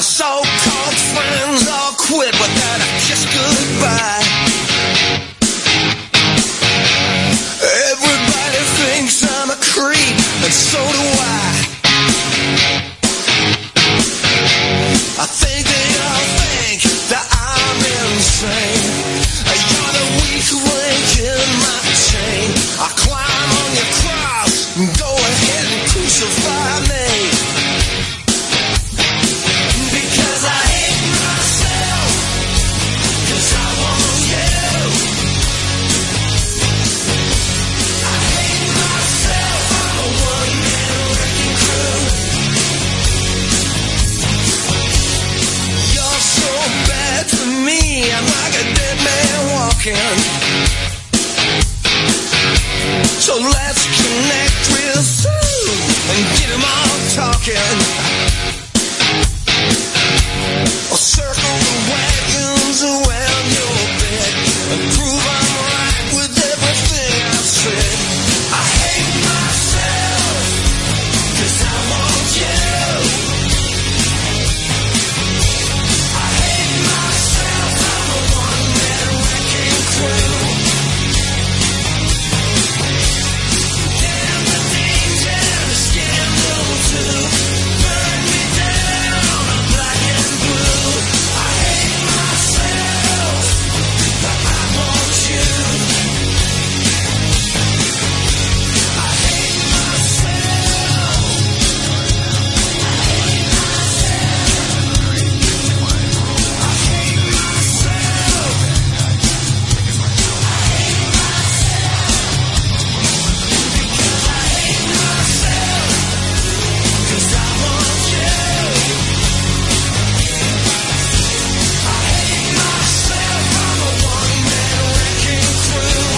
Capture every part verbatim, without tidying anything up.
My so-called friends all quit without a kiss goodbye. Everybody thinks I'm a creep, and so do I. I think they all think that I'm insane. You're the weak link in my chain. I climb on your cross, go ahead and crucify me. Because I hate myself, cause I want you. I hate myself, I'm a one-man wrecking crew. You're so bad to me, I'm like a dead man walking. So let's connect real soon and get them all talking. I'll circle the wagons around your bed and prove I'm right with everything I've said. I hate myself, cause I want you. I hate myself, I'm a one-man wrecking crew. Damn the danger, the scandal too. Burn me down, I'm black and blue. I hate myself, but I want you. I hate myself. I hate myself. I hate myself. I hate myself. Cause I want you. I hate myself, I'm a one-man wrecking crew.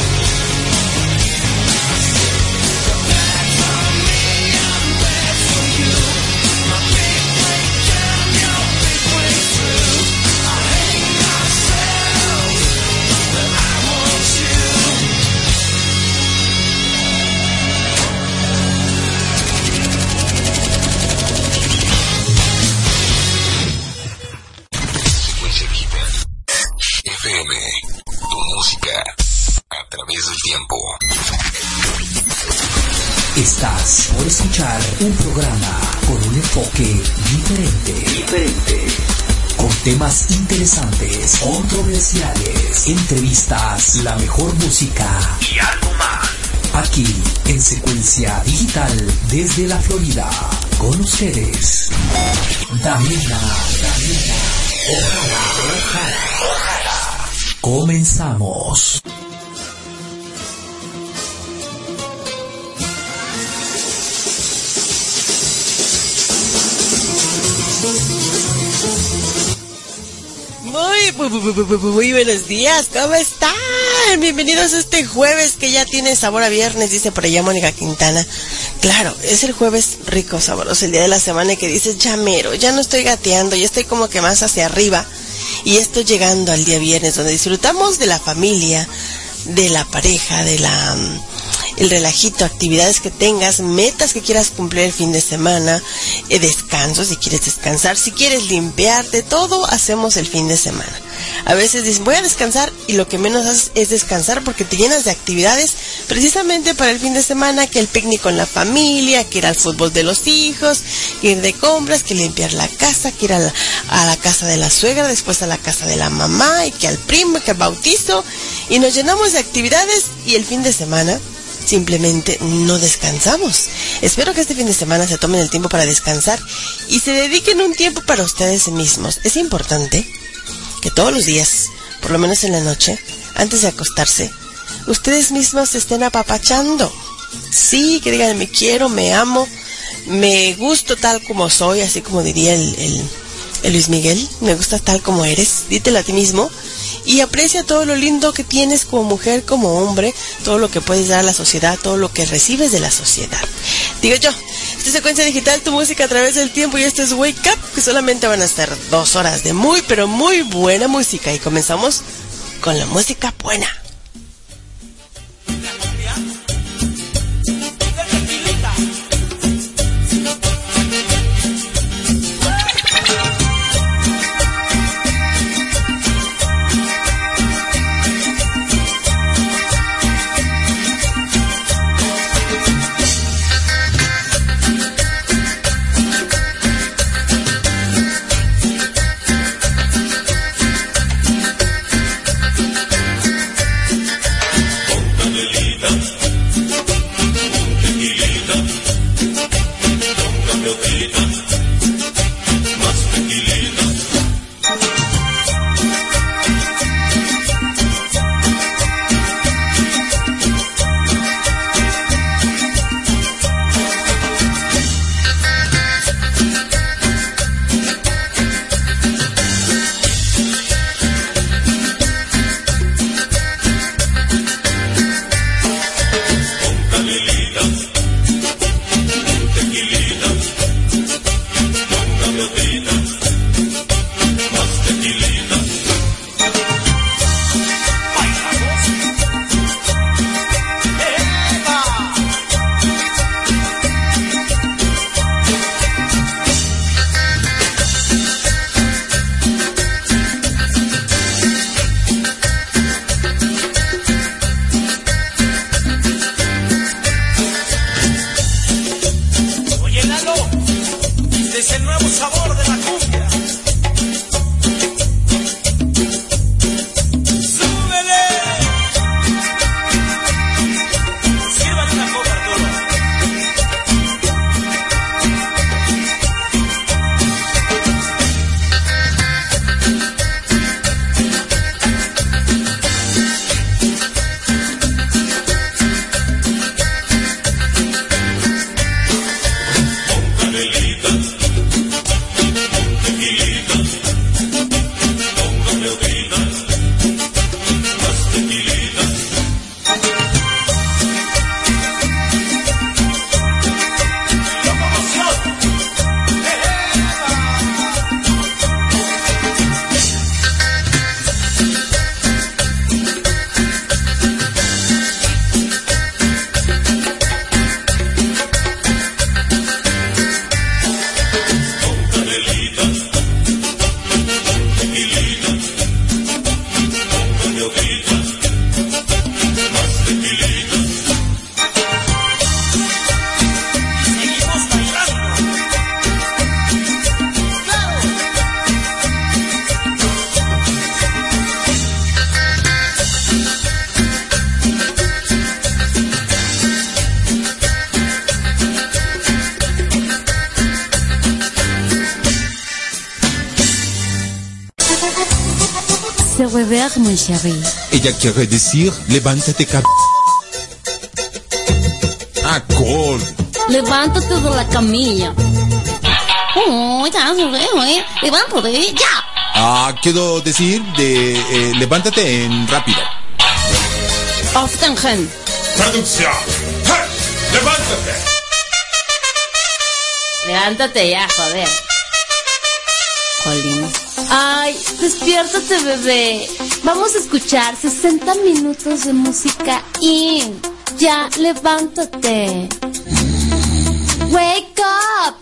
You're bad for me, I'm bad for you. My big breakdown, your big breakthrough. I hate myself, but I want you. Frecuencia Híper F M, tu música a través del tiempo. Estás por escuchar un programa con un enfoque diferente, diferente, con temas interesantes, controversiales, entrevistas, la mejor música y algo más. Aquí en Secuencia Digital desde la Florida, con ustedes, Damiana, Damiana, Ojalá, ojalá, ojalá. Comenzamos. Muy, muy, muy, muy, muy buenos días, ¿cómo están? Bienvenidos a este jueves que ya tiene sabor a viernes, dice por allá Mónica Quintana. Claro, es el jueves rico, sabroso, el día de la semana que dices, ya mero, ya no estoy gateando, ya estoy como que más hacia arriba. Y estoy llegando al día viernes, donde disfrutamos de la familia, de la pareja, de la... el relajito, actividades que tengas, metas que quieras cumplir el fin de semana, eh, descanso, si quieres descansar, si quieres limpiarte, todo hacemos el fin de semana. A veces dices, voy a descansar, y lo que menos haces es descansar porque te llenas de actividades precisamente para el fin de semana, que el picnic con la familia, que ir al fútbol de los hijos, que ir de compras, que limpiar la casa, que ir a la, a la casa de la suegra, después a la casa de la mamá, y que al primo, que al bautizo, y nos llenamos de actividades, y el fin de semana simplemente no descansamos. Espero que este fin de semana se tomen el tiempo para descansar y se dediquen un tiempo para ustedes mismos. Es importante que todos los días, por lo menos en la noche, antes de acostarse, ustedes mismos se estén apapachando. Sí, que digan, me quiero, me amo, me gusto tal como soy, así como diría el, el, el Luis Miguel, me gusta tal como eres, dítelo a ti mismo. Y aprecia todo lo lindo que tienes como mujer, como hombre, todo lo que puedes dar a la sociedad, todo lo que recibes de la sociedad. Digo yo, esta es Secuencia Digital, tu música a través del tiempo, y esto es Wake Up, que solamente van a estar dos horas de muy, pero muy buena música. Y comenzamos con la música buena. beber, mon chéri. Ella quiere decir, levántate, cab... Ah, cool. Levántate de la camilla. Oh, ya, eh. Levántate, ya. Ah, quiero decir, de eh, levántate en rápido. Aufstehen. Traducción. ¡Ja! ¡Levántate! Levántate ya, joder. Jolín. Ay, despiértate, bebé. Vamos a escuchar sesenta minutos de música in. Ya, levántate. Wake up.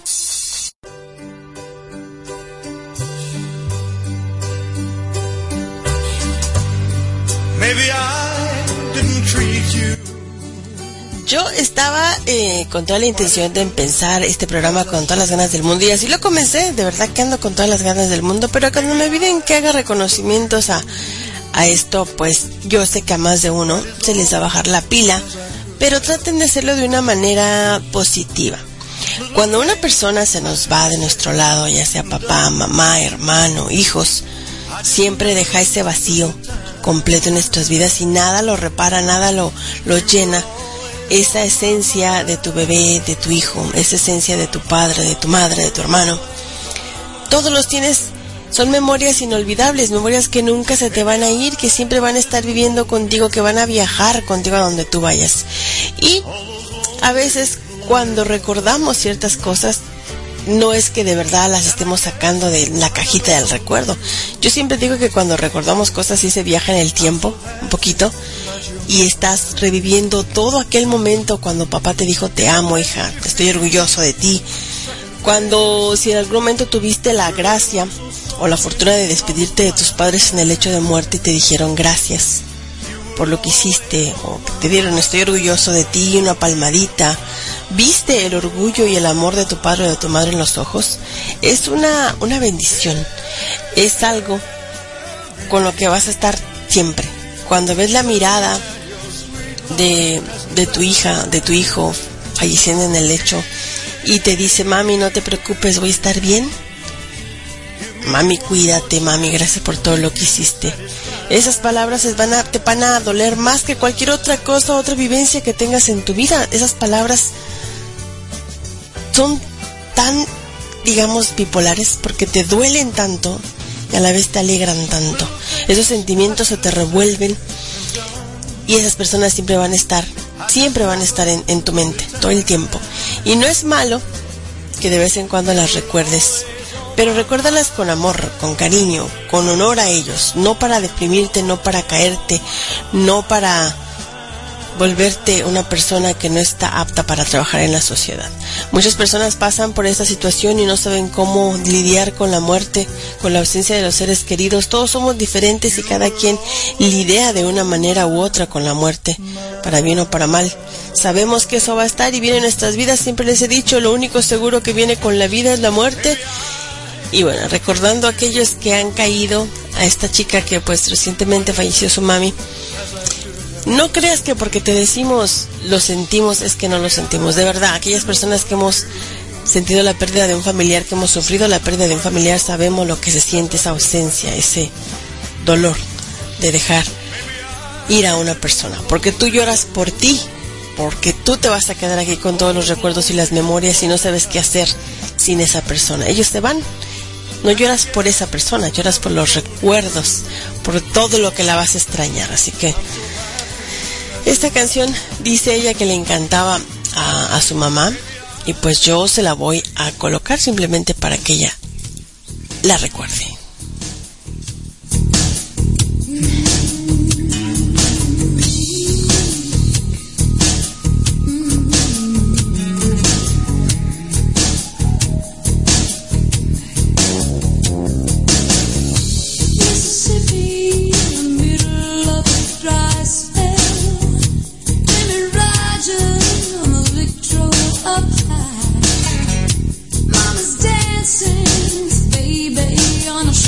Maybe I didn't treat you. Yo estaba eh, con toda la intención de empezar este programa con todas las ganas del mundo, y así lo comencé, de verdad que ando con todas las ganas del mundo, pero cuando me piden que haga reconocimientos a, a esto, pues yo sé que a más de uno se les va a bajar la pila, pero traten de hacerlo de una manera positiva. Cuando una persona se nos va de nuestro lado, ya sea papá, mamá, hermano, hijos, siempre deja ese vacío completo en nuestras vidas y nada lo repara, nada lo, lo llena. Esa esencia de tu bebé, de tu hijo, esa esencia de tu padre, de tu madre, de tu hermano, todos los tienes, son memorias inolvidables, memorias que nunca se te van a ir, que siempre van a estar viviendo contigo, que van a viajar contigo a donde tú vayas. Y a veces cuando recordamos ciertas cosas, no es que de verdad las estemos sacando de la cajita del recuerdo. Yo siempre digo que cuando recordamos cosas sí se viaja en el tiempo, un poquito, y estás reviviendo todo aquel momento cuando papá te dijo te amo, hija, estoy orgulloso de ti. Cuando, si en algún momento tuviste la gracia o la fortuna de despedirte de tus padres en el lecho de muerte y te dijeron gracias por lo que hiciste, o te dieron estoy orgulloso de ti, una palmadita, viste el orgullo y el amor de tu padre o de tu madre en los ojos, es una, una bendición, es algo con lo que vas a estar siempre. Cuando ves la mirada de, de tu hija, de tu hijo falleciendo en el lecho y te dice mami no te preocupes, voy a estar bien, mami cuídate, mami gracias por todo lo que hiciste, esas palabras van a, te van a doler más que cualquier otra cosa, otra vivencia que tengas en tu vida. Esas palabras son tan, digamos, bipolares porque te duelen tanto y a la vez te alegran tanto. Esos sentimientos se te revuelven y esas personas siempre van a estar, siempre van a estar en, en tu mente, todo el tiempo. Y no es malo que de vez en cuando las recuerdes, pero recuérdalas con amor, con cariño, con honor a ellos, no para deprimirte, no para caerte, no para volverte una persona que no está apta para trabajar en la sociedad. Muchas personas pasan por esta situación y no saben cómo lidiar con la muerte, con la ausencia de los seres queridos. Todos somos diferentes y cada quien lidia de una manera u otra con la muerte, para bien o para mal. Sabemos que eso va a estar y viene en nuestras vidas. Siempre les he dicho, lo único seguro que viene con la vida es la muerte. Y bueno, recordando a aquellos que han caído, a esta chica que pues recientemente falleció su mami, no creas que porque te decimos lo sentimos es que no lo sentimos. De verdad, aquellas personas que hemos sentido la pérdida de un familiar, que hemos sufrido la pérdida de un familiar, sabemos lo que se siente, esa ausencia, ese dolor de dejar ir a una persona. Porque tú lloras por ti, porque tú te vas a quedar aquí con todos los recuerdos y las memorias y no sabes qué hacer sin esa persona. Ellos se van. No lloras por esa persona, lloras por los recuerdos, por todo lo que la vas a extrañar. Así que esta canción dice ella que le encantaba a, a su mamá y pues yo se la voy a colocar simplemente para que ella la recuerde. Mama's dancing, baby, on a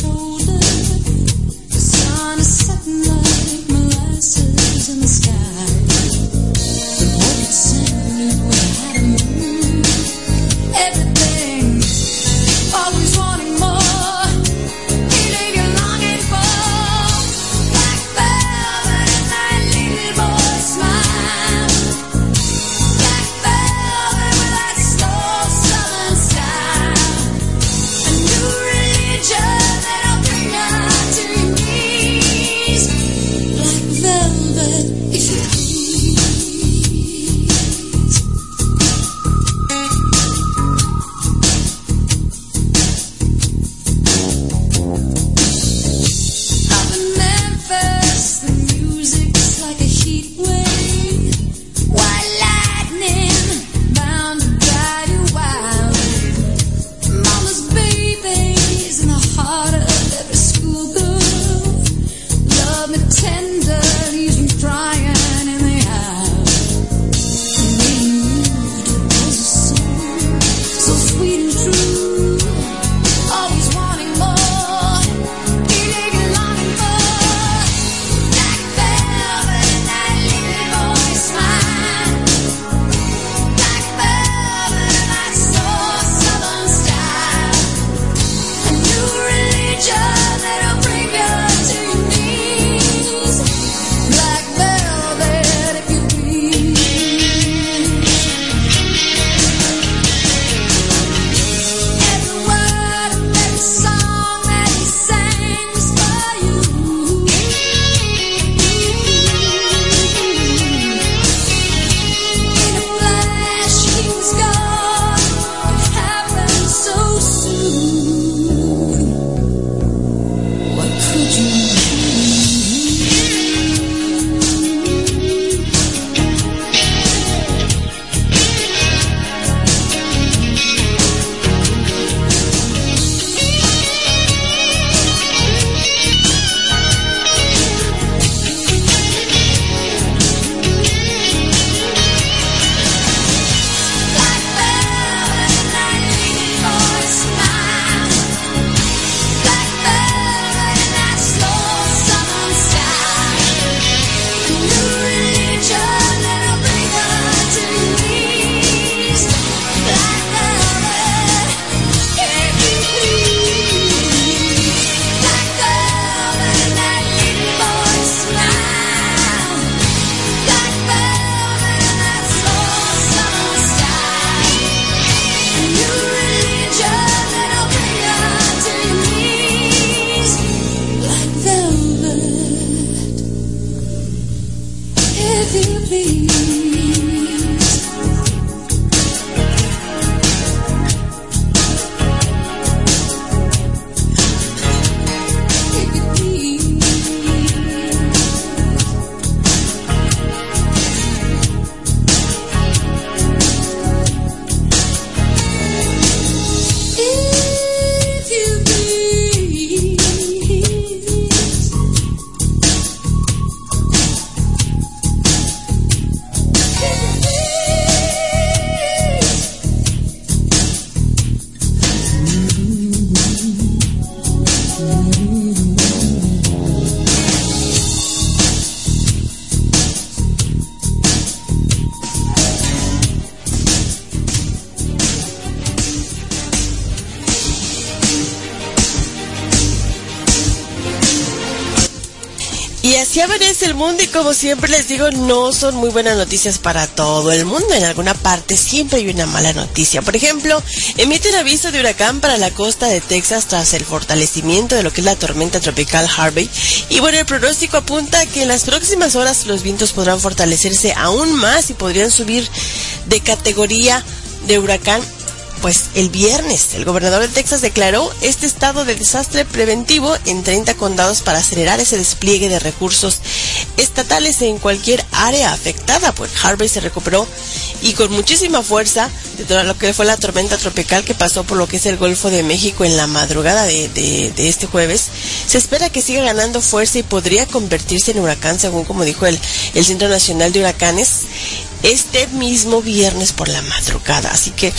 así amanece el mundo y como siempre les digo, no son muy buenas noticias para todo el mundo. En alguna parte siempre hay una mala noticia. Por ejemplo, emiten aviso de huracán para la costa de Texas tras el fortalecimiento de lo que es la tormenta tropical Harvey. Y bueno, el pronóstico apunta a que en las próximas horas los vientos podrán fortalecerse aún más y podrían subir de categoría de huracán. Pues el viernes, el gobernador de Texas declaró este estado de desastre preventivo en treinta condados para acelerar ese despliegue de recursos estatales en cualquier área afectada. Pues Harvey se recuperó y con muchísima fuerza de todo lo que fue la tormenta tropical que pasó por lo que es el Golfo de México en la madrugada de, de, de este jueves. Se espera que siga ganando fuerza y podría convertirse en huracán, según como dijo el, el Centro Nacional de Huracanes, este mismo viernes por la madrugada. Así que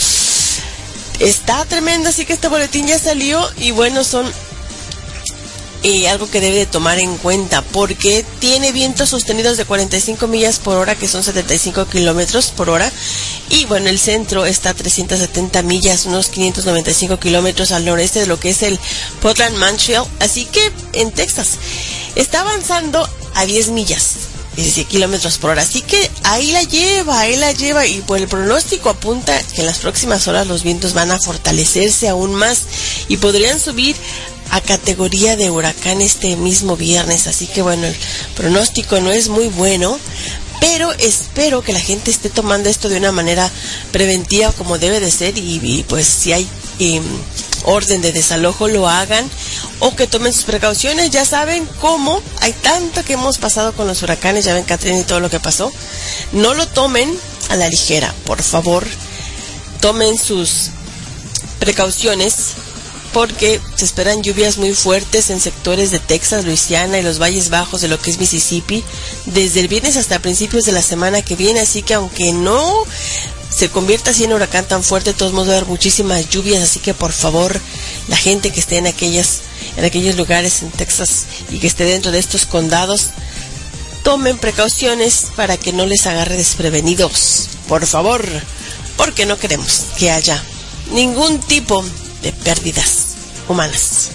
está tremendo, así que este boletín ya salió y bueno, son eh, algo que debe de tomar en cuenta porque tiene vientos sostenidos de cuarenta y cinco millas por hora, que son setenta y cinco kilómetros por hora, y bueno, el centro está a trescientas setenta millas, unos quinientos noventa y cinco kilómetros al noreste de lo que es el Portland Mansfield, así que en Texas está avanzando a diez millas. dieciséis kilómetros por hora, así que ahí la lleva, ahí la lleva y pues el pronóstico apunta que en las próximas horas los vientos van a fortalecerse aún más y podrían subir a categoría de huracán este mismo viernes, así que bueno, el pronóstico no es muy bueno, pero espero que la gente esté tomando esto de una manera preventiva como debe de ser y, y pues si hay eh, orden de desalojo lo hagan o que tomen sus precauciones. Ya saben cómo hay tanto que hemos pasado con los huracanes, ya ven Katrina y todo lo que pasó, no lo tomen a la ligera, por favor, tomen sus precauciones porque se esperan lluvias muy fuertes en sectores de Texas, Luisiana y los valles bajos de lo que es Mississippi desde el viernes hasta principios de la semana que viene, así que aunque no se convierta así en huracán tan fuerte, de todos modos va a haber muchísimas lluvias, así que por favor, la gente que esté en aquellas, en aquellos lugares en Texas y que esté dentro de estos condados, tomen precauciones para que no les agarre desprevenidos, por favor, porque no queremos que haya ningún tipo de pérdidas humanas.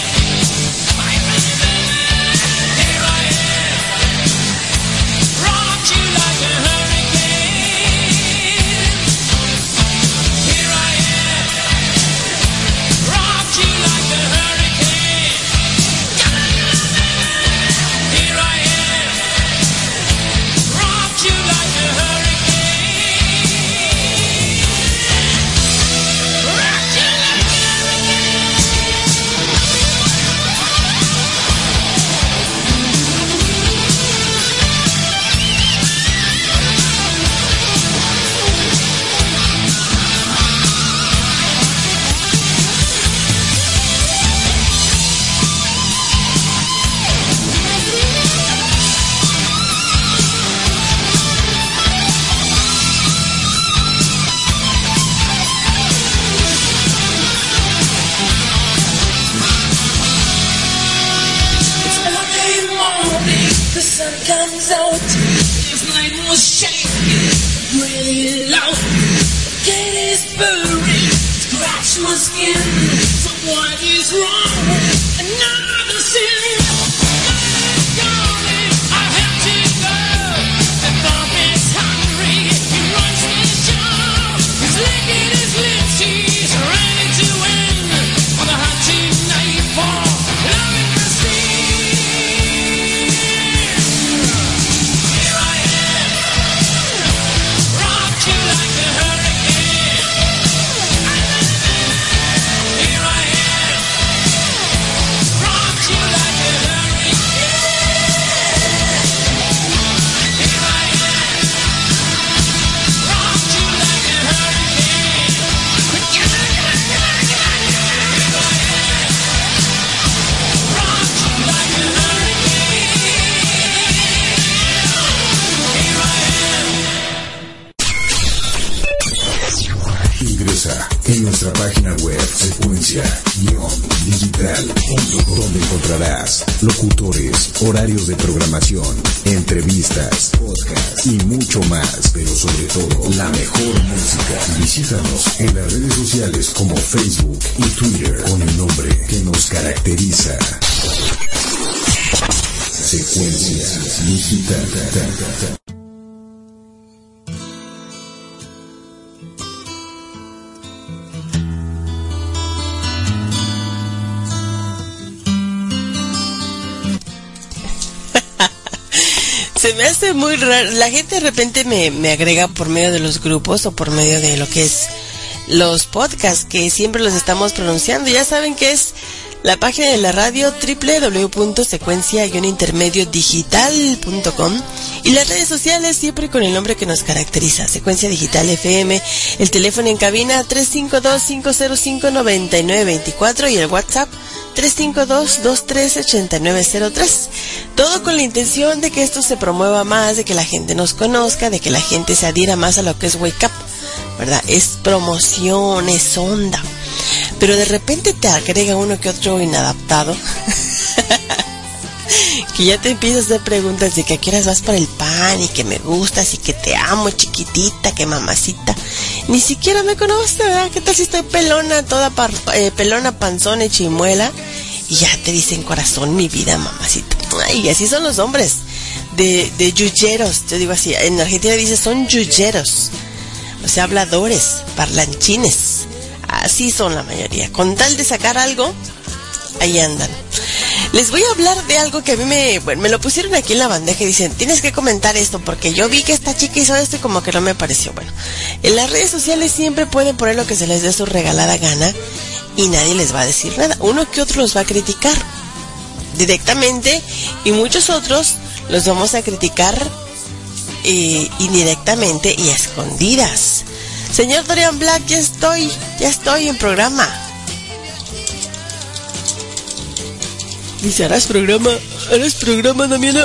Rock comes out. His light was shaking, really loud. Get his buried, scratch my skin. So what is wrong? Another sin. Darling, I have to go. The Bob is hungry, he runs the show. He's licking his lips, he's ready to win. On the hunting night for love in the street. Here I am, rock you like a hurricane. Here I am, rock you like a hurricane. Here I am, rock you like a hurricane. Here I am, rock you like a hurricane. Ingresa en nuestra página web secuencia digital punto com, donde encontrarás locutores, horarios de programación, entrevistas, podcasts y mucho más, pero sobre todo la mejor música. Visítanos en las redes sociales como Facebook y Twitter con el nombre que nos caracteriza. Secuencia digital. Se me hace muy raro. La gente de repente me, me agrega por medio de los grupos o por medio de lo que es los podcasts, que siempre los estamos pronunciando. Ya saben que es la página de la radio doble u doble u doble u punto secuencia intermedio digital punto com y las redes sociales siempre con el nombre que nos caracteriza, Secuencia Digital F M, el teléfono en cabina tres cinco dos, cinco cero cinco, nueve nueve dos cuatro y el WhatsApp tres cinco dos, dos tres ocho nueve cero tres. Todo con la intención de que esto se promueva más, de que la gente nos conozca, de que la gente se adhiera más a lo que es Wake Up, ¿verdad? Es promoción, es onda. Pero de repente te agrega uno que otro inadaptado que ya te empiezas a hacer preguntas de que a qué horas vas para el pan y que me gustas y que te amo, chiquitita, que mamacita. Ni siquiera me conoce, ¿verdad? ¿Qué tal si estoy pelona, toda par, eh, pelona, panzona y chimuela? Y ya te dicen corazón, mi vida, mamacita. Ay, así son los hombres de, de yuyeros. Yo digo así, en Argentina dice son yuyeros, o sea, habladores, parlanchines. Así son la mayoría. Con tal de sacar algo, ahí andan. Les voy a hablar de algo que a mí me... Bueno, me lo pusieron aquí en la bandeja y dicen, tienes que comentar esto porque yo vi que esta chica hizo esto y como que no me pareció. Bueno, en las redes sociales siempre pueden poner lo que se les dé su regalada gana y nadie les va a decir nada. Uno que otro los va a criticar directamente y muchos otros los vamos a criticar eh, indirectamente y a escondidas. Señor Dorian Black, ya estoy, ya estoy en programa. Dice, ¿harás programa? ¿Harás programa, Damiana?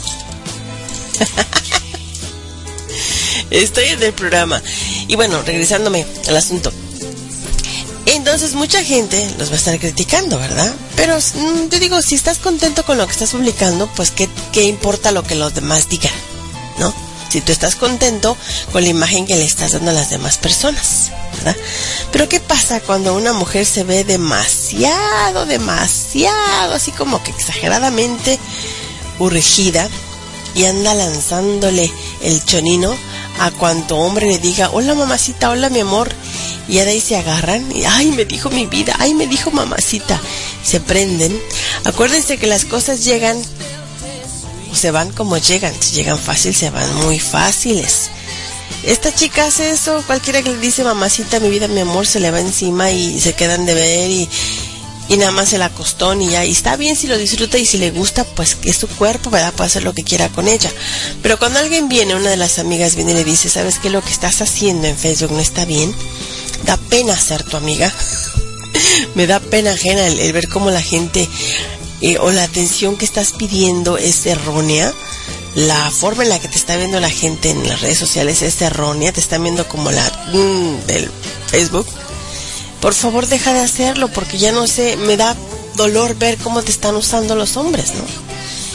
Estoy en el programa. Y bueno, regresándome al asunto. Entonces mucha gente los va a estar criticando, ¿verdad? Pero mmm, yo digo, si estás contento con lo que estás publicando, pues ¿qué, qué importa lo que los demás digan? ¿No? Si tú estás contento con la imagen que le estás dando a las demás personas, ¿verdad? Pero ¿qué pasa cuando una mujer se ve demasiado, demasiado, así como que exageradamente urgida y anda lanzándole el chonino a cuanto hombre le diga, hola mamacita, hola mi amor, y ya de ahí se agarran y, ay, me dijo mi vida, ay, me dijo mamacita, se prenden? Acuérdense que las cosas llegan o se van como llegan. Si llegan fácil, se van muy fáciles. Esta chica hace eso, cualquiera que le dice mamacita, mi vida, mi amor, se le va encima y se quedan de ver y, y nada más se la acostó y ya. Y está bien si lo disfruta y si le gusta, pues que es su cuerpo, ¿verdad? Puede hacer lo que quiera con ella. Pero cuando alguien viene, una de las amigas viene y le dice, ¿sabes qué? Lo que estás haciendo en Facebook no está bien. Da pena ser tu amiga. Me da pena ajena el, el ver cómo la gente... Eh, o la atención que estás pidiendo es errónea, la forma en la que te está viendo la gente en las redes sociales es errónea, te están viendo como la mmm, del Facebook. Por favor, deja de hacerlo porque ya no sé, me da dolor ver cómo te están usando los hombres, ¿no?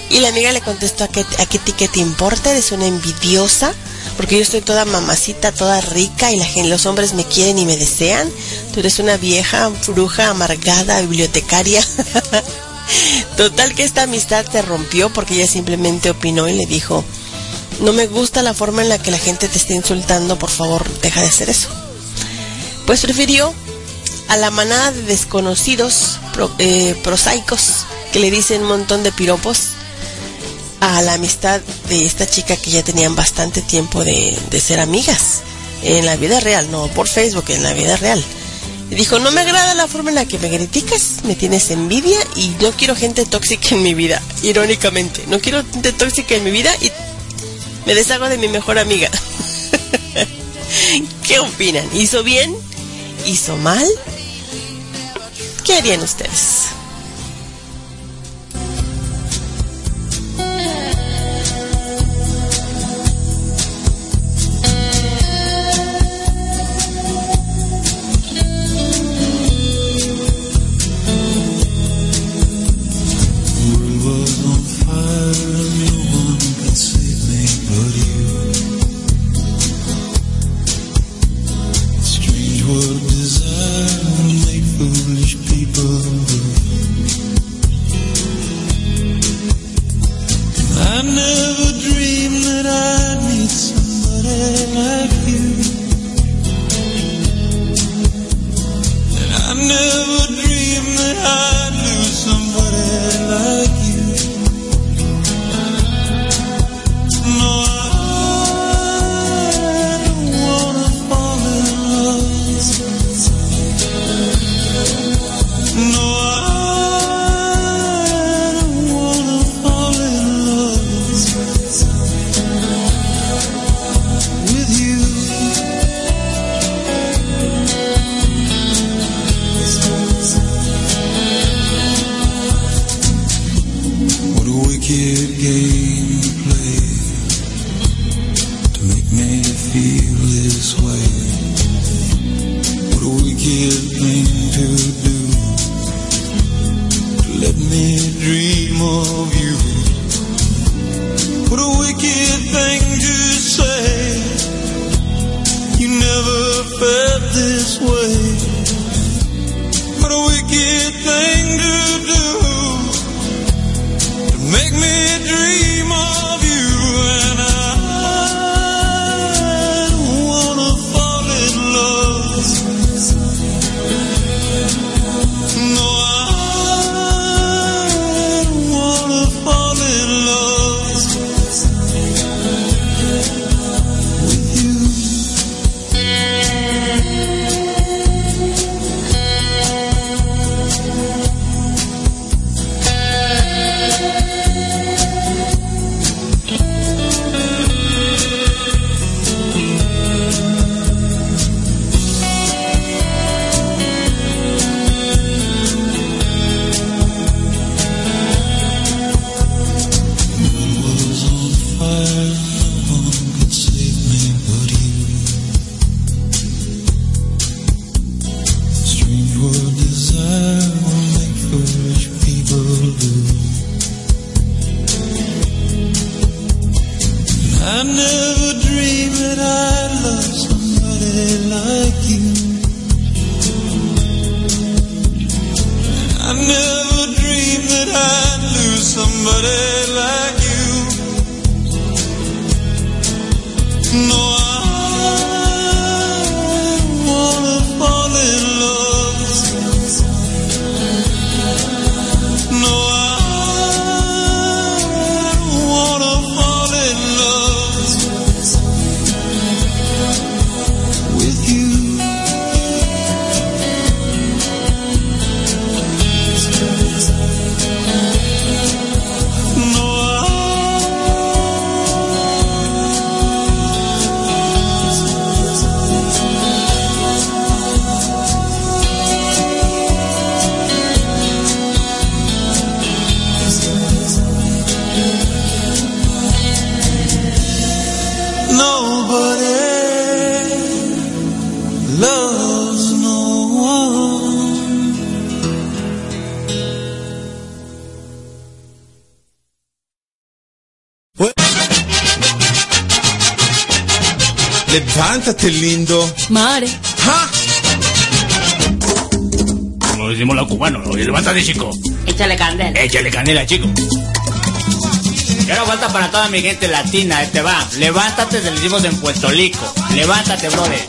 Y la amiga le contestó: ¿a qué, a qué, qué te importa? Eres una envidiosa, porque yo estoy toda mamacita, toda rica, y la gente, los hombres me quieren y me desean. Tú eres una vieja bruja, amargada, bibliotecaria. Total que esta amistad se rompió porque ella simplemente opinó y le dijo: no me gusta la forma en la que la gente te está insultando, por favor, deja de hacer eso. Pues prefirió a la manada de desconocidos pro, eh, prosaicos que le dicen un montón de piropos, a la amistad de esta chica que ya tenían bastante tiempo de, de ser amigas en la vida real, no por Facebook, en la vida real. Y dijo: no me agrada la forma en la que me criticas, me tienes envidia y no quiero gente tóxica en mi vida. Irónicamente, no quiero gente tóxica en mi vida y me deshago de mi mejor amiga. ¿Qué opinan? ¿Hizo bien? ¿Hizo mal? ¿Qué harían ustedes? Levántate, lindo. Mare. ¡Ja! Como decimos los cubanos, oye, levántate, chico. Échale candela. Échale canela, chico. Y ahora falta para toda mi gente latina, este va. Levántate, se lo decimos en Puerto Rico. Levántate, brother.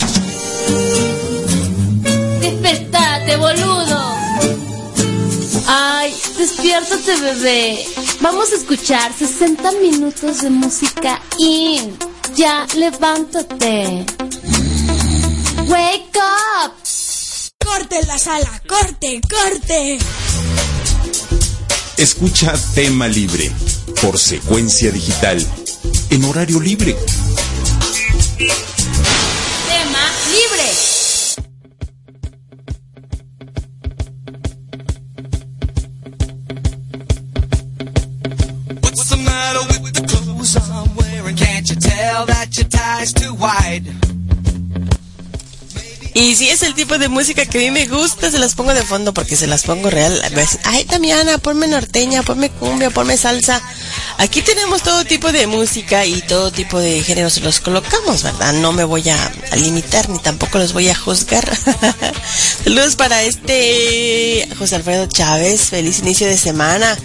Despertate, boludo. Ay, despiértate, bebé. Vamos a escuchar sesenta minutos de música in. Ya, levántate. Wake up. Corte en la sala, corte, corte. Escucha Tema Libre por Secuencia Digital en horario libre. Tema libre. What's the matter with the clothes I'm wearing? Can't you tell that your tie's too wide? Y si es el tipo de música que a mí me gusta, se las pongo de fondo porque se las pongo real. Ay, Damiana, ponme norteña, ponme cumbia, ponme salsa. Aquí tenemos todo tipo de música y todo tipo de géneros los colocamos, ¿verdad? No me voy a, a limitar ni tampoco los voy a juzgar. Saludos para este José Alfredo Chávez, feliz inicio de semana.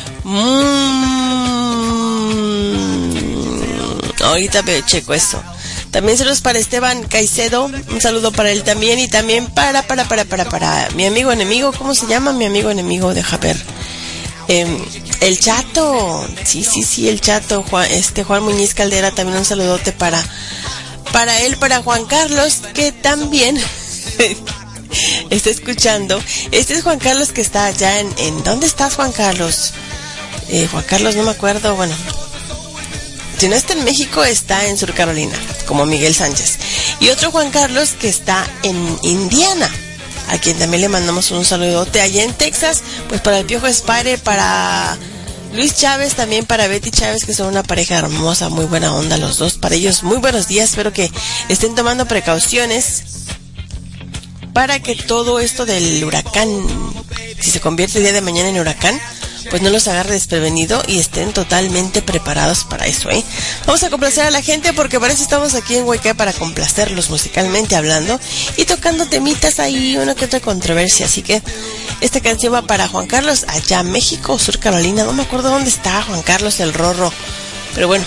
Mm, ahorita me checo eso. También saludos para Esteban Caicedo, un saludo para él también y también para, para, para, para, para mi amigo enemigo, ¿cómo se llama mi amigo enemigo? Deja ver. Eh, el Chato, sí, sí, sí, el Chato, Juan, este Juan Muñiz Caldera, también un saludote para, para él, para Juan Carlos, que también está escuchando. Este es Juan Carlos que está allá en, en ¿dónde estás, Juan Carlos? Eh, Juan Carlos, no me acuerdo, bueno. Si no está en México, está en Sur Carolina, como Miguel Sánchez. Y otro Juan Carlos que está en Indiana, a quien también le mandamos un saludote. Allá en Texas, pues para el Piojo Espare, para Luis Chávez, también para Betty Chávez, que son una pareja hermosa, muy buena onda los dos. Para ellos, muy buenos días. Espero que estén tomando precauciones para que todo esto del huracán, si se convierte el día de mañana en huracán, pues no los agarre desprevenido y estén totalmente preparados para eso, ¿eh? Vamos a complacer a la gente porque para eso estamos aquí en Huayca, para complacerlos musicalmente hablando y tocando temitas ahí, una que otra controversia. Así que esta canción va para Juan Carlos, allá México, Sur Carolina, no me acuerdo dónde está Juan Carlos el Rorro, pero bueno,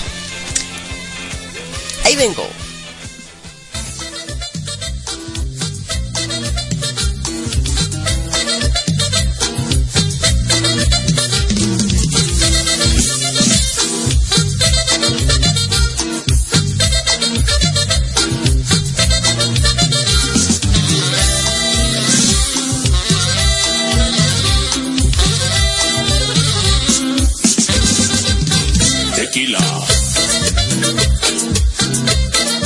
ahí vengo. Tequila.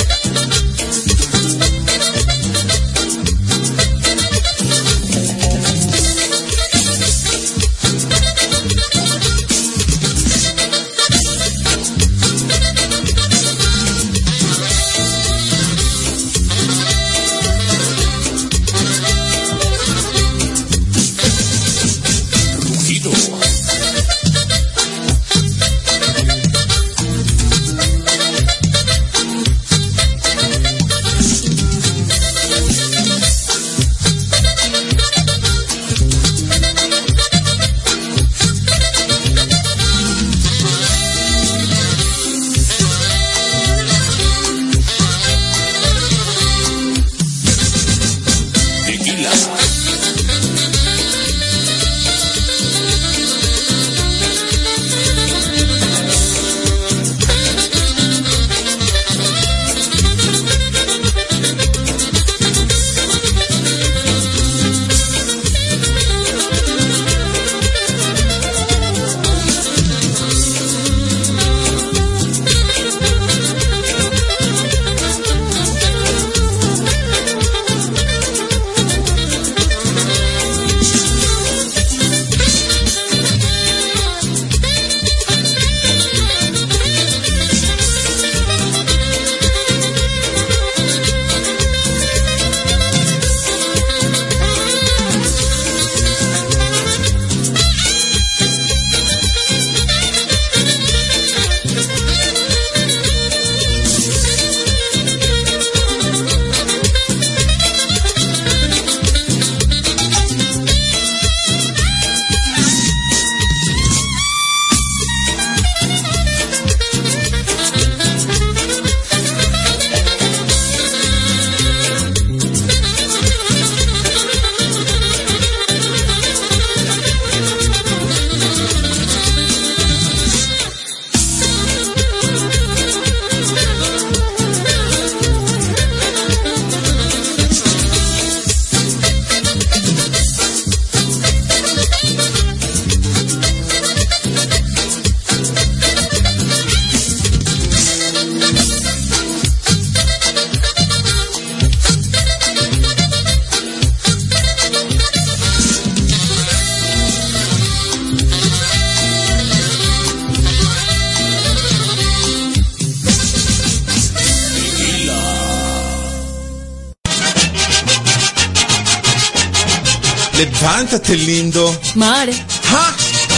Levántate, lindo. Mare. ¡Ja!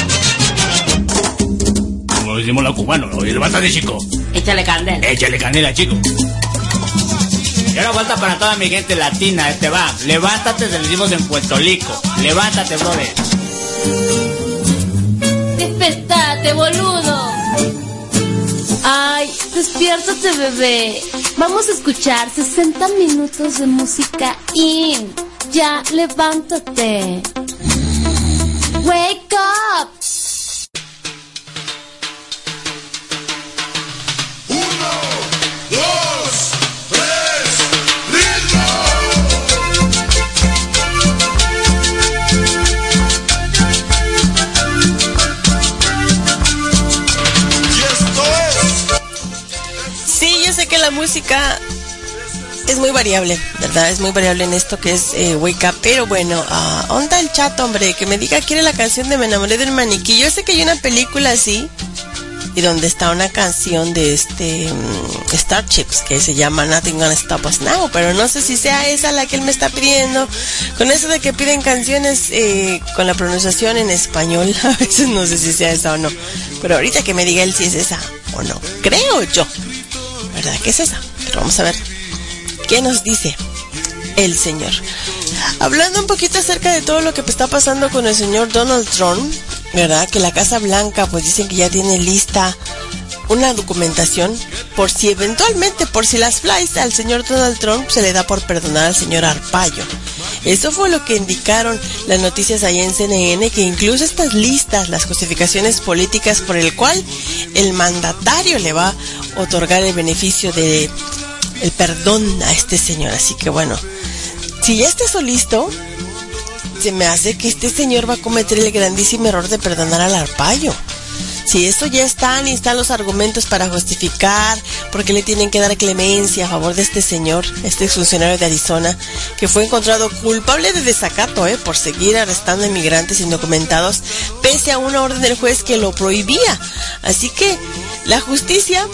Como decimos los cubanos, oye, levántate, chico. Échale candela. Échale canela, chico. Y ahora falta para toda mi gente latina, este va. Levántate, te decimos en Puerto Rico. Levántate, brother. Despertate, boludo. Ay, despiértate, bebé. Vamos a escuchar sesenta minutos de música in. Ya, levántate. Wake up. Que la música es muy variable, ¿verdad? Es muy variable en esto que es eh, Wake Up, pero bueno, uh, onda el chat, hombre, que me diga quiere la canción de Me enamoré del maniquí. Yo sé que hay una película así y donde está una canción de este um, Starships que se llama Nothing Gonna Stop Us Now, pero no sé si sea esa la que él me está pidiendo. Con eso de que piden canciones eh, con la pronunciación en español, a veces no sé si sea esa o no, pero ahorita que me diga él si es esa o no, creo yo, ¿verdad que es esa? Pero vamos a ver qué nos dice el señor. Hablando un poquito acerca de todo lo que está pasando con el señor Donald Trump, ¿verdad? Que la Casa Blanca pues dicen que ya tiene lista una documentación por si eventualmente, por si las flies al señor Donald Trump se le da por perdonar al señor Arpaio. Eso fue lo que indicaron las noticias ahí en C N N, que incluso estas listas, las justificaciones políticas por el cual el mandatario le va a otorgar el beneficio de el perdón a este señor. Así que bueno, si ya está eso listo, se me hace que este señor va a cometer el grandísimo error de perdonar al Arpaio. Si eso ya están y están los argumentos para justificar por qué le tienen que dar clemencia a favor de este señor, este exfuncionario de Arizona, que fue encontrado culpable de desacato, eh, por seguir arrestando inmigrantes indocumentados, pese a una orden del juez que lo prohibía. Así que la justicia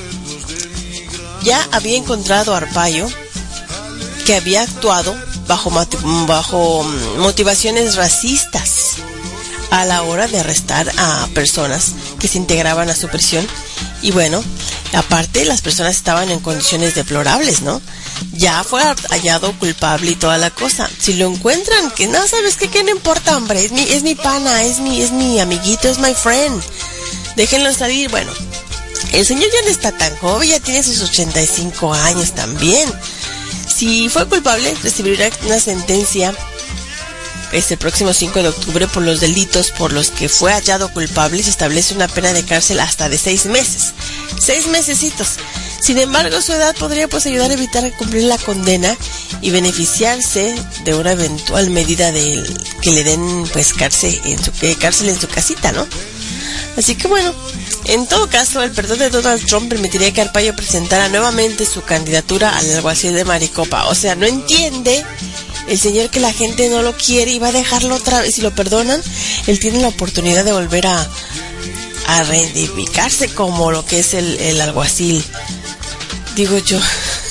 ya había encontrado a Arpaio, que había actuado bajo, bajo motivaciones racistas a la hora de arrestar a personas que se integraban a su prisión. Y bueno, aparte las personas estaban en condiciones deplorables, ¿no? Ya fue hallado culpable y toda la cosa. Si lo encuentran, que no, ¿sabes qué? ¿Qué no importa, hombre? Es mi, es mi pana, es mi, es mi amiguito, es my friend. Déjenlo salir. Bueno, el señor ya no está tan joven, ya tiene sus ochenta y cinco años también. Si fue culpable, recibirá una sentencia este próximo cinco de octubre por los delitos por los que fue hallado culpable. Se establece una pena de cárcel hasta de seis meses. Seis mesecitos. Sin embargo, su edad podría pues ayudar a evitar cumplir la condena y beneficiarse de una eventual medida de que le den pues cárcel en su, eh, cárcel en su casita, ¿no? Así que bueno, en todo caso, el perdón de Donald Trump permitiría que Arpaio presentara nuevamente su candidatura al alguacil de Maricopa. O sea, no entiende el señor que la gente no lo quiere y va a dejarlo otra vez. Si lo perdonan, él tiene la oportunidad de volver a, a reivindicarse como lo que es el, el alguacil. Digo yo,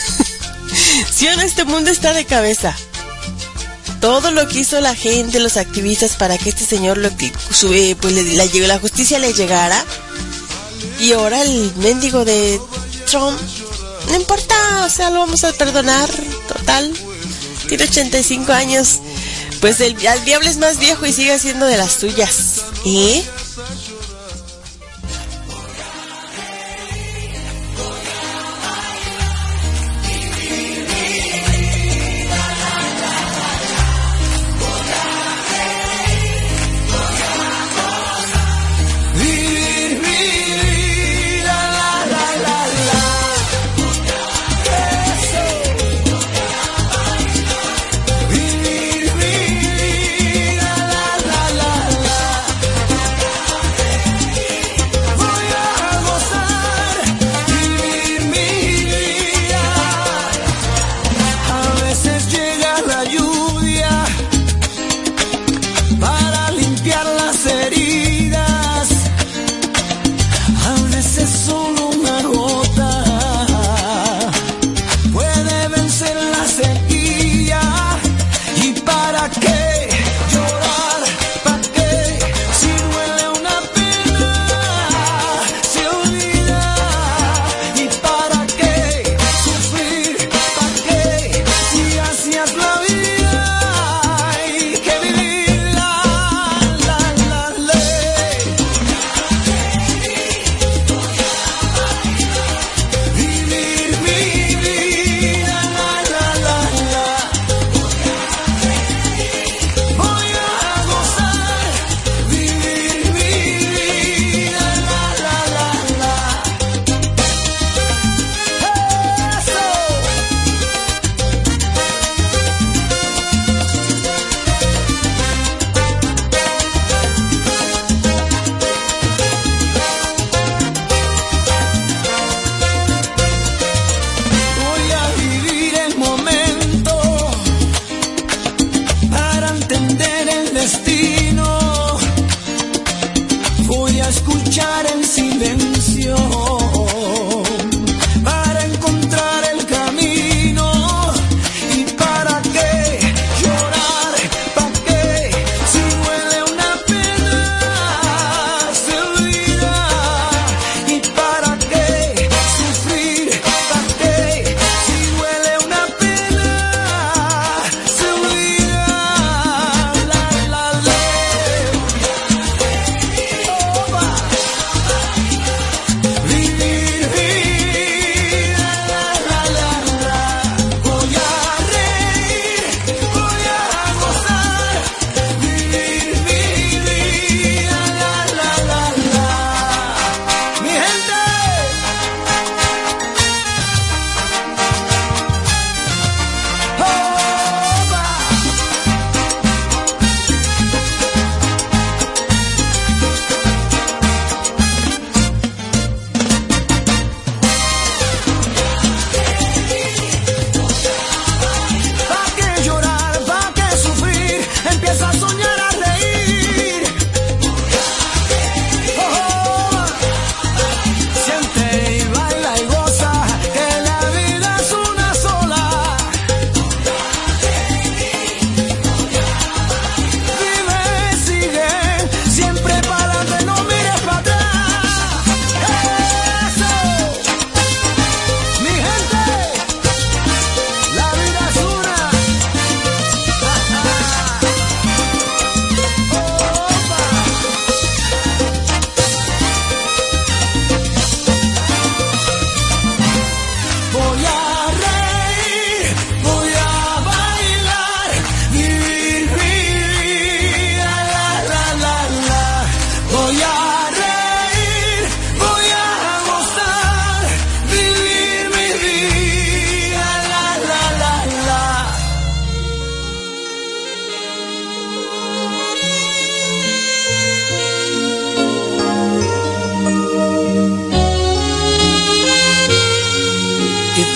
si en este mundo está de cabeza. Todo lo que hizo la gente, los activistas, para que este señor lo sube, pues le, la, la justicia le llegara. Y ahora el mendigo de Trump, no importa, o sea, lo vamos a perdonar, total. Tiene ochenta y cinco años. Pues el, el diablo es más viejo y sigue haciendo de las suyas. ¿Y?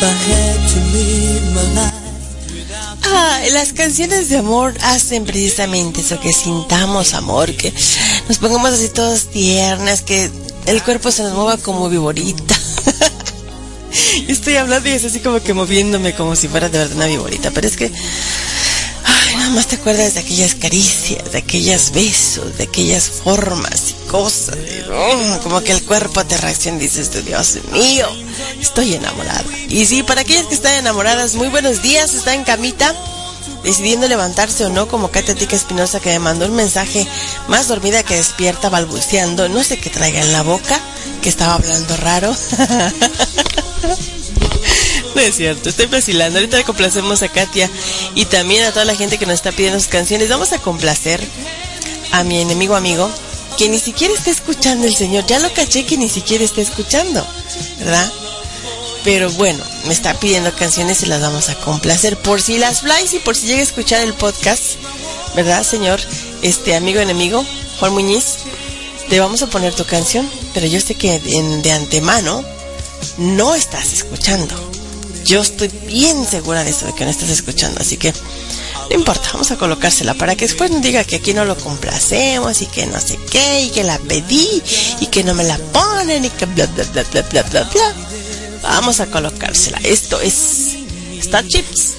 Ah, las canciones de amor hacen precisamente eso, que sintamos amor, que nos pongamos así todos tiernas, que el cuerpo se nos mueva como viborita. Estoy hablando y es así como que moviéndome como si fuera de verdad una viborita, pero es que ay, nada más te acuerdas de aquellas caricias, de aquellos besos, de aquellas formas y cosas, y, oh, como que el cuerpo te reacciona y dices, Dios mío, estoy enamorada. Y sí, para aquellas que están enamoradas, muy buenos días, está en camita, decidiendo levantarse o no, como Katia Tica Espinosa, que me mandó un mensaje más dormida que despierta, balbuceando, no sé qué traiga en la boca, que estaba hablando raro. No es cierto, estoy vacilando. Ahorita le complacemos a Katia y también a toda la gente que nos está pidiendo sus canciones. Vamos a complacer a mi enemigo amigo, que ni siquiera está escuchando el señor. Ya lo caché que ni siquiera está escuchando, ¿verdad? Pero bueno, me está pidiendo canciones y las vamos a complacer. Por si las flies y por si llega a escuchar el podcast, ¿verdad, señor? Este amigo enemigo, Juan Muñiz, te vamos a poner tu canción, pero yo sé que en, de antemano no estás escuchando. Yo estoy bien segura de eso, de que no estás escuchando, así que no importa, vamos a colocársela para que después nos diga que aquí no lo complacemos y que no sé qué, y que la pedí y que no me la ponen y que bla bla bla bla bla bla bla. Vamos a colocársela. Esto es Star Chips.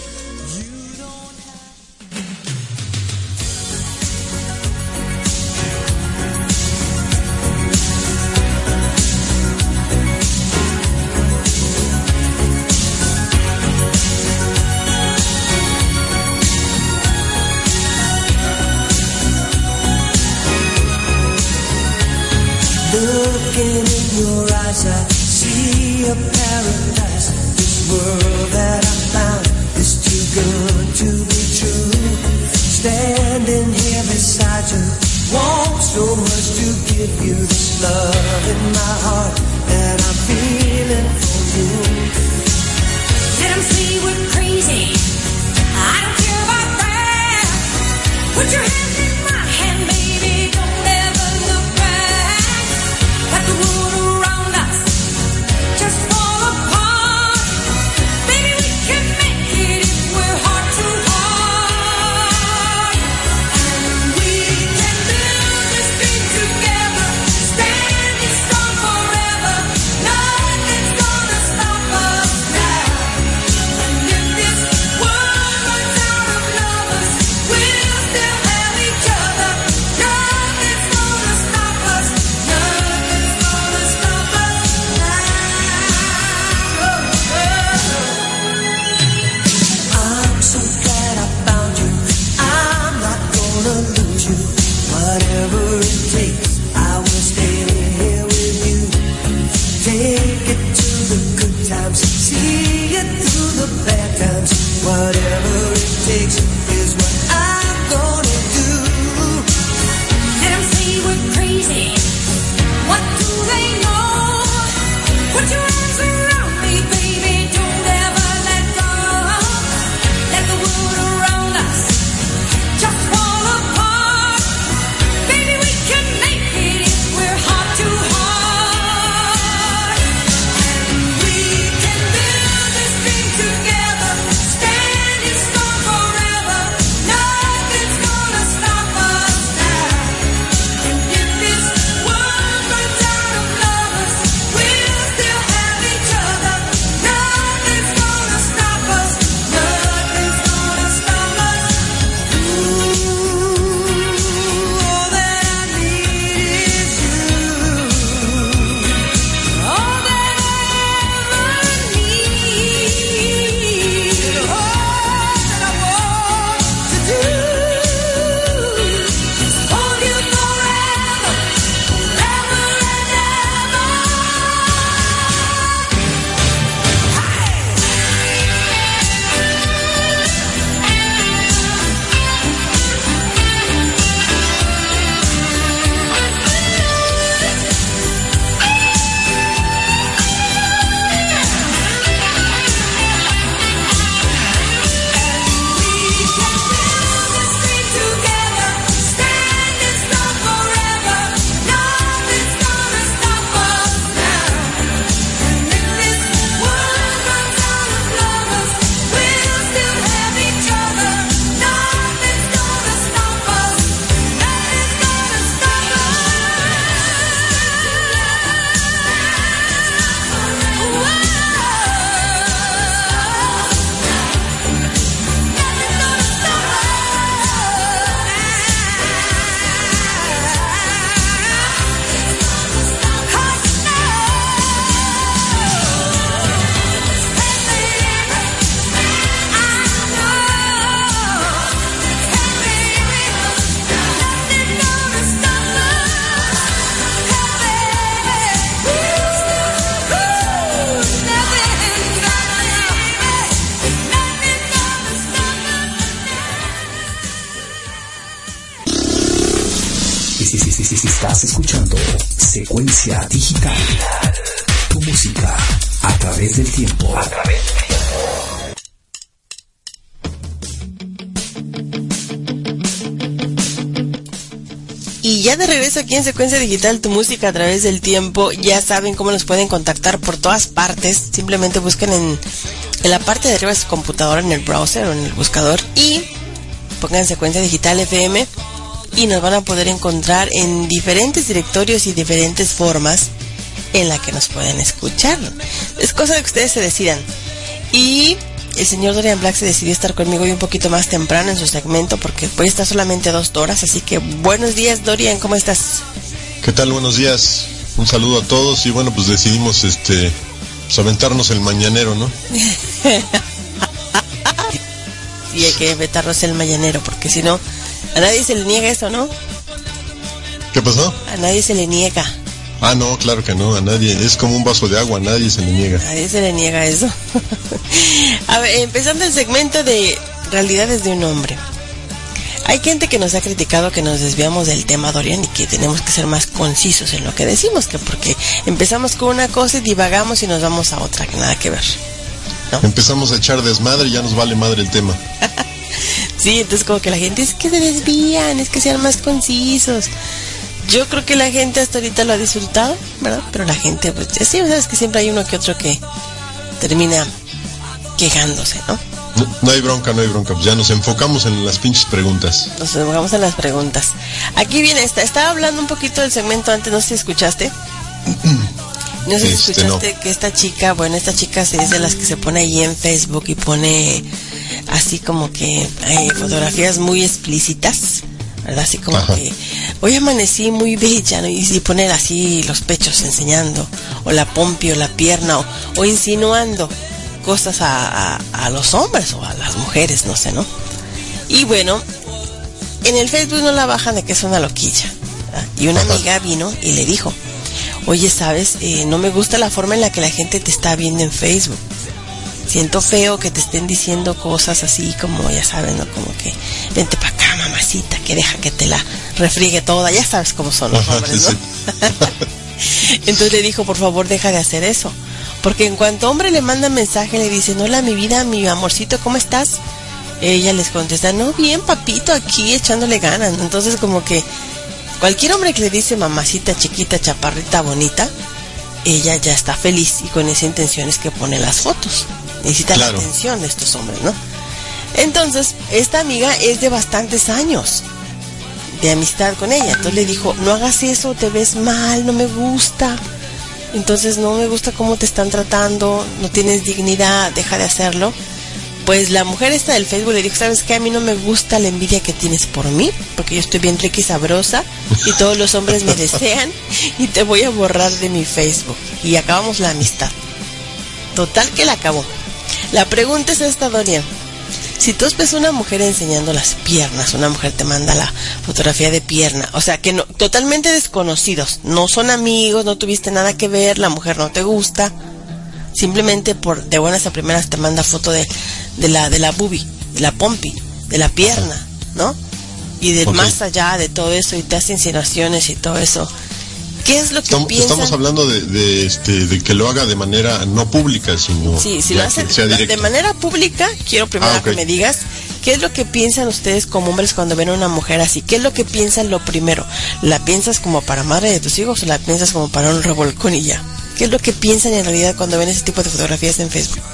Looking in your eyes, I see a paradise. This world that I found is too good to be true. Standing here beside you, want so much to give you this love in my heart that I'm feeling for you. Let them say we're crazy, I don't care about that. Put your hand in my hand, baby, don't ever look back. Let the world around us just fall apart. Baby, we can make it if we're heart to heart. And we can build this dream together, standing strong forever. Nothing's gonna stop us now. And if this world runs out of lovers, we'll still have each other. Nothing's gonna stop us. Nothing's gonna stop us now. I'm so glad I found you. I'm not gonna lose you. Whatever it takes, I will stay here with you. Take it to the good times, see it through the bad times. Whatever it takes is what I'm gonna do. Let them say we're crazy. What do they know? Put your arms around me, baby. Don't ever let go. Let the world around us just fall apart. Baby, we can make it if we're heart to heart. And we can build this dream together, standing Estás escuchando Secuencia Digital. Tu música a través del tiempo. A través del tiempo. Y ya de regreso aquí en Secuencia Digital, tu música a través del tiempo. Ya saben cómo nos pueden contactar por todas partes. Simplemente busquen en, en la parte de arriba de su computadora, en el browser o en el buscador, y pongan Secuencia Digital F M y nos van a poder encontrar en diferentes directorios y diferentes formas en la que nos pueden escuchar. Es cosa de que ustedes se decidan. Y el señor Dorian Black se decidió estar conmigo hoy un poquito más temprano en su segmento porque voy a estar solamente dos horas, así que buenos días, Dorian, ¿cómo estás? ¿Qué tal? Buenos días. Un saludo a todos y bueno, pues decidimos este pues aventarnos el mañanero, ¿no? Y hay que vetarnos el mañanero porque si no, a nadie se le niega eso, ¿no? ¿Qué pasó? A nadie se le niega. Ah, no, claro que no, a nadie. Es como un vaso de agua, a nadie se le niega. A nadie se le niega eso. A ver, empezando el segmento de realidades de un hombre. Hay gente que nos ha criticado que nos desviamos del tema, Dorian, y que tenemos que ser más concisos en lo que decimos, que porque empezamos con una cosa y divagamos y nos vamos a otra, que nada que ver, ¿no? Empezamos a echar desmadre y ya nos vale madre el tema. Sí, entonces como que la gente es que se desvían, es que sean más concisos. Yo creo que la gente hasta ahorita lo ha disfrutado, ¿verdad? Pero la gente, pues, sí, sabes que siempre hay uno que otro que termina quejándose, ¿no? No, no hay bronca, no hay bronca. Pues ya nos enfocamos en las pinches preguntas. Nos enfocamos en las preguntas. Aquí viene esta. Estaba hablando un poquito del segmento antes, no sé si escuchaste. No sé si Este, escuchaste no. que esta chica, bueno, esta chica es de las que se pone ahí en Facebook y pone así como que eh, fotografías muy explícitas, ¿verdad? Así como Ajá. que hoy amanecí muy bella, ¿no? Y, y poner así los pechos enseñando, o la pompi o la pierna, o, o insinuando cosas a, a, a los hombres o a las mujeres, no sé, ¿no? Y bueno, en el Facebook no la bajan de que es una loquilla, ¿verdad? Y una Ajá. amiga vino y le dijo: oye, ¿sabes? Eh, no me gusta la forma en la que la gente te está viendo en Facebook. Siento feo que te estén diciendo cosas así como, ya sabes, ¿no? Como que, vente para acá, mamacita, que deja que te la refriegue toda. Ya sabes cómo son los Ajá, hombres, sí, ¿no? Entonces le dijo, por favor, deja de hacer eso. Porque en cuanto hombre le manda mensaje, le dice, hola, mi vida, mi amorcito, ¿cómo estás? Ella les contesta, no, bien, papito, aquí echándole ganas. Entonces como que cualquier hombre que le dice mamacita, chiquita, chaparrita, bonita, ella ya está feliz y con esa intención es que pone las fotos. Necesita Claro. la atención de estos hombres, ¿no? Entonces, esta amiga es de bastantes años de amistad con ella. Entonces le dijo, no hagas eso, te ves mal, no me gusta. Entonces no me gusta cómo te están tratando, no tienes dignidad, deja de hacerlo. Pues la mujer esta del Facebook le dijo, ¿sabes qué? A mí no me gusta la envidia que tienes por mí, porque yo estoy bien rica y sabrosa y todos los hombres me desean y te voy a borrar de mi Facebook. Y acabamos la amistad. Total que la acabó. La pregunta es esta, Dorian. Si tú ves una mujer enseñando las piernas, una mujer te manda la fotografía de pierna, o sea, que no, totalmente desconocidos, no son amigos, no tuviste nada que ver, la mujer no te gusta, simplemente por de buenas a primeras te manda foto de, de la de la boobie, de la pompi, de la pierna, ¿no? Y de Ok. más allá de todo eso y te hace insinuaciones y todo eso. ¿Qué es lo que Estamos, piensan? estamos hablando de, de, este, de que lo haga de manera no pública, sino Sí, si ya lo hacen que sea de directo. manera pública, quiero primero Ah, ok. que me digas qué es lo que piensan ustedes como hombres cuando ven a una mujer así. ¿Qué es lo que piensan lo primero? ¿La piensas como para madre de tus hijos o la piensas como para un revolcón y ya? ¿Qué es lo que piensan en realidad cuando ven ese tipo de fotografías en Facebook?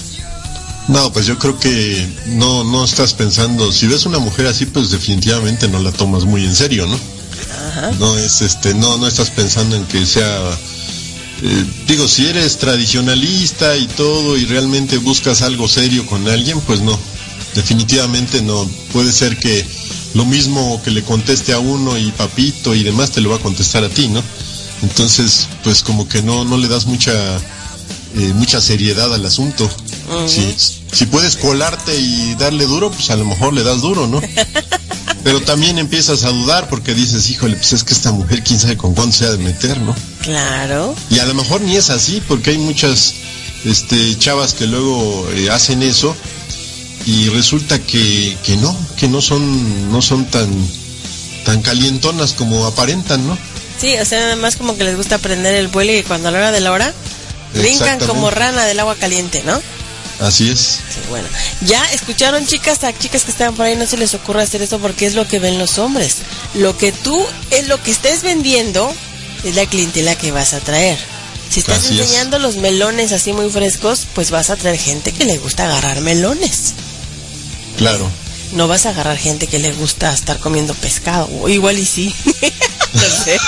No, pues yo creo que no, no estás pensando, si ves una mujer así, pues definitivamente no la tomas muy en serio, ¿no? Ajá. No es este, no, no estás pensando en que sea, eh, digo, si eres tradicionalista y todo y realmente buscas algo serio con alguien, pues no, definitivamente no. Puede ser que lo mismo que le conteste a uno y papito y demás te lo va a contestar a ti, ¿no? Entonces, pues como que no, no le das mucha, eh, mucha seriedad al asunto. Ujú. Si, si puedes colarte y darle duro, pues a lo mejor le das duro, ¿no? Pero también empiezas a dudar porque dices, híjole, pues es que esta mujer quién sabe con cuánto se ha de meter, ¿no? Claro. Y a lo mejor ni es así porque hay muchas este, chavas que luego eh, hacen eso y resulta que, que no, que no son, no son tan, tan calientonas como aparentan, ¿no? Sí, o sea, nada más como que les gusta prender el vuelo y cuando a la hora de la hora brincan Exactamente. como rana del agua caliente, ¿no? Así es. Sí, bueno. Ya escucharon, chicas, a chicas que estaban por ahí, no se les ocurra hacer eso porque es lo que ven los hombres. Lo que tú, es lo que estés vendiendo, es la clientela que vas a traer. Si estás Así es. enseñando los melones así muy frescos, pues vas a traer gente que le gusta agarrar melones. Claro. No vas a agarrar gente que le gusta estar comiendo pescado. O igual y sí. No sé.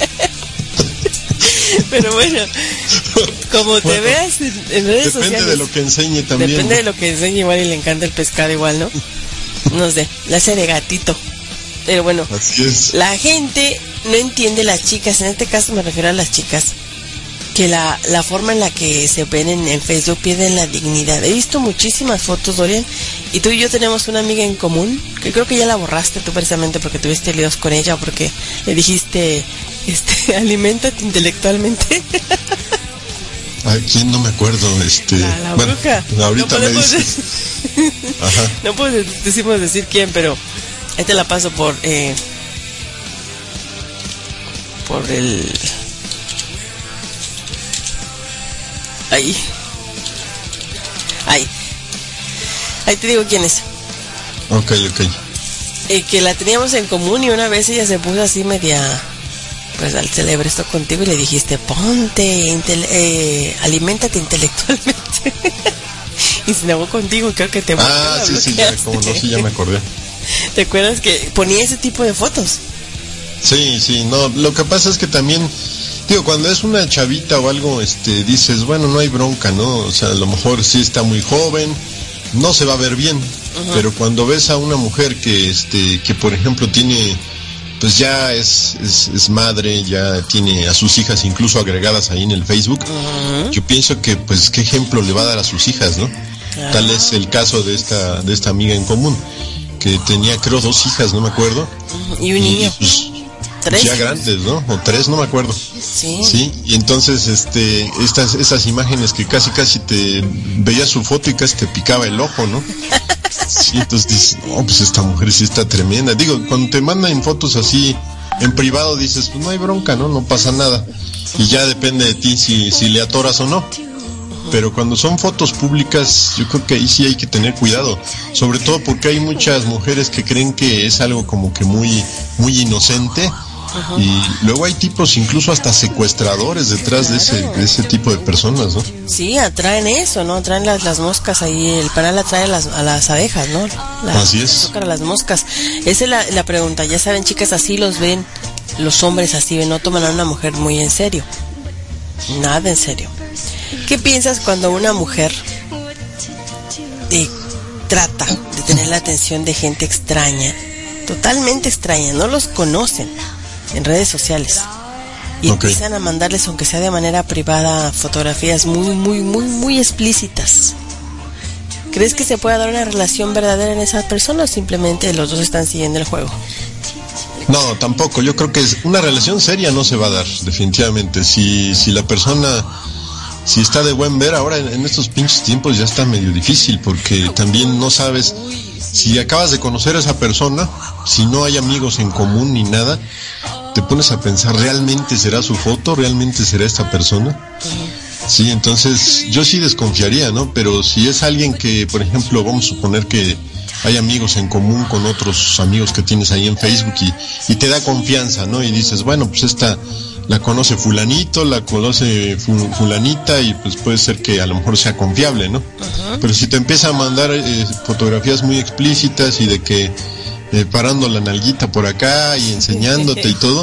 Pero bueno, como te Bueno, veas en, en redes Depende sociales. de lo que enseñe también. Depende ¿no? de lo que enseñe, igual y le encanta el pescado igual, ¿no? No sé, la hace de gatito. Pero bueno, Así es. la gente no entiende, las chicas, en este caso me refiero a las chicas, que la, la forma en la que se ven en, en Facebook pierden la dignidad. He visto muchísimas fotos, Dorian, y tú y yo tenemos una amiga en común, que creo que ya la borraste tú precisamente porque tuviste líos con ella, o porque le dijiste, este, aliméntate intelectualmente. ¿A quién? No me acuerdo. Este, La, la bueno, bruja. ahorita no me podemos dices. de- Ajá. No podemos decimos decir quién, pero ahí te la paso por eh, por el ahí ahí ahí te digo quién es. Ok, ok. Eh, que la teníamos en común y una vez ella se puso así media, pues al celebrar esto contigo y le dijiste, ponte, intele- eh, aliméntate intelectualmente. Y se enojó contigo, creo que te Ah, la sí, sí, ya, bloqueaste. como no, sí, ya me acordé. ¿Te acuerdas que ponía ese tipo de fotos? Sí, sí, no, lo que pasa es que también, digo, cuando es una chavita o algo, este, dices, bueno, no hay bronca, ¿no? O sea, a lo mejor sí está muy joven, no se va a ver bien, pero cuando ves a una mujer que, este, que por ejemplo tiene, pues ya es, es, es madre, ya tiene a sus hijas incluso agregadas ahí en el Facebook, yo pienso que, pues, qué ejemplo le va a dar a sus hijas, ¿no? Claro. Tal es el caso de esta, de esta amiga en común, que tenía, creo, dos hijas, no me acuerdo. Y un niño. pues, Tres. ya grandes, ¿no? O tres, no me acuerdo. Sí. Sí, y entonces este estas estas imágenes que casi casi te veías su foto y casi te picaba el ojo, ¿no? Sí, entonces dices, no, pues esta mujer sí está tremenda. Digo, cuando te mandan fotos así en privado dices, pues no hay bronca, ¿no? No pasa nada. Y ya depende de ti si, si le atoras o no. Pero cuando son fotos públicas, yo creo que ahí sí hay que tener cuidado. Sobre todo porque hay muchas mujeres que creen que es algo como que muy, muy inocente. Y luego hay tipos incluso hasta secuestradores detrás de ese, de ese tipo de personas, ¿no? Sí, atraen eso, ¿no? Atraen las, las moscas ahí, el panal atrae a las, a las abejas, ¿no? La- Así es. azúcar a las moscas. Esa es la, la pregunta, ya saben, chicas, así los ven, los hombres así ven, no toman a una mujer muy en serio. Nada en serio. ¿Qué piensas cuando una mujer eh, trata de tener la atención de gente extraña, totalmente extraña, no los conocen, en redes sociales? Y Ok. empiezan a mandarles, aunque sea de manera privada, fotografías muy, muy, muy, muy explícitas. ¿Crees que se pueda dar una relación verdadera en esas personas o simplemente los dos están siguiendo el juego? No, tampoco. Yo creo que es una relación seria no se va a dar, definitivamente. Si, si la persona, si está de buen ver, ahora en, en estos pinches tiempos ya está medio difícil porque también no sabes si acabas de conocer a esa persona, si no hay amigos en común ni nada, te pones a pensar, ¿realmente será su foto? ¿Realmente será esta persona? Sí, entonces yo sí desconfiaría, ¿no? Pero si es alguien que, por ejemplo, vamos a suponer que hay amigos en común con otros amigos que tienes ahí en Facebook y, y te da confianza, ¿no? Y dices, bueno, pues esta la conoce fulanito, la conoce fu- fulanita y pues puede ser que a lo mejor sea confiable, ¿no? Pero si te empieza a mandar eh, fotografías muy explícitas y de que eh, parando la nalguita por acá y enseñándote y todo,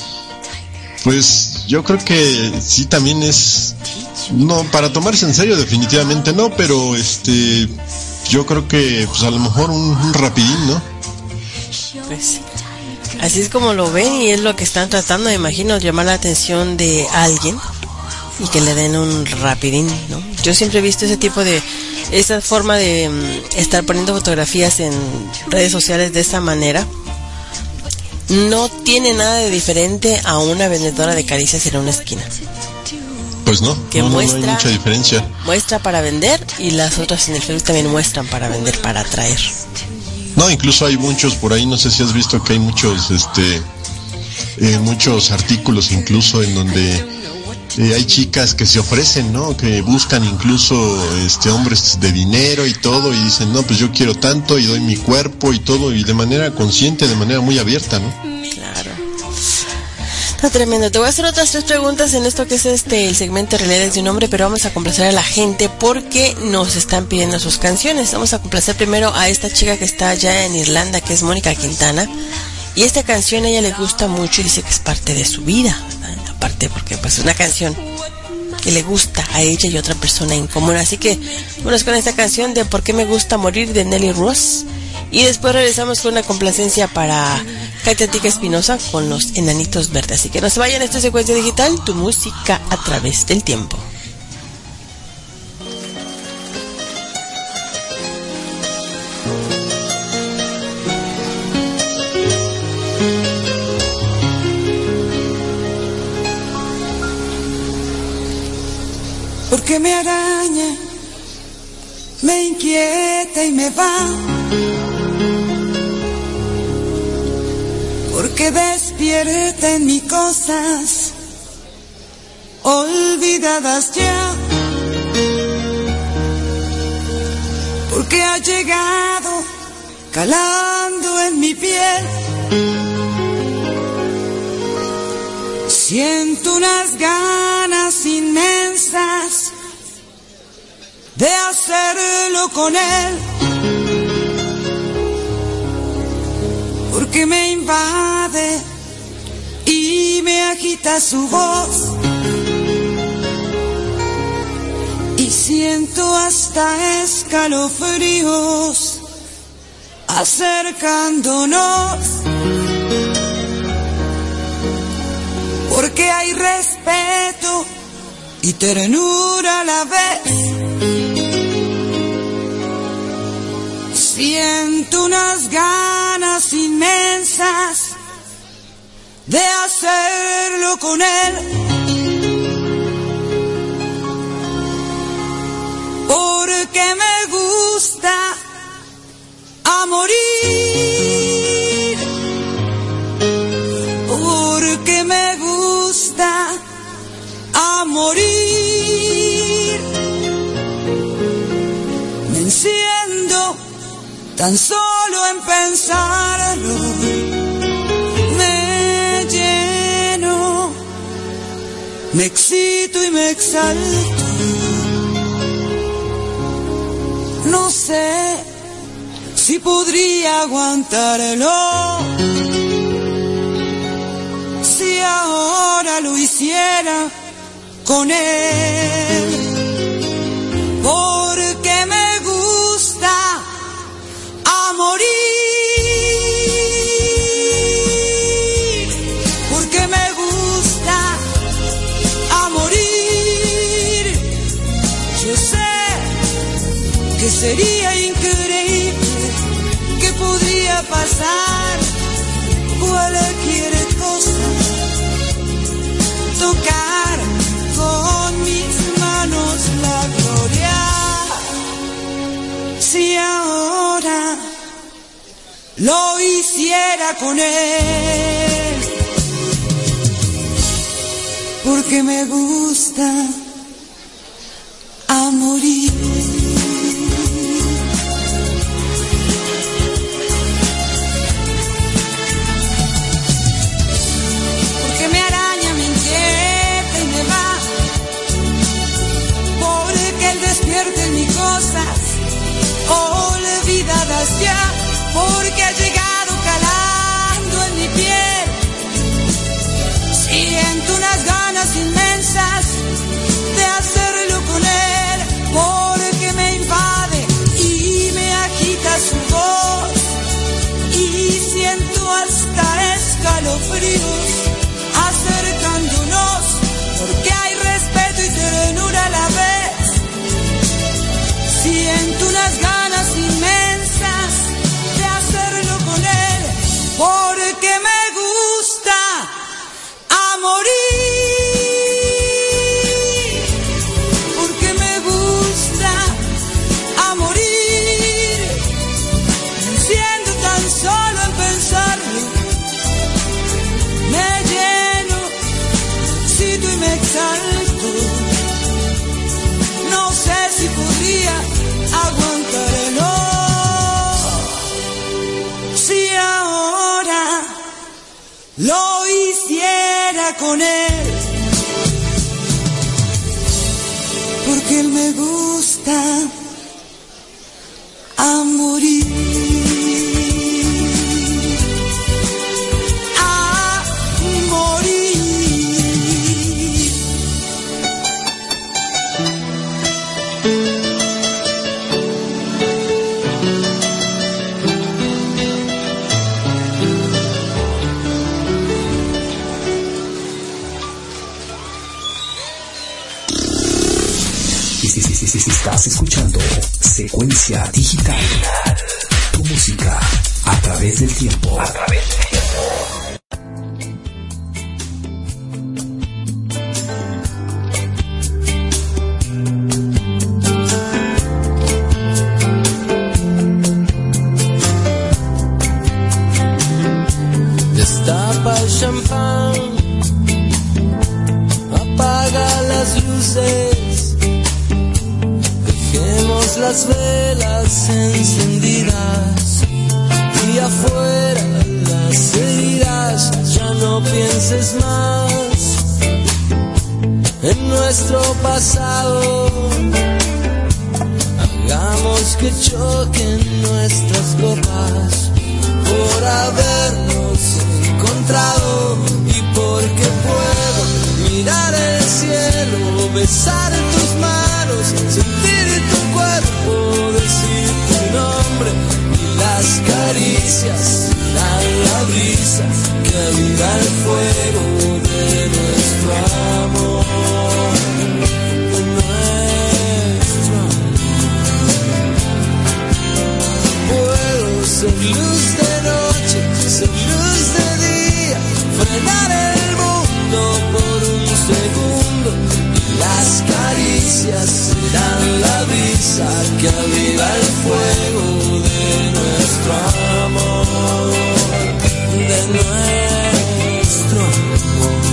pues yo creo que sí también es, no, para tomarse en serio definitivamente no, pero este, yo creo que pues a lo mejor un, un rapidín, ¿no? Pues así es como lo ven y es lo que están tratando, me imagino, llamar la atención de alguien y que le den un rapidín, ¿no? Yo siempre he visto ese tipo de, esa forma de mm, estar poniendo fotografías en redes sociales de esa manera. No tiene nada de diferente a una vendedora de caricias en una esquina. Pues no, Que no, no, no hay muestra- mucha diferencia. Muestra para vender y las otras en el Facebook también muestran para vender, para atraer. No, incluso hay muchos por ahí, no sé si has visto que hay muchos, este, eh, muchos artículos incluso en donde eh, hay chicas que se ofrecen, ¿no? Que buscan incluso este hombres de dinero y todo y dicen, no, pues yo quiero tanto y doy mi cuerpo y todo y de manera consciente, de manera muy abierta, ¿no? Claro. Está tremendo. Te voy a hacer otras tres preguntas en esto que es este el segmento Realidades de un Hombre, pero vamos a complacer a la gente porque nos están pidiendo sus canciones. Vamos a complacer primero a esta chica que está allá en Irlanda, que es Mónica Quintana. Y esta canción a ella le gusta mucho y dice que es parte de su vida, ¿verdad? Aparte porque pues es una canción que le gusta a ella y otra persona en común. Así que vámonos con esta canción de ¿Por qué me gusta morir? De Nelly Ross. Y después regresamos con una complacencia para Katia Tica Espinosa con Los Enanitos Verdes. Así que no se vayan, esta es Secuencia Digital, tu música a través del tiempo. Porque me araña, me inquieta y me va. Porque despierta en mí cosas olvidadas ya. Porque ha llegado calando en mi piel. Siento unas ganas inmensas de hacerlo con él. Porque me invade y me agita su voz. Y siento hasta escalofríos acercándonos. Porque hay respeto y ternura a la vez. Siento unas ganas inmensas de hacerlo con él. Porque me gusta a morir. Porque me gusta a morir. Me enciendo tan solo en pensarlo. Me lleno, me excito y me exalto. No sé si podría aguantarlo. Si ahora lo hiciera con él. Porque me gusta a morir. Porque me gusta a morir. Yo sé que sería increíble, que podría pasar cualquier cosa, tocar con mis manos la gloria. Si ahora lo hiciera con él. Porque me gusta a morir. Porque me araña, me inquieta y me va. Porque él despierta en mis cosas olvidadas ya. Porque ha llegado calando en mi piel. Siento unas ganas inmensas de hacerlo con él. Porque me invade y me agita su voz. Y siento hasta escalofríos acercándonos. Porque hay respeto y ternura a la vez. Siento unas ganas inmensas de hacerlo con él. Porque me gusta a morir. Porque me gusta a morir. Me enciendo tan solo en pensarlo. Me alto. No sé si podría aguantarlo. Si ahora lo hiciera con él, porque él me gusta a morir. Estás escuchando Secuencia Digital. Tu música a través del tiempo. A través del tiempo. Destapa el champán, apaga las luces, dejemos las velas encendidas y afuera las heridas. Ya no pienses más en nuestro pasado, hagamos que choquen nuestras copas por habernos encontrado y porque puedo mirar el cielo, besar tus manos, sentir tu cuerpo, decir tu nombre y las caricias dan la brisa que aviva el fuego de nuestro amor, de nuestro amor. Puedo ser luz de noche, ser luz de día, frenar el mundo por un segundo y las caricias serán la brisa que aviva el fuego de nuestro amor, de nuestro amor.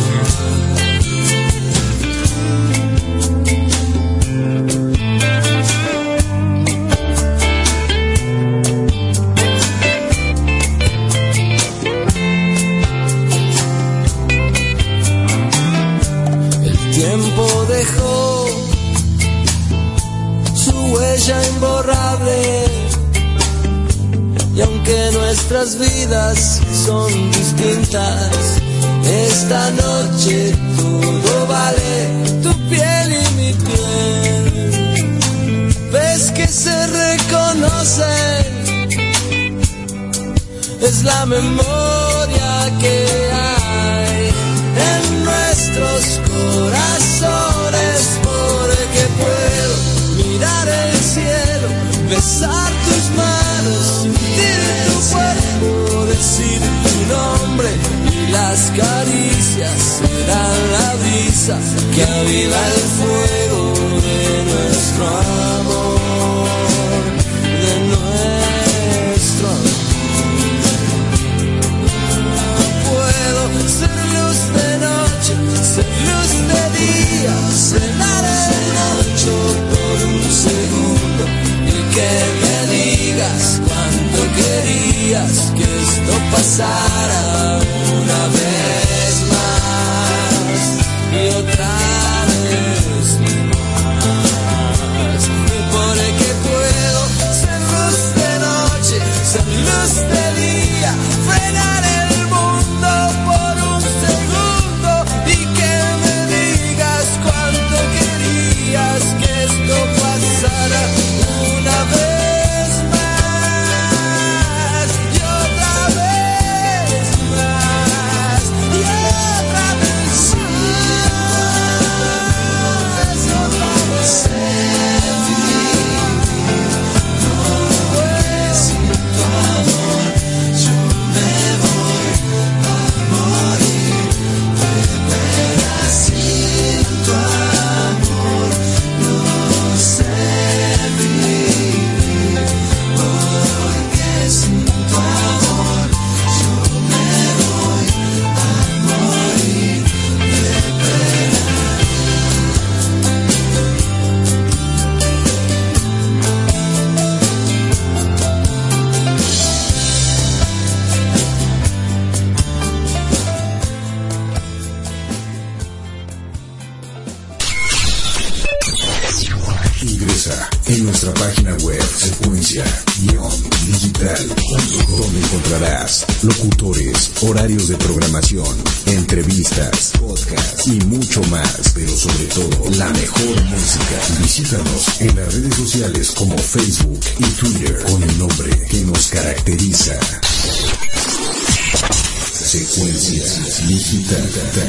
Tiempo dejó su huella imborrable y aunque nuestras vidas son distintas, esta noche todo vale, tu piel y mi piel. Ves que se reconocen, es la memoria que hay en nuestros corazones, porque puedo mirar el cielo, besar tus manos, sentir tu cuerpo, decir tu nombre y las caricias serán la brisa que aviva el fuego de nuestro amor, de nuestro amor. Puedo ser luz de noche, ser luz de día, frenar el ancho por un segundo y que me digas cuánto querías que esto pasara una vez más y otra vez más, porque puedo ser luz de noche, ser luz de día, frenar el mundo por un segundo y que me digas cuánto querías que esto pasara una vez más y otra vez más y otra vez más. nuestra página web secuencia digital punto com, donde encontrarás locutores, horarios de programación, entrevistas, podcasts y mucho más, pero sobre todo la mejor música. Visítanos en las redes sociales como Facebook y Twitter con el nombre que nos caracteriza. Secuencia Digital.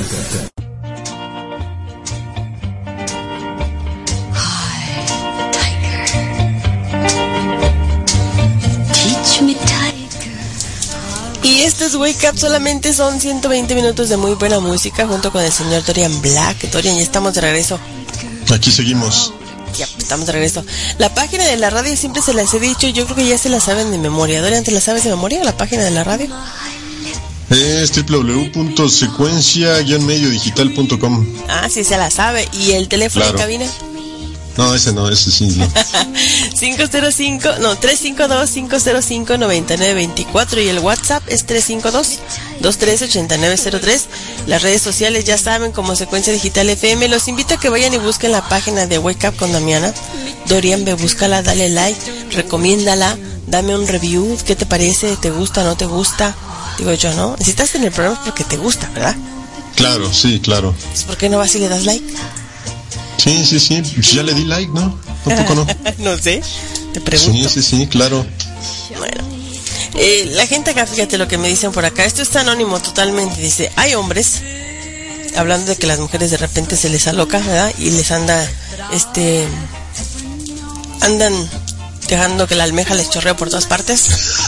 Y esto es Wake Up, solamente son ciento veinte minutos de muy buena música junto con el señor Dorian Black. Dorian, ya estamos de regreso. Aquí seguimos. Ya, estamos de regreso. La página de la radio siempre se las he dicho, yo creo que ya se la saben de memoria. Dorian, ¿te la sabes de memoria la página de la radio? Es doble u doble u doble u punto secuencia medio digital punto com. Ah, sí se la sabe. ¿Y el teléfono Claro. de cabina? No, ese no, ese sí. No. cinco cero cinco, no, tres cinco dos, cinco cero cinco, nueve nueve dos cuatro y el WhatsApp es tres cinco dos, dos tres ocho nueve cero tres. Las redes sociales ya saben, como Secuencia Digital F M. Los invito a que vayan y busquen la página de Wake Up con Damiana. Dorian, ve, búscala, dale like, recomiéndala, dame un review, ¿qué te parece? ¿Te gusta, no te gusta? Digo yo, ¿no? Si estás en el programa es porque te gusta, ¿verdad? Claro, sí, claro. Pues, ¿por qué no vas y le das like? Sí, sí, sí. Pues ya le di like, ¿no? Tampoco no. No sé, te pregunto. Sí, sí, sí, claro. Bueno, eh, la gente acá, fíjate lo que me dicen por acá. Esto está anónimo totalmente. Dice, hay hombres, hablando de que las mujeres de repente se les aloca, ¿verdad? Y les anda, este, andan dejando que la almeja les chorrea por todas partes.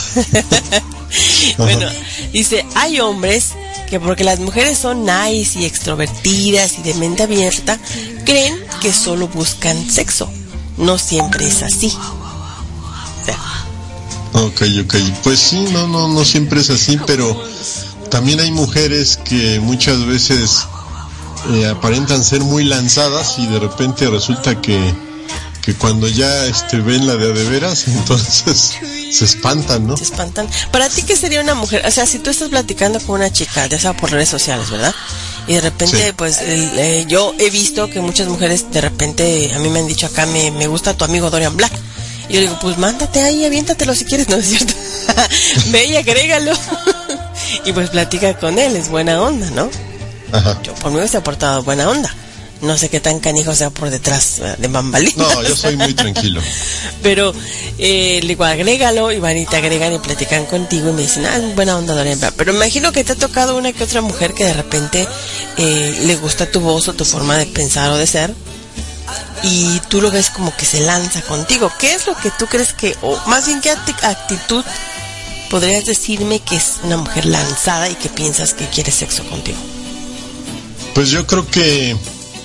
Bueno, dice, hay hombres que porque las mujeres son nice y extrovertidas y de mente abierta, creen que solo buscan sexo. No siempre es así. O sea, Ok, ok. Pues sí, no, no, no siempre es así, pero también hay mujeres que muchas veces eh, aparentan ser muy lanzadas y de repente resulta que, que cuando ya este, ven la de a de veras, entonces se espantan, ¿no? se espantan. Para ti, ¿qué sería una mujer? O sea, si tú estás platicando con una chica, ya sea por redes sociales, ¿verdad? Y de repente, Sí. pues, el, eh, yo he visto que muchas mujeres, de repente, a mí me han dicho acá, me, me gusta tu amigo Dorian Black. Y yo digo, pues, mándate ahí, aviéntatelo si quieres, ¿no es cierto? Ve y agrégalo. Y pues, platica con él, es buena onda, ¿no? Ajá. Yo, por mí, se ha portado buena onda. No sé qué tan canijo sea por detrás eh, de bambalinas. No, yo soy muy tranquilo. Pero, eh, le digo, agrégalo, y van y te agregan y platican contigo y me dicen, ah, buena onda, Dorian. Pero imagino que te ha tocado una que otra mujer que de repente eh, le gusta tu voz o tu forma de pensar o de ser, y tú lo ves como que se lanza contigo. ¿Qué es lo que tú crees que, o más bien, qué acti- actitud podrías decirme que es una mujer lanzada y que piensas que quiere sexo contigo? Pues yo creo que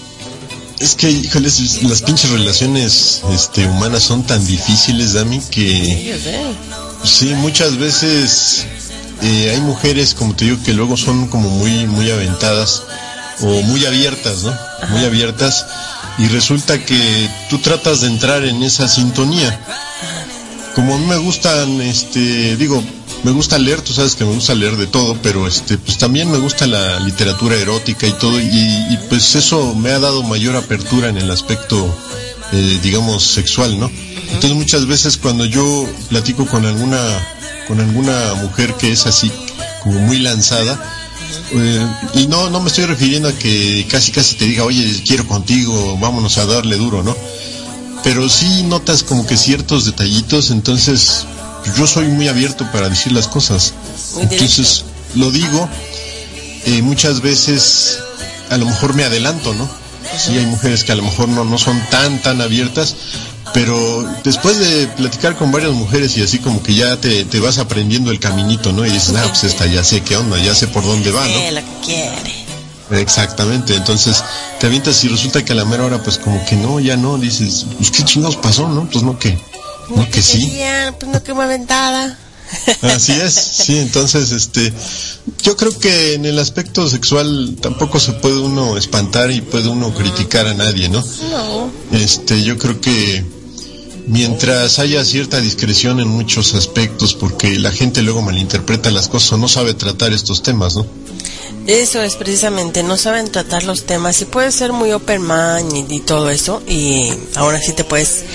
es que, híjoles, las pinches relaciones este, humanas son tan difíciles, Dami, que Yo sé. sí, muchas veces eh, hay mujeres, como te digo, que luego son como muy, muy aventadas o muy abiertas, ¿no? Muy abiertas, y resulta que tú tratas de entrar en esa sintonía. Como a mí me gustan, este, digo, me gusta leer, tú sabes que me gusta leer de todo, pero este, pues también me gusta la literatura erótica y todo, y, y pues eso me ha dado mayor apertura en el aspecto, eh, digamos, sexual, ¿no? Entonces muchas veces cuando yo platico con alguna, con alguna mujer que es así, como muy lanzada, eh, y no, no me estoy refiriendo a que casi casi te diga, oye, quiero contigo, vámonos a darle duro, ¿no? Pero sí notas como que ciertos detallitos, entonces yo soy muy abierto para decir las cosas. Muy directo. Entonces lo digo, eh, muchas veces a lo mejor me adelanto, ¿no? Sí, hay mujeres que a lo mejor no, no son tan, tan abiertas, pero después de platicar con varias mujeres y así como que ya te, te vas aprendiendo el caminito, ¿no? Y dices, ah, pues esta ya sé qué onda, ya sé por dónde va, Sí, ¿no? lo que quiere. Exactamente, entonces te avientas y resulta que a la mera hora pues como que no, ya no, dices, pues qué chingados pasó, ¿no? Pues no que, no que sí. Querían, pues no que me aventada. Así es, sí, entonces este, yo creo que en el aspecto sexual tampoco se puede uno espantar y puede uno criticar a nadie, ¿no? No. Este, yo creo que mientras haya cierta discreción en muchos aspectos, porque la gente luego malinterpreta las cosas o no sabe tratar estos temas, ¿no? Eso es precisamente, no saben tratar los temas y puedes ser muy open mind y, y todo eso, y ahora sí te puedes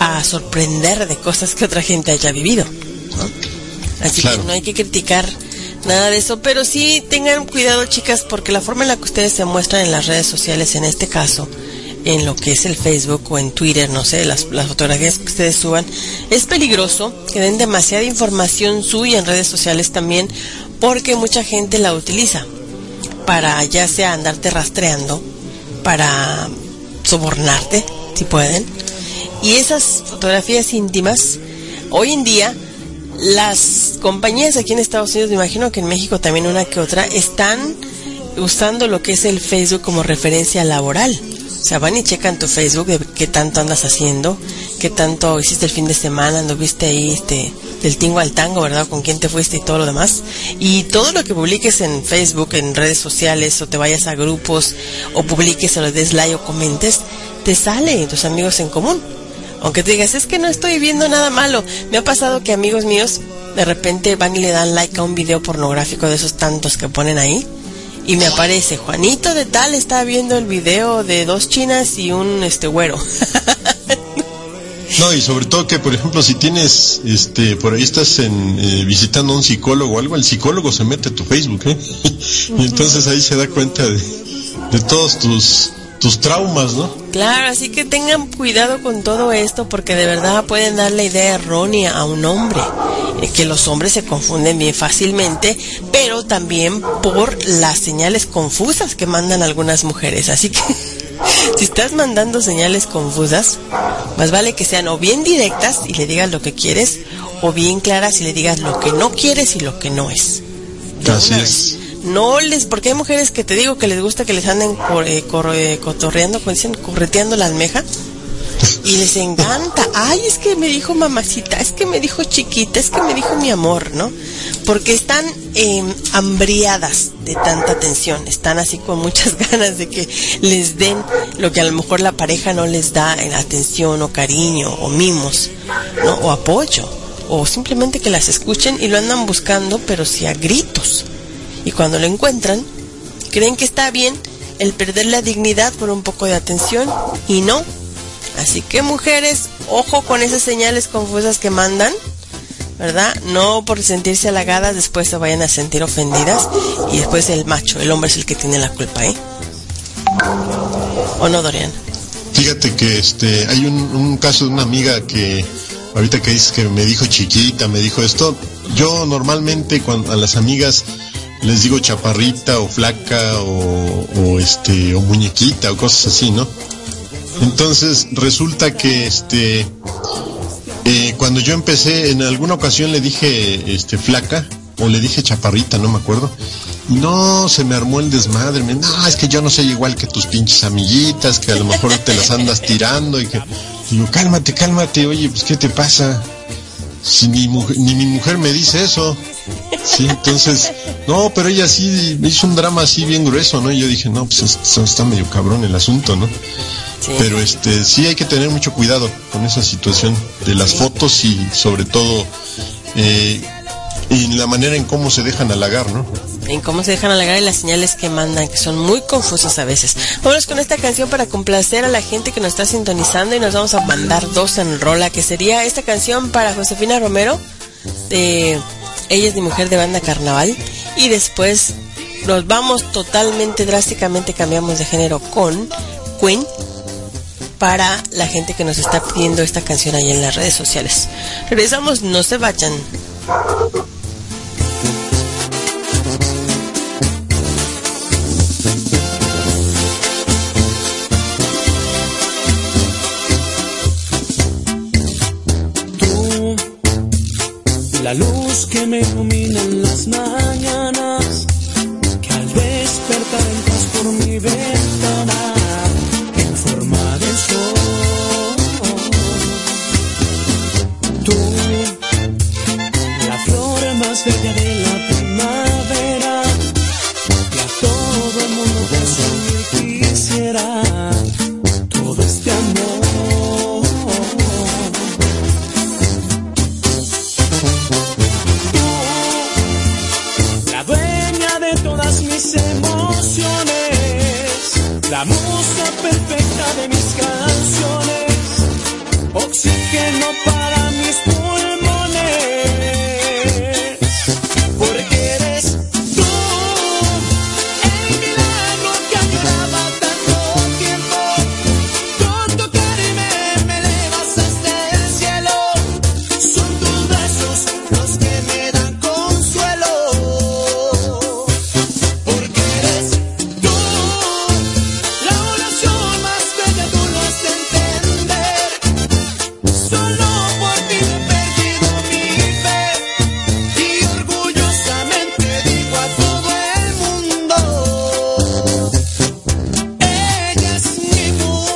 a sorprender de cosas que otra gente haya vivido, ¿no? Así claro. que no hay que criticar nada de eso, pero sí tengan cuidado, chicas, porque la forma en la que ustedes se muestran en las redes sociales, en este caso, en lo que es el Facebook o en Twitter, no sé, las, las fotografías que ustedes suban, es peligroso que den demasiada información suya en redes sociales también, porque mucha gente la utiliza para ya sea andarte rastreando, para sobornarte, si pueden. Y esas fotografías íntimas, hoy en día, las compañías aquí en Estados Unidos, me imagino que en México también una que otra, están usando lo que es el Facebook como referencia laboral. O sea, van y checan tu Facebook de qué tanto andas haciendo, qué tanto hiciste el fin de semana, anduviste ahí este, del tingo al tango, ¿verdad? Con quién te fuiste y todo lo demás. Y todo lo que publiques en Facebook, en redes sociales, o te vayas a grupos, o publiques o le des like o comentes, te sale en tus amigos en común. Aunque te digas, es que no estoy viendo nada malo. Me ha pasado que amigos míos de repente van y le dan like a un video pornográfico de esos tantos que ponen ahí. Y me aparece, Juanito de tal está viendo el video de dos chinas y un este güero. No, y sobre todo que, por ejemplo, si tienes, este, por ahí estás en, eh, visitando a un psicólogo o algo, el psicólogo se mete a tu Facebook, ¿eh? Y entonces ahí se da cuenta de, de todos tus, tus traumas, ¿no? Claro, así que tengan cuidado con todo esto, porque de verdad pueden dar la idea errónea a un hombre, eh, que los hombres se confunden bien fácilmente, pero también por las señales confusas que mandan algunas mujeres. Así que si estás mandando señales confusas, más vale que sean o bien directas y le digas lo que quieres, o bien claras y le digas lo que no quieres y lo que no es. Así es. No les, porque hay mujeres que te digo que les gusta que les anden cor, eh, cor, eh, cotorreando, como dicen, correteando la almeja, y les encanta. Ay, es que me dijo mamacita, es que me dijo chiquita, es que me dijo mi amor, ¿no? Porque están eh, hambriadas de tanta atención, están así con muchas ganas de que les den lo que a lo mejor la pareja no les da en atención o cariño o mimos, ¿no? O apoyo, o simplemente que las escuchen, y lo andan buscando, pero sí a gritos. Y cuando lo encuentran, creen que está bien el perder la dignidad por un poco de atención, y no. Así que mujeres, ojo con esas señales confusas que mandan, ¿verdad? No por sentirse halagadas después se vayan a sentir ofendidas, y después el macho, el hombre es el que tiene la culpa, ¿eh? ¿O no, Dorian? Fíjate que este hay un, un caso de una amiga que ahorita que dices que me dijo chiquita, me dijo esto. Yo normalmente cuando a las amigas les digo chaparrita o flaca o, o este o muñequita o cosas así, ¿no? Entonces resulta que este eh, cuando yo empecé, en alguna ocasión le dije este flaca o le dije chaparrita, no me acuerdo. No, se me armó el desmadre. Me, no, es que yo no soy igual que tus pinches amiguitas, que a lo mejor te las andas tirando y que digo, cálmate, cálmate, oye, pues ¿qué te pasa? Si ni, mujer, ni mi mujer me dice eso. Sí, entonces, no, pero ella sí hizo un drama así bien grueso, ¿no? Y yo dije, no, pues está, está medio cabrón el asunto, ¿no? Sí. Pero este, sí hay que tener mucho cuidado con esa situación de las fotos y sobre todo eh, en la manera en cómo se dejan halagar, ¿no? En cómo se dejan halagar y las señales que mandan, que son muy confusas a veces. Vámonos con esta canción para complacer a la gente que nos está sintonizando, y nos vamos a mandar dos en rola, que sería esta canción para Josefina Romero, de Ella es mi mujer, de Banda Carnaval, y después nos vamos totalmente, drásticamente cambiamos de género con Queen, para la gente que nos está pidiendo esta canción ahí en las redes sociales. Regresamos, no se vayan. Tú, la luz que me ilumina en las mañanas, que al despertar entras por mi ventana en forma de sol. Tú, la flor más bella de la primavera, que a todo el mundo presumir quisiera todo este amor. Tú, la dueña de todas mis emociones, la musa perfecta de mis canciones, oxígeno para mis pulmones, porque eres tú el milagro que añoraba tanto tiempo. Con tocarme me elevas hasta el cielo, son tus besos los que me dan consuelo, porque eres tú la oración más bella, tú lo has de entender. Solo por ti me he perdido mi fe y orgullosamente digo a todo el mundo: ella es mi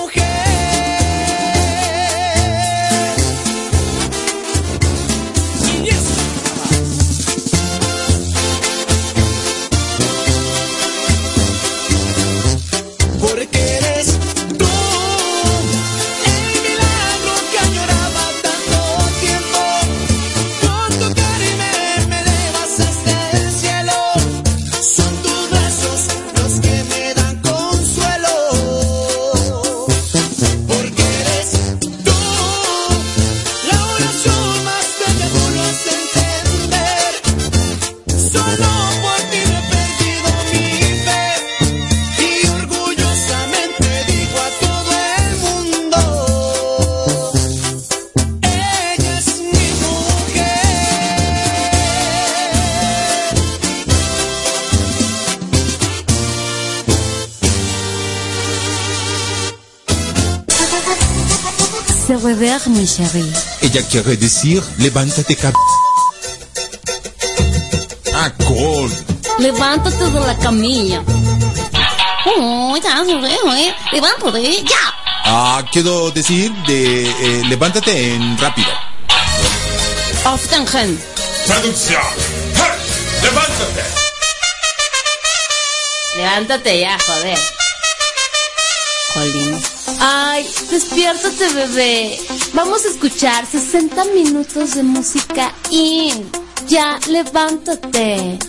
mujer. Yes. Porque eres tú el milagro que añoraba tanto tiempo. Con tocarme me elevas hasta el cielo, son tus besos los que me dan consuelo, porque eres tú la oración más bella, tú lo has de entender. Solo por ti me he perdido mi fe y orgullosamente digo a todo el mundo: ella es mi mujer. Se réveille, mon chéri. Ella quiere decir, levántate, cab... Ah, cool. Levántate de la camilla. Oh, ya, eh. Levántate, ya. Ah, quiero decir de eh, levántate en rápido. Aufstehen. Traducción. ¡Hey! ¡Levántate! Levántate ya, joder. Jolín. Ay, despiértate, bebé. Vamos a escuchar sesenta minutos de música in. Ya, levántate.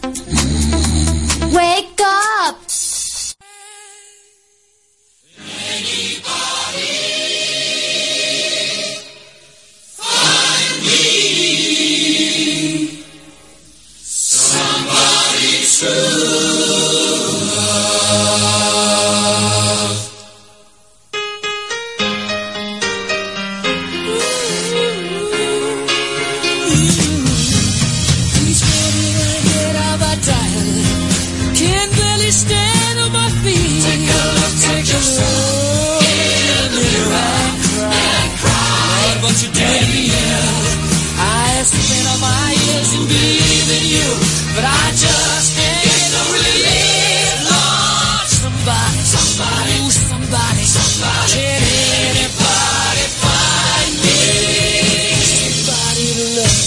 Wake up. Each morning I get out my dial, can't barely stand on my feet. Take a look, take a look in the mirror and cry. What won't you do to me? I have spent all my years in believing you, but I just can't get no relief. Lord, somebody, somebody, ooh, somebody, somebody, can anybody find me? Somebody to love.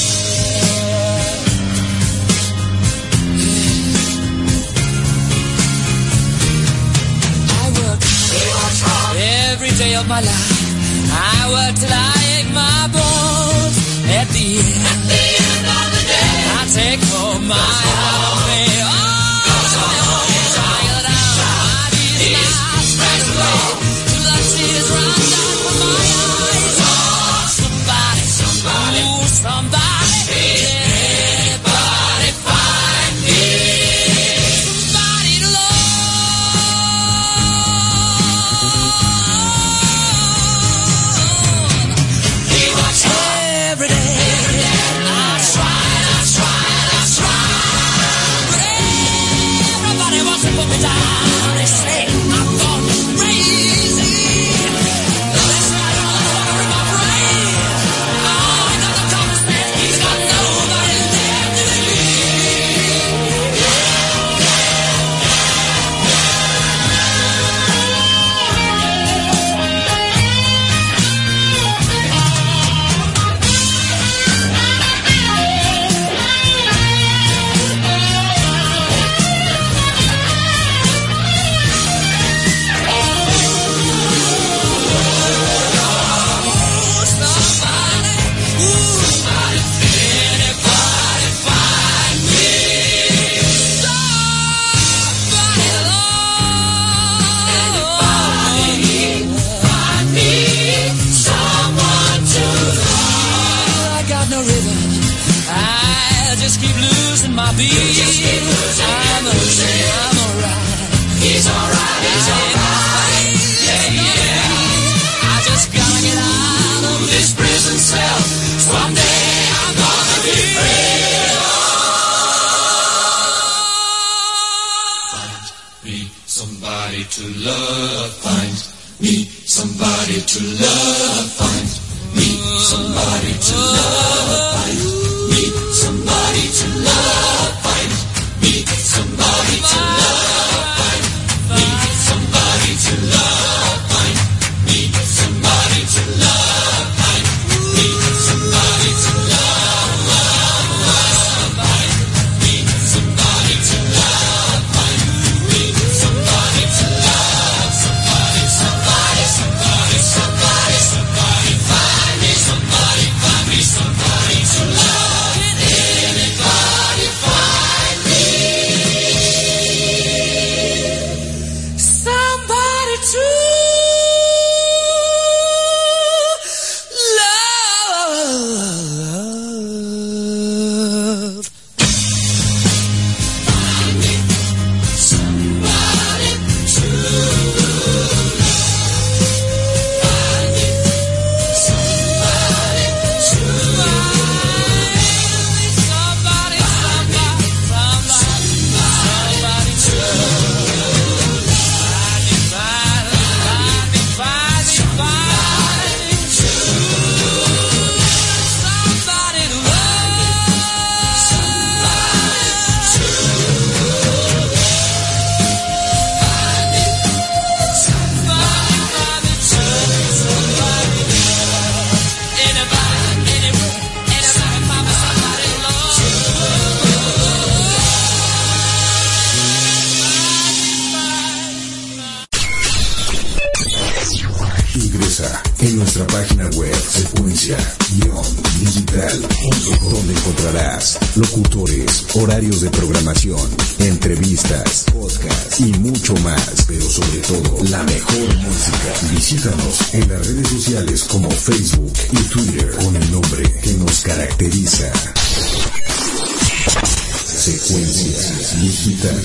I work every day of my life. I work till I ache my bones. At the end, at the end of the day, I take home my holiday. Oh, tired out, my knees not straight away till the tears run down from my eyes. Oh, somebody, somebody, ooh, somebody, can anybody find me? Somebody to love. He works every day. I try, I try, I try. a river. I just keep losing my beat. You just keep losing, I'm a, I'm alright. He's alright, he's alright. Yeah, yeah. I just gotta get out of this prison cell. Someday I'm gonna be free. Find me somebody to love. Find me somebody to love. Find me somebody to love. Find me somebody to love. Find me somebody to love. Find me somebody to love. Find me somebody to love. Find me somebody to love. Find me somebody to love. Find me somebody to love. Somebody, somebody, somebody, somebody, somebody. Find me somebody, find me somebody to love. Anybody find me somebody to love. Find me somebody to love. Find me somebody to love. Somebody, somebody, somebody, somebody to love. Find me, find me, find me, find me, find me to love. Somebody to love. Somebody to love. Find me somebody, find me to somebody to love. Anybody, anywhere, anybody, find me somebody to love. Ingresa en nuestra página web secuencia digital punto com, donde encontrarás locutores, horarios de programación, entrevistas, podcasts y mucho más, pero sobre todo la mejor música. Visítanos en las redes sociales como Facebook y Twitter con el nombre que nos caracteriza. Secuencia digital.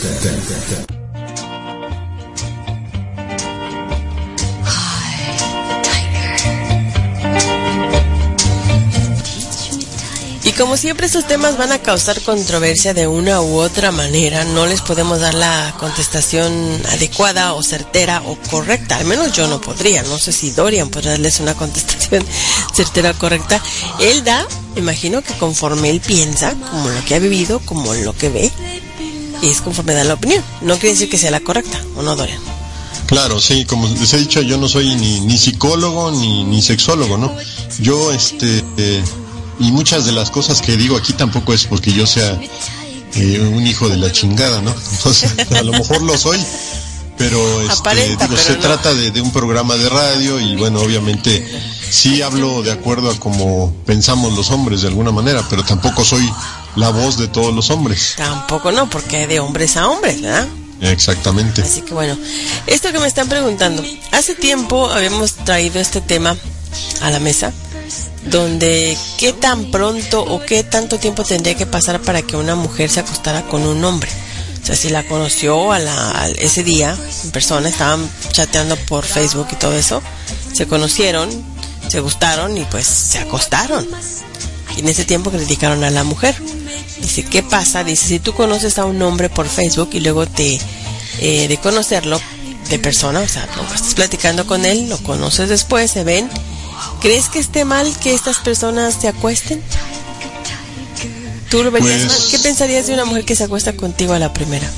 Y como siempre estos temas van a causar controversia de una u otra manera, no les podemos dar la contestación adecuada o certera o correcta, al menos yo no podría, no sé si Dorian podrá darles una contestación certera o correcta. Él da, imagino que conforme él piensa, como lo que ha vivido, como lo que ve, y es conforme da la opinión, no quiere decir que sea la correcta, ¿o no, Dorian? Claro, sí, como les he dicho, yo no soy ni, ni psicólogo ni, ni sexólogo, ¿no? Yo, este... Eh, y muchas de las cosas que digo aquí tampoco es porque yo sea eh, un hijo de la chingada, ¿no? Entonces, a lo mejor lo soy, pero, este, Aparenta, digo, pero se no. trata de, de un programa de radio y bueno, obviamente sí hablo de acuerdo a como pensamos los hombres de alguna manera, pero tampoco soy la voz de todos los hombres. Tampoco no, porque hay de hombres a hombres, ¿verdad? Exactamente. Así que bueno, esto que me están preguntando, hace tiempo habíamos traído este tema a la mesa, donde qué tan pronto o qué tanto tiempo tendría que pasar para que una mujer se acostara con un hombre. O sea, si la conoció a la, a ese día en persona, estaban chateando por Facebook y todo eso, se conocieron, se gustaron y pues se acostaron. Y en ese tiempo criticaron a la mujer. Dice, ¿qué pasa? Dice, si tú conoces a un hombre por Facebook y luego te eh, de conocerlo de persona, o sea, no estás platicando con él, lo conoces después, se ven, ¿crees que esté mal que estas personas se acuesten? ¿Tú lo verías Pues- mal? ¿Qué pensarías de una mujer que se acuesta contigo a la primera?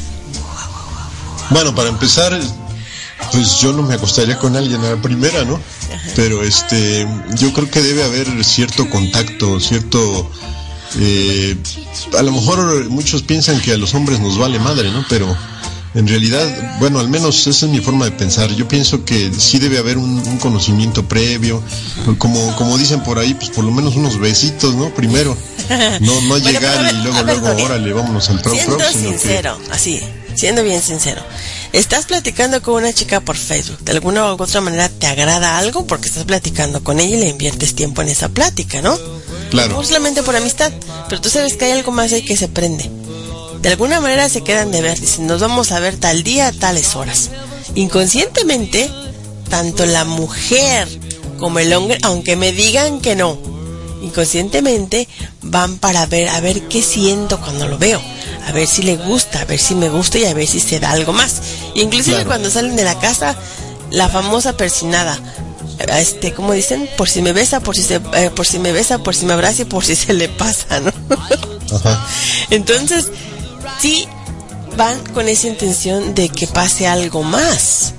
Bueno, para empezar, pues yo no me acostaría con alguien a la primera, ¿no? Pero este, yo creo que debe haber cierto contacto, cierto... Eh, a lo mejor muchos piensan que a los hombres nos vale madre, ¿no? Pero en realidad, bueno, al menos esa es mi forma de pensar. Yo pienso que sí debe haber un, un conocimiento previo, como como dicen por ahí, pues por lo menos unos besitos, ¿no? Primero, no no Bueno, llegar pero a ver, y luego a ver, luego Dorian, órale, vámonos al pro Siendo pro, sino que sincero, así, siendo bien sincero, estás platicando con una chica por Facebook, de alguna u otra manera te agrada algo porque estás platicando con ella y le inviertes tiempo en esa plática, ¿no? Claro. No solamente por amistad, pero tú sabes que hay algo más ahí que se prende. De alguna manera se quedan de ver, dicen, nos vamos a ver tal día, tales horas. Inconscientemente, tanto la mujer como el hombre, aunque me digan que no, inconscientemente van para ver, a ver qué siento cuando lo veo, a ver si le gusta, a ver si me gusta y a ver si se da algo más. Y inclusive Claro. cuando salen de la casa, la famosa persinada, este, como dicen, por si me besa, por si se, eh, por si me besa, por si me abraza y por si se le pasa, ¿no? Ajá. Entonces, sí van con esa intención de que pase algo más.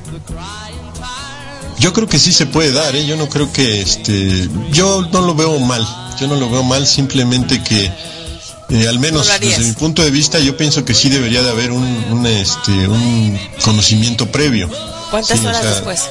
Yo creo que sí se puede dar, ¿eh? Yo no creo que, este, yo no lo veo mal, yo no lo veo mal, simplemente que, eh, al menos No lo harías. desde mi punto de vista, yo pienso que sí debería de haber un, un, este, un conocimiento previo. ¿Cuántas Sí, o horas sea, después?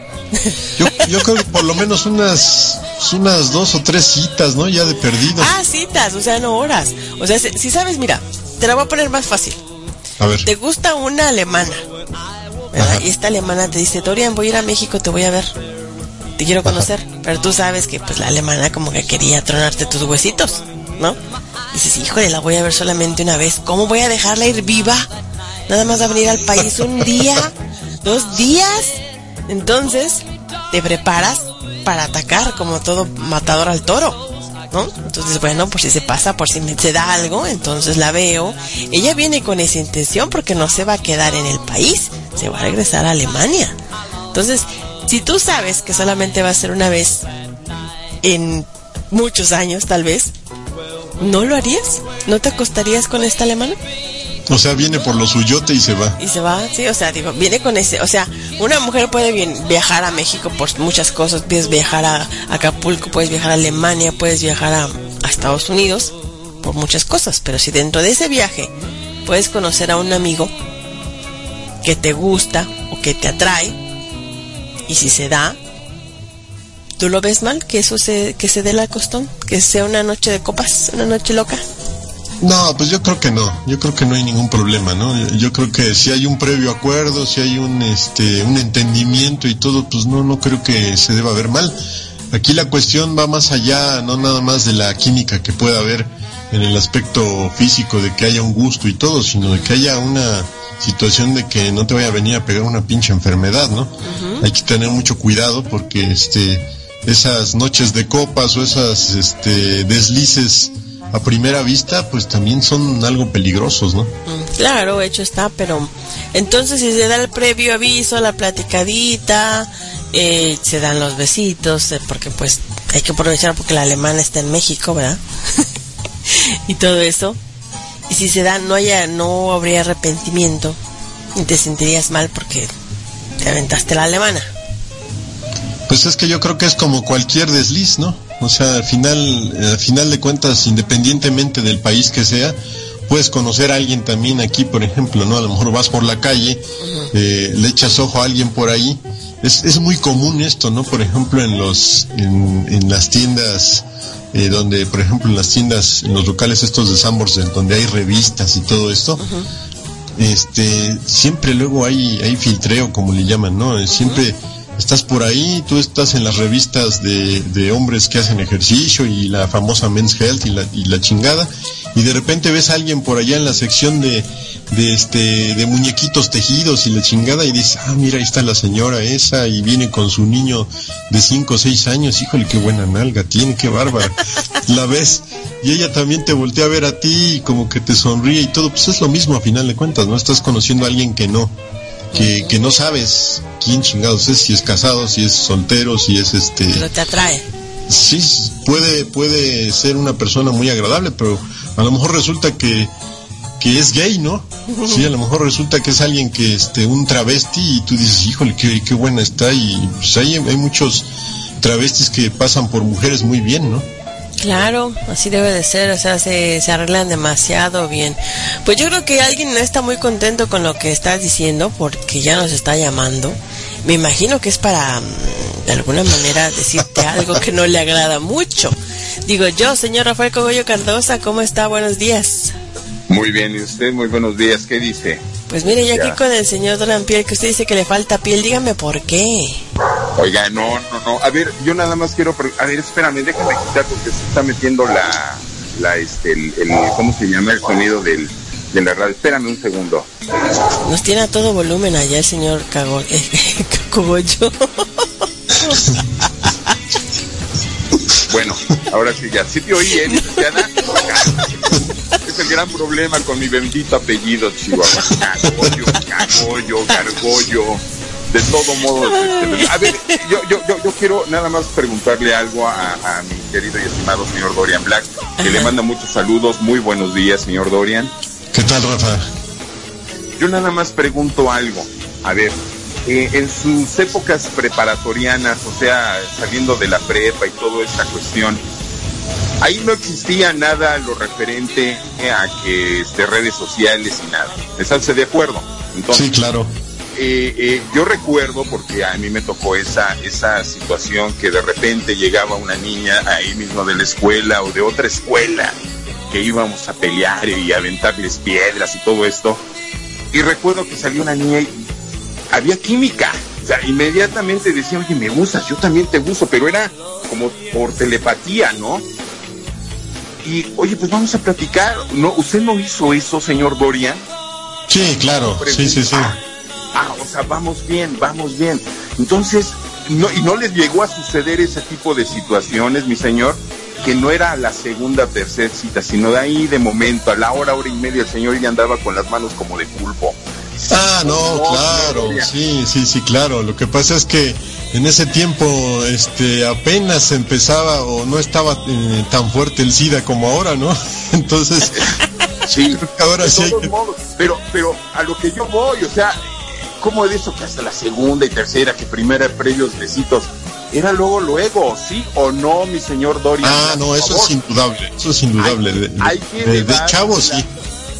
Yo, yo creo que por lo menos unas, unas dos o tres citas, ¿no? Ya de perdido. Ah, citas, o sea, no horas. O sea, si, si sabes, mira, te la voy a poner más fácil. A ver. Te gusta una alemana, ¿verdad? Ajá. Y esta alemana te dice, Dorian, voy a ir a México, te voy a ver, te quiero conocer. Pero tú sabes que pues la alemana como que quería tronarte tus huesitos, ¿no? Dices, híjole, la voy a ver solamente una vez. ¿Cómo voy a dejarla ir viva? Nada más va a venir al país un día, dos días. Entonces, te preparas para atacar como todo matador al toro, ¿no? Entonces, bueno, por si se pasa, por si me, se da algo, entonces la veo. Ella viene con esa intención porque no se va a quedar en el país, se va a regresar a Alemania. Entonces, si tú sabes que solamente va a ser una vez en muchos años, tal vez, ¿no lo harías? ¿No te acostarías con esta alemana? O sea, viene por lo suyote y se va. Y se va, sí, o sea, digo, viene con ese, o sea, una mujer puede bien, viajar a México por muchas cosas, puedes viajar a Acapulco, puedes viajar a Alemania, puedes viajar a, a Estados Unidos, por muchas cosas, pero si dentro de ese viaje puedes conocer a un amigo que te gusta o que te atrae, y si se da, ¿tú lo ves mal? Que eso se, que se dé la costón, que sea una noche de copas, una noche loca. No, pues yo creo que no, yo creo que no hay ningún problema, ¿no? Yo, yo creo que si hay un previo acuerdo, si hay un este un entendimiento y todo, pues no no creo que se deba ver mal. Aquí la cuestión va más allá, no nada más de la química que pueda haber en el aspecto físico, de que haya un gusto y todo, sino de que haya una situación de que no te vaya a venir a pegar una pinche enfermedad, ¿no? Uh-huh. Hay que tener mucho cuidado porque este esas noches de copas o esas este deslices a primera vista, pues también son algo peligrosos, ¿no? Claro, hecho está, pero entonces si se da el previo aviso, la platicadita, eh, se dan los besitos, eh, porque pues hay que aprovechar porque la alemana está en México, ¿verdad? Y todo eso. Y si se da, no haya, no habría arrepentimiento y te sentirías mal porque te aventaste la alemana. Pues es que yo creo que es como cualquier desliz, ¿no? O sea, al final, al final de cuentas, independientemente del país que sea, puedes conocer a alguien también aquí, por ejemplo, ¿no? A lo mejor vas por la calle, uh-huh. eh, le echas ojo a alguien por ahí. Es, es muy común esto, ¿no? Por ejemplo, en los, en, en las tiendas, eh, donde, por ejemplo, en las tiendas, en los locales estos de Sanborns, donde hay revistas y todo esto, uh-huh. este, siempre luego hay, hay filtreo, como le llaman, ¿no? Siempre estás por ahí, tú estás en las revistas de, de hombres que hacen ejercicio y la famosa Men's Health y la, y la chingada, y de repente ves a alguien por allá en la sección de, de este, de muñequitos tejidos y la chingada, y dices, ah, mira, ahí está la señora esa, y viene con su niño de cinco o seis años, híjole, qué buena nalga tiene, qué bárbara. La ves, y ella también te voltea a ver a ti, y como que te sonríe y todo, pues es lo mismo a final de cuentas, ¿no? Estás conociendo a alguien que no, que, que no sabes quién chingados es, si es casado, si es soltero, si es este... Pero te atrae. Sí, puede, puede ser una persona muy agradable, pero a lo mejor resulta que, que es gay, ¿no? Sí, a lo mejor resulta que es alguien que, este, un travesti, y tú dices, híjole, qué, qué buena está, y pues hay, hay muchos travestis que pasan por mujeres muy bien, ¿no? Claro, así debe de ser, o sea, se, se arreglan demasiado bien. Pues yo creo que alguien no está muy contento con lo que estás diciendo porque ya nos está llamando. Me imagino que es para, de alguna manera, decirte algo que no le agrada mucho. Digo yo, señor Rafael Cogollo Cardosa, ¿cómo está? Buenos días. Muy bien, ¿y usted? Muy buenos días, ¿qué dice? Pues mire, ya ya. aquí con el señor Dorian Piel, que usted dice que le falta piel, dígame por qué. Oiga, no, no, no. A ver, yo nada más quiero... pre- A ver, espérame, déjame quitar porque se está metiendo la... la este, el, el- ¿cómo se llama? El sonido del, de la radio. Espérame un segundo. Nos tiene a todo volumen allá el señor Cago... eh, Cogollo. Bueno, ahora sí ya. ¿Sí te oí, eh, licenciada? Es el gran problema con mi bendito apellido, Chihuahua. Cagollo, cagollo, gargollo. De todo modo, este, a ver, yo, yo, yo, yo quiero nada más preguntarle algo a, a mi querido y estimado señor Dorian Black, que Ajá. le manda muchos saludos. Muy buenos días, señor Dorian. ¿Qué tal, Rafa? Yo nada más pregunto algo. A ver, eh, en sus épocas preparatorianas, o sea, saliendo de la prepa y toda esta cuestión, ahí no existía nada lo referente a que este, redes sociales y nada. ¿Estás de acuerdo? Entonces, Sí, claro. Eh, eh, yo recuerdo, porque a mí me tocó esa esa situación, que de repente llegaba una niña ahí mismo de la escuela o de otra escuela, que íbamos a pelear y a aventarles piedras y todo esto, y recuerdo que salió una niña y había química, o sea, inmediatamente decía, oye, me gustas, yo también te gusto, pero era como por telepatía, ¿no? Y, oye, pues vamos a platicar. ¿No? ¿Usted no hizo eso, señor Dorian? Sí, claro. Sí, sí, sí. Ah, o sea, vamos bien, vamos bien. Entonces, no, y no les llegó a suceder ese tipo de situaciones, mi señor, que no era la segunda o tercera cita, sino de ahí de momento, a la hora, hora y media, el señor ya andaba con las manos como de pulpo. Ah, no, claro, sí, sí, sí, claro. Lo que pasa es que en ese tiempo, este, apenas empezaba o no estaba eh, tan fuerte el SIDA como ahora, ¿no? Entonces, sí, creo que ahora de sí hay todos que... modos, pero, pero a lo que yo voy, o sea, ¿cómo de eso que hasta la segunda y tercera, que primera previos besitos? Era luego, luego, ¿sí o no, mi señor Dorian? Ah, no, eso es indudable, eso es indudable. Hay- De, de- hay que de- de elevar chavos, la- sí.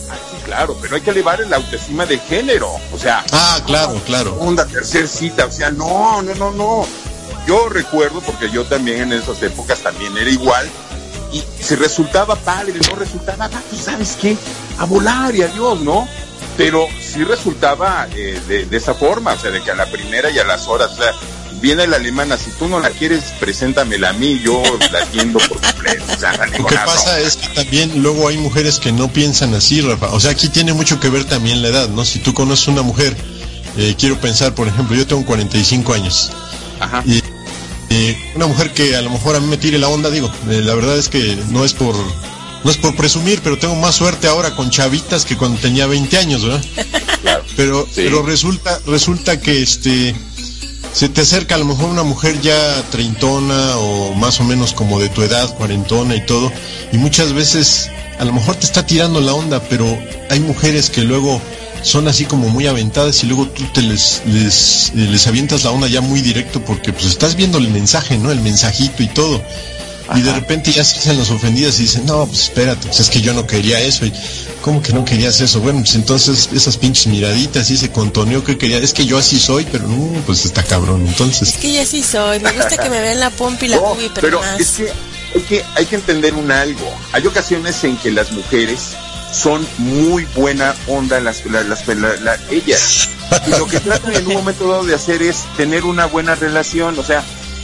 Claro, pero hay que elevar la autoestima de género, o sea... Ah, claro, claro. Segunda, tercera cita, o sea, no, no, no, no. Yo recuerdo, porque yo también en esas épocas también era igual, y si resultaba padre, no resultaba, ah, pues sabes qué, a volar y adiós, ¿no? Pero sí resultaba eh, de, de esa forma, o sea, de que a la primera y a las horas, o sea, viene la alemana, si tú no la quieres, preséntamela a mí, yo la atiendo por completo, o sea, Lo que pasa es que también luego hay mujeres que no piensan así, Rafa. O sea, aquí tiene mucho que ver también la edad, ¿no? Si tú conoces una mujer, eh, quiero pensar, por ejemplo, yo tengo cuarenta y cinco años. Ajá. Y eh, una mujer que a lo mejor a mí me tire la onda, digo, eh, la verdad es que no es por no es por presumir, pero tengo más suerte ahora con chavitas que cuando tenía veinte años, ¿verdad? Claro. Pero, Sí. pero resulta, resulta que este se te acerca a lo mejor una mujer ya treintona o más o menos como de tu edad, cuarentona y todo, y muchas veces a lo mejor te está tirando la onda, pero hay mujeres que luego son así como muy aventadas y luego tú te les, les, eh, les avientas la onda ya muy directo porque pues estás viendo el mensaje, ¿no? El mensajito y todo. Y de repente ya se hacen las ofendidas y dicen, no, pues espérate, pues es que yo no quería eso. Y, ¿cómo que no querías eso? Bueno, pues entonces esas pinches miraditas y ese contoneo que quería, es que yo así soy, pero no, pues está cabrón, entonces. Es que yo así soy, me gusta que me vean la pompa y la No, boobie, pero, pero más. es que hay, que hay que entender un algo. Hay ocasiones en que las mujeres son muy buena onda, las, las, las- la- la- ellas. Y lo que tratan en un momento dado de hacer es tener una buena relación, o sea,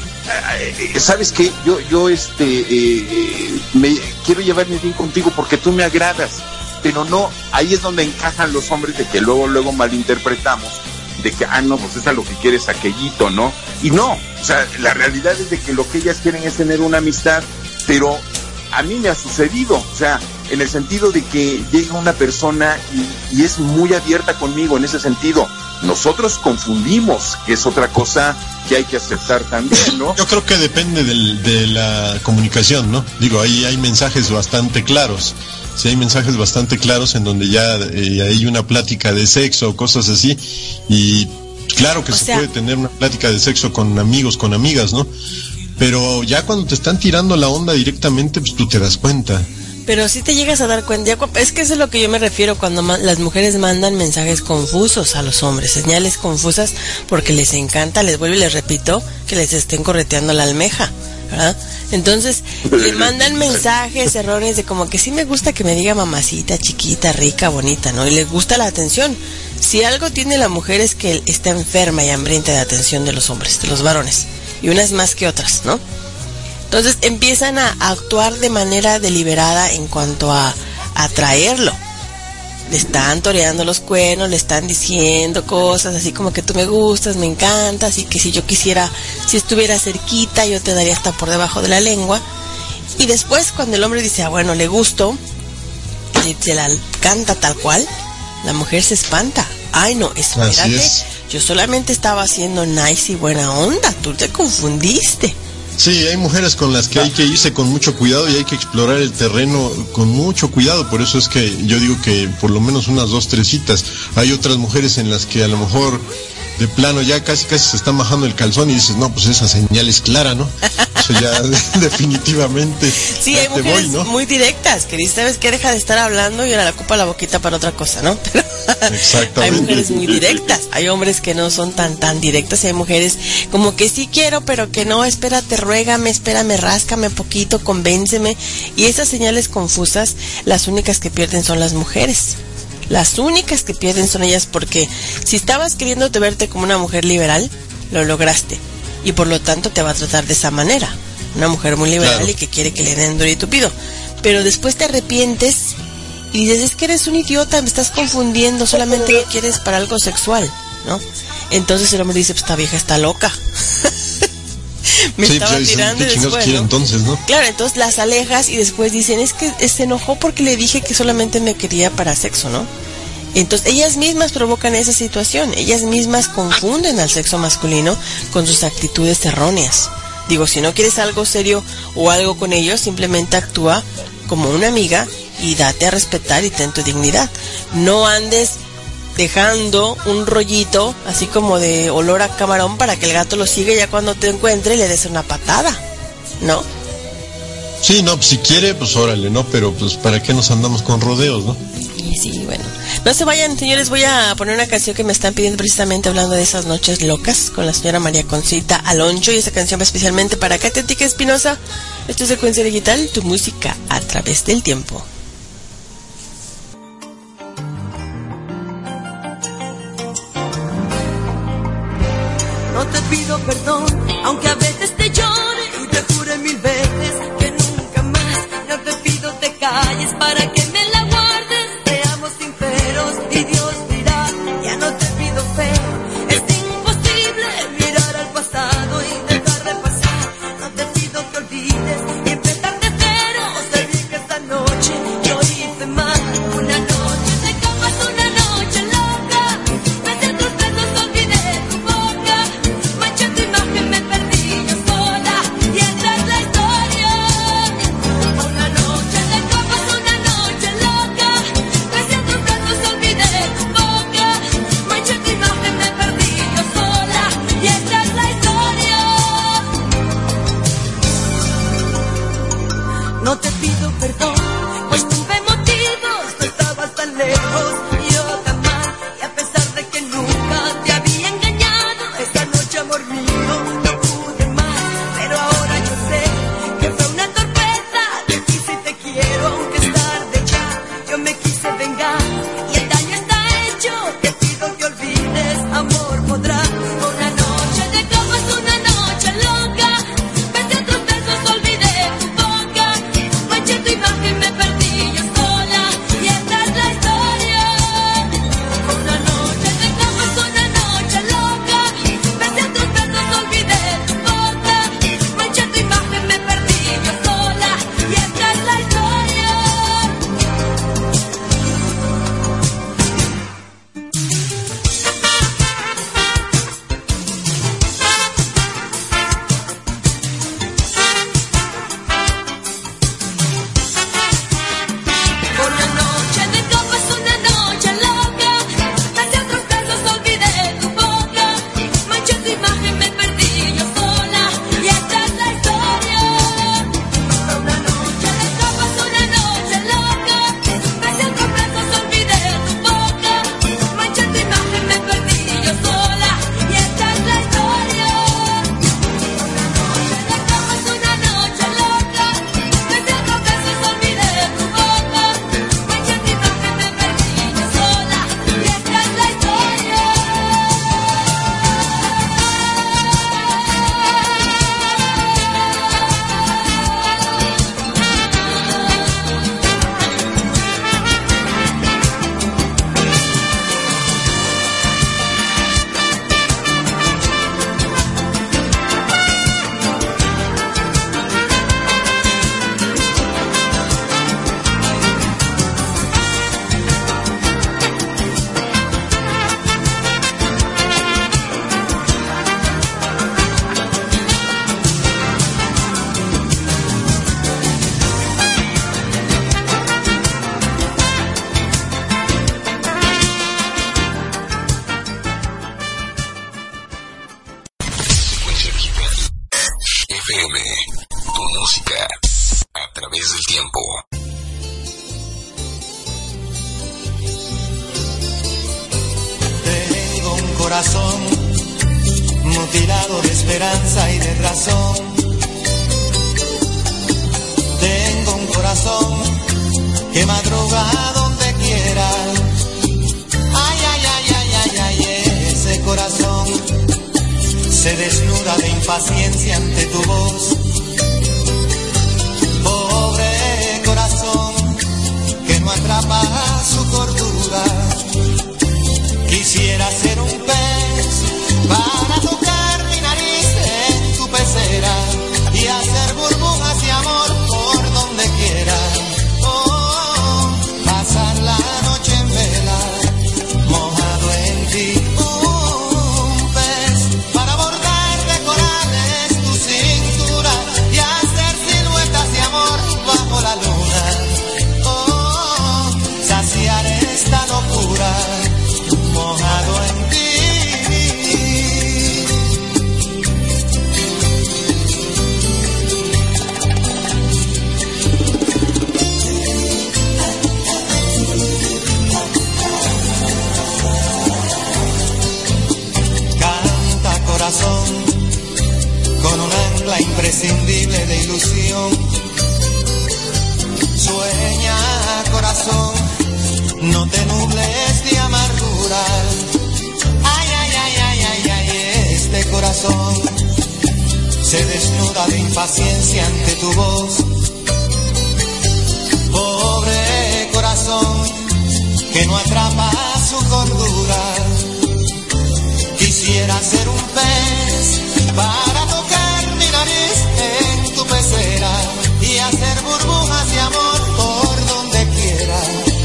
eh, ¿sabes qué? Yo, yo este, eh, eh, me quiero llevarme bien contigo porque tú me agradas, pero no, ahí es donde encajan los hombres de que luego, luego malinterpretamos, de que, ah, no, pues es a lo que quieres aquellito, ¿no? Y no, o sea, la realidad es de que lo que ellas quieren es tener una amistad, pero a mí me ha sucedido, o sea, en el sentido de que llega una persona y, y es muy abierta conmigo en ese sentido. Nosotros confundimos, que es otra cosa que hay que aceptar también, ¿no? Yo creo que depende del, de la comunicación, ¿no? Digo, ahí hay mensajes bastante claros. Sí, hay mensajes bastante claros en donde ya eh, hay una plática de sexo o cosas así. Y claro que O se sea- puede tener una plática de sexo con amigos, con amigas, ¿no? Pero ya cuando te están tirando la onda directamente, pues tú te das cuenta. Pero sí te llegas a dar cuenta, ya cu- es que eso es lo que yo me refiero cuando ma- las mujeres mandan mensajes confusos a los hombres, señales confusas porque les encanta, les vuelvo y les repito, que les estén correteando la almeja, ¿verdad? Entonces le mandan mensajes erróneos de como que sí me gusta que me diga mamacita, chiquita, rica, bonita, ¿no? Y le gusta la atención. Si algo tiene la mujer es que está enferma y hambrienta de atención de los hombres, de los varones, y unas más que otras, ¿no? Entonces empiezan a, a actuar de manera deliberada en cuanto a atraerlo. Le están toreando los cuernos, le están diciendo cosas así como que tú me gustas, me encantas, y que si yo quisiera, si estuviera cerquita, yo te daría hasta por debajo de la lengua. Y después cuando el hombre dice, ah, bueno, le gusto, y se la canta tal cual, la mujer se espanta. Ay, no, espérate, yo solamente estaba haciendo nice y buena onda, tú te confundiste. Sí, hay mujeres con las que hay que irse con mucho cuidado y hay que explorar el terreno con mucho cuidado. Por eso es que yo digo que por lo menos unas dos, tres citas. Hay otras mujeres en las que a lo mejor de plano ya casi casi se está bajando el calzón y dices, no, pues esa señal es clara, ¿no? Eso ya definitivamente. Sí, hay mujeres voy, ¿no? muy directas, que dices, ¿sabes qué? Deja de estar hablando y ahora la ocupa la boquita para otra cosa, ¿no? Pero exactamente. Hay mujeres muy directas, hay hombres que no son tan tan directas y hay mujeres como que sí quiero, pero que no, espérate, ruégame, espérame, ráscame poquito, convénceme. Y esas señales confusas, las únicas que pierden son las mujeres. Las únicas que pierden son ellas, porque si estabas queriéndote verte como una mujer liberal, lo lograste. Y por lo tanto te va a tratar de esa manera. Una mujer muy liberal, claro, y que quiere que le den duro y tupido. Pero después te arrepientes y dices, es que eres un idiota, me estás confundiendo, solamente lo quieres para algo sexual, ¿no? Entonces el hombre dice, pues esta vieja está loca. Me sí, estaba pues, tirando y después, ¿no? Entonces, ¿no? Claro, entonces las alejas y después dicen, es que se enojó porque le dije que solamente me quería para sexo, ¿no? Entonces ellas mismas provocan esa situación, ellas mismas confunden al sexo masculino con sus actitudes erróneas. Digo, si no quieres algo serio o algo con ellos, simplemente actúa como una amiga y date a respetar y ten tu dignidad. No andes dejando un rollito así como de olor a camarón para que el gato lo siga y ya cuando te encuentre le des una patada, ¿no? Sí, no, pues si quiere, pues órale, ¿no? Pero pues ¿para qué nos andamos con rodeos, no? Sí, sí, bueno. No se vayan, señores, voy a poner una canción que me están pidiendo precisamente hablando de esas noches locas con la señora María Concita Aloncho, y esa canción va especialmente para Katetica Espinosa. Esto es Secuencia Digital, tu música a través del tiempo. No te pido perdón, aunque a veces te llore y te jure mil veces que nunca más. No te pido te calles para que me la guardes. Seamos sinceros y Dios dirá, ya no te pido fe. Es imposible mirar al pasado y dejar de pasar. No te pido que olvides y empezar de cero. Sé bien que esta noche yo hice mal. Una noche de camas, una noche loca. Pese a tus besos olvidé tu boca. Manché tu imagen, me perdí yo sola. Y esta es la historia. Una noche de copas, una noche loca. Pese a tus besos olvidé tu boca. Manché tu imagen, me perdí yo sola. Y esta es la historia. No te pido perdón, pues tuve motivos. Tú estabas tan lejos y yo tan mal. Y a pesar de que nunca te había engañado, esta noche, amor mío, no pude más. Pero ahora yo sé que fue una torpeza. Te quise y te quiero, aunque es tarde ya. Yo me quise vengar y el daño está hecho. Te pido que olvides, amor, podrás. Una noche de copas, una noche loca. Pese a tus besos olvidé tu boca. Manché tu imagen, me perdí yo corazón mutilado de esperanza y de razón. Tengo un corazón que madruga donde quiera. Ay, ay, ay, ay, ay, ay, ese corazón se desnuda de impaciencia ante tu voz. Pobre corazón que no atrapa su cordura. Quisiera ser un pez para tocar mi nariz en tu pecera y hacer burbujas de amor por donde quiera. Oh, pasar la noche en vela, mojado en ti. Un pez para bordar de corales tu cintura y hacer siluetas de amor bajo la luna. Oh, saciar esta locura, mojado en ti. Canta corazón con un ancla imprescindible de ilusión. Sueña corazón, no te nubles de amargura. Ay, ay, ay, ay, ay, ay, este corazón se desnuda de impaciencia ante tu voz. Pobre corazón que no atrapa su cordura. Quisiera ser un pez para tocar mi nariz en tu pecera y hacer burbujas de amor por donde quiera.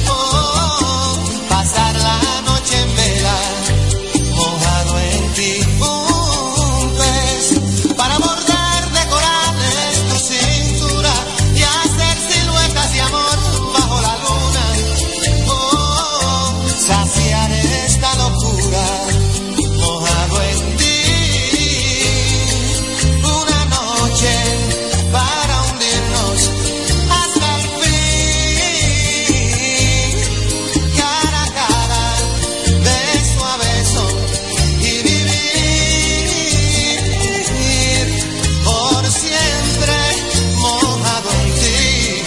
Pasar la noche en vela, mojado en ti. Un pez para bordar de corales tu cintura y hacer siluetas de amor bajo la luna. Oh, saciar esta locura, mojado en ti. Una noche para hundirnos hasta el fin. Cara a cara, beso a beso y vivir por siempre mojado en ti.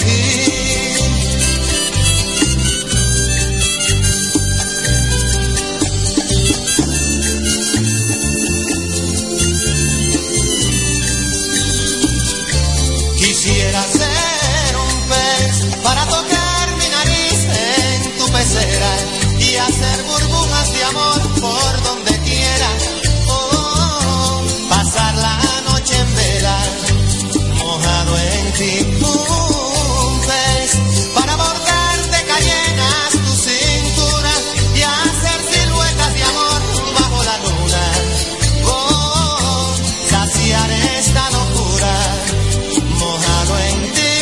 Quisiera ser un pez para tocar mi nariz en tu pecera y hacer burbujas de amor por donde quiera. Oh, pasar la noche en vela, mojado en ti. Un pez para bordar de cayenas tu cintura y hacer siluetas de amor bajo la luna. Oh, saciar esta locura, mojado en ti.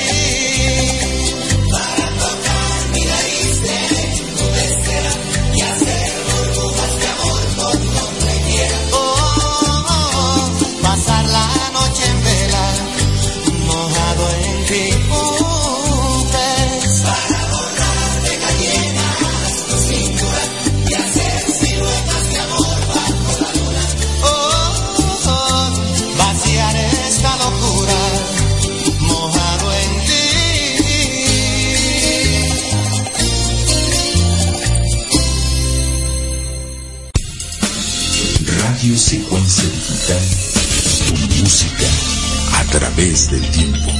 Para tocar mi nariz en tu pecera y hacer burbujas de amor por donde quiera. Oh, oh, pasar la noche en vela, mojado en ti. Un pez para bordar de cayenas tu cintura y hacer siluetas de amor bajo la luna. Oh, oh, vaciar esta locura, mojado en ti. Radio Secuencia Digital, tu música a través del tiempo.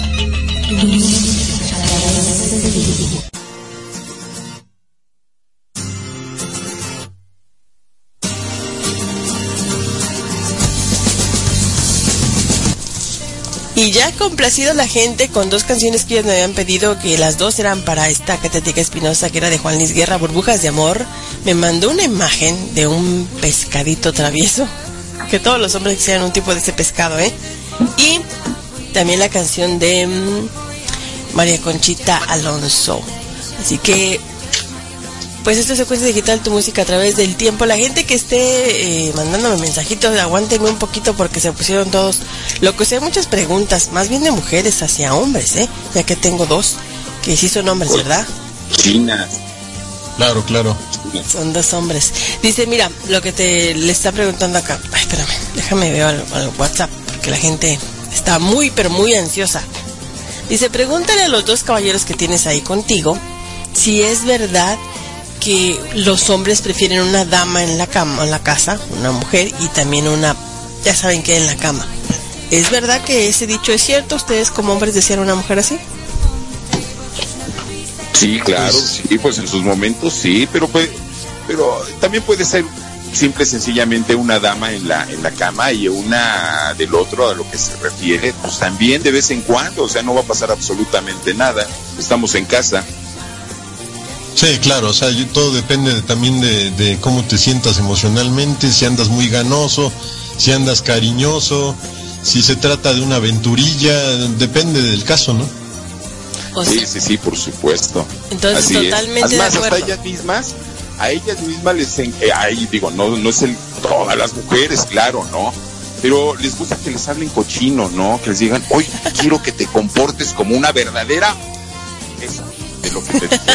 Y ya complacido la gente con dos canciones que ellos me habían pedido, que las dos eran para esta Catética Espinosa, que era de Juan Luis Guerra, Burbujas de Amor. Me mandó una imagen de un pescadito travieso, que todos los hombres sean un tipo de ese pescado, ¿eh? Y también la canción de mmm, María Conchita Alonso. Así que, pues esto es Secuencia Digital, tu música a través del tiempo. La gente que esté eh, mandándome mensajitos, aguántenme un poquito porque se pusieron todos locos. Hay muchas preguntas, más bien de mujeres hacia hombres, ¿eh? Ya que tengo dos, que sí son hombres, ¿verdad? China. Claro, claro. Son dos hombres. Dice, mira, lo que te le está preguntando acá. Ay, espérame, déjame ver al, al WhatsApp, porque la gente está muy, pero muy ansiosa. Dice, pregúntale a los dos caballeros que tienes ahí contigo si es verdad que los hombres prefieren una dama en la cama, en la casa, una mujer, y también una, ya saben que en la cama. ¿Es verdad que ese dicho es cierto? ¿Ustedes como hombres desean una mujer así? Sí, claro, sí, pues en sus momentos sí, pero puede, pero también puede ser simple y sencillamente una dama en la en la cama y una del otro, a lo que se refiere, pues también de vez en cuando, o sea, no va a pasar absolutamente nada, estamos en casa. Sí, claro, o sea, yo, todo depende de, también de, de cómo te sientas emocionalmente, si andas muy ganoso, si andas cariñoso, si se trata de una aventurilla, depende del caso, ¿no? O sí, sí, sí, por supuesto. Entonces, así totalmente es. Además, de acuerdo. hasta ellas mismas, a ellas mismas les, en, eh, ahí digo, no, no es el, todas las mujeres, claro, ¿no? Pero les gusta que les hablen cochino, ¿no? Que les digan, oye, quiero que te comportes como una verdadera, eso, de lo que te dicen.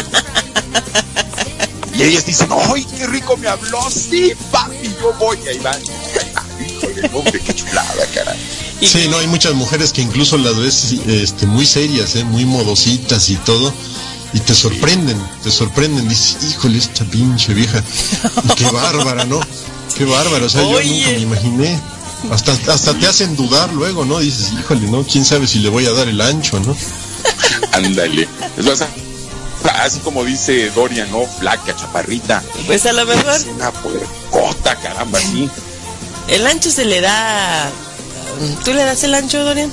Y ellas dicen, ¡ay, qué rico me habló! Sí, papi, yo voy. Y ahí van, ahí van, híjole, hombre, qué chulada, caray. Sí, no, hay muchas mujeres que incluso las ves este, muy serias, ¿eh? Muy modositas y todo, y te sorprenden, te sorprenden, dices, híjole, esta pinche vieja, y qué bárbara, ¿no? Qué bárbara, o sea, Oye. yo nunca me imaginé, hasta, hasta te hacen dudar luego, ¿no? Dices, híjole, ¿no? ¿Quién sabe si le voy a dar el ancho, ¿no? Ándale, es más, así como dice Dorian, ¿no? Flaca, chaparrita. Pues a lo mejor. Es una puercota, caramba, sí. El ancho se le da... ¿Tú le das el ancho, Dorian?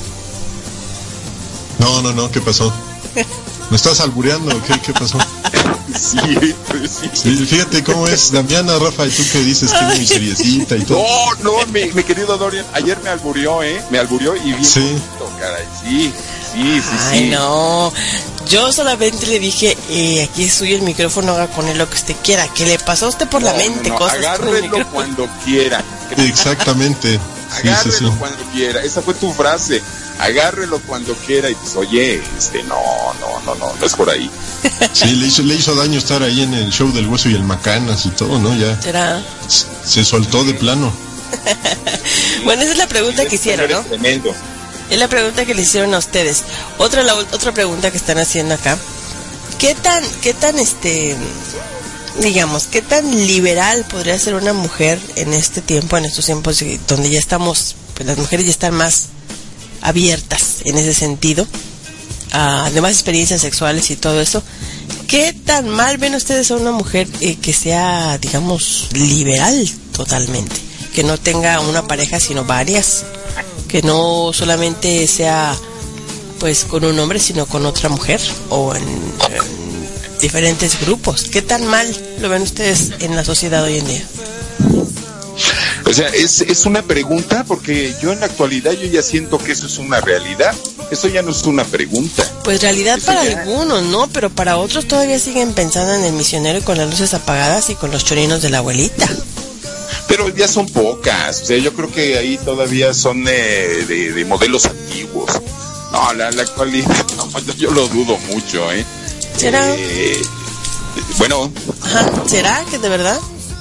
No, no, no, ¿qué pasó? ¿Me estás albureando? ¿Qué, qué pasó? Sí, pues sí. Sí, fíjate cómo es Damiana, Rafa, y tú que dices que es muy seriecita y todo. No, no, mi, mi querido Dorian, ayer me alburió, ¿eh? Me alburió y bien sí. bonito, caray, sí, sí, sí, Ay, sí. no, yo solamente le dije, eh, aquí es suyo el micrófono, haga con él lo que usted quiera. ¿Qué le pasó a usted por no, la mente? No, no, cosas agárrelo cuando quiera. Exactamente. Agárrelo sí, sí, sí. cuando quiera, esa fue tu frase, agárrelo cuando quiera, y pues oye, este, no, no, no, no, no es por ahí. Sí, le hizo, le hizo daño estar ahí en el show del Hueso y el Macanas y todo, ¿no? Ya. ¿Será? Se soltó de plano. Bueno, esa es la pregunta que hicieron, ¿no? Tremendo. Es la pregunta que le hicieron a ustedes. Otra, la, otra pregunta que están haciendo acá. ¿Qué tan, qué tan, este, digamos, qué tan liberal podría ser una mujer en este tiempo, en estos tiempos donde ya estamos, pues las mujeres ya están más abiertas en ese sentido, a demás experiencias sexuales y todo eso? ¿Qué tan mal ven ustedes a una mujer eh, que sea, digamos, liberal totalmente? Que no tenga una pareja sino varias, que no solamente sea pues con un hombre sino con otra mujer o en, en diferentes grupos. ¿Qué tan mal lo ven ustedes en la sociedad hoy en día? O sea, es, es una pregunta, porque yo en la actualidad yo ya siento que eso es una realidad. Eso ya no es una pregunta. Pues realidad eso para ya... algunos, ¿no? Pero para otros todavía siguen pensando en el misionero y con las luces apagadas y con los chorinos de la abuelita. Pero ya son pocas, o sea, yo creo que ahí todavía son eh, de, de modelos antiguos. No, la, la actualidad, no, yo lo dudo mucho, ¿eh? ¿Será? Eh, bueno. Ajá, ¿será que de verdad?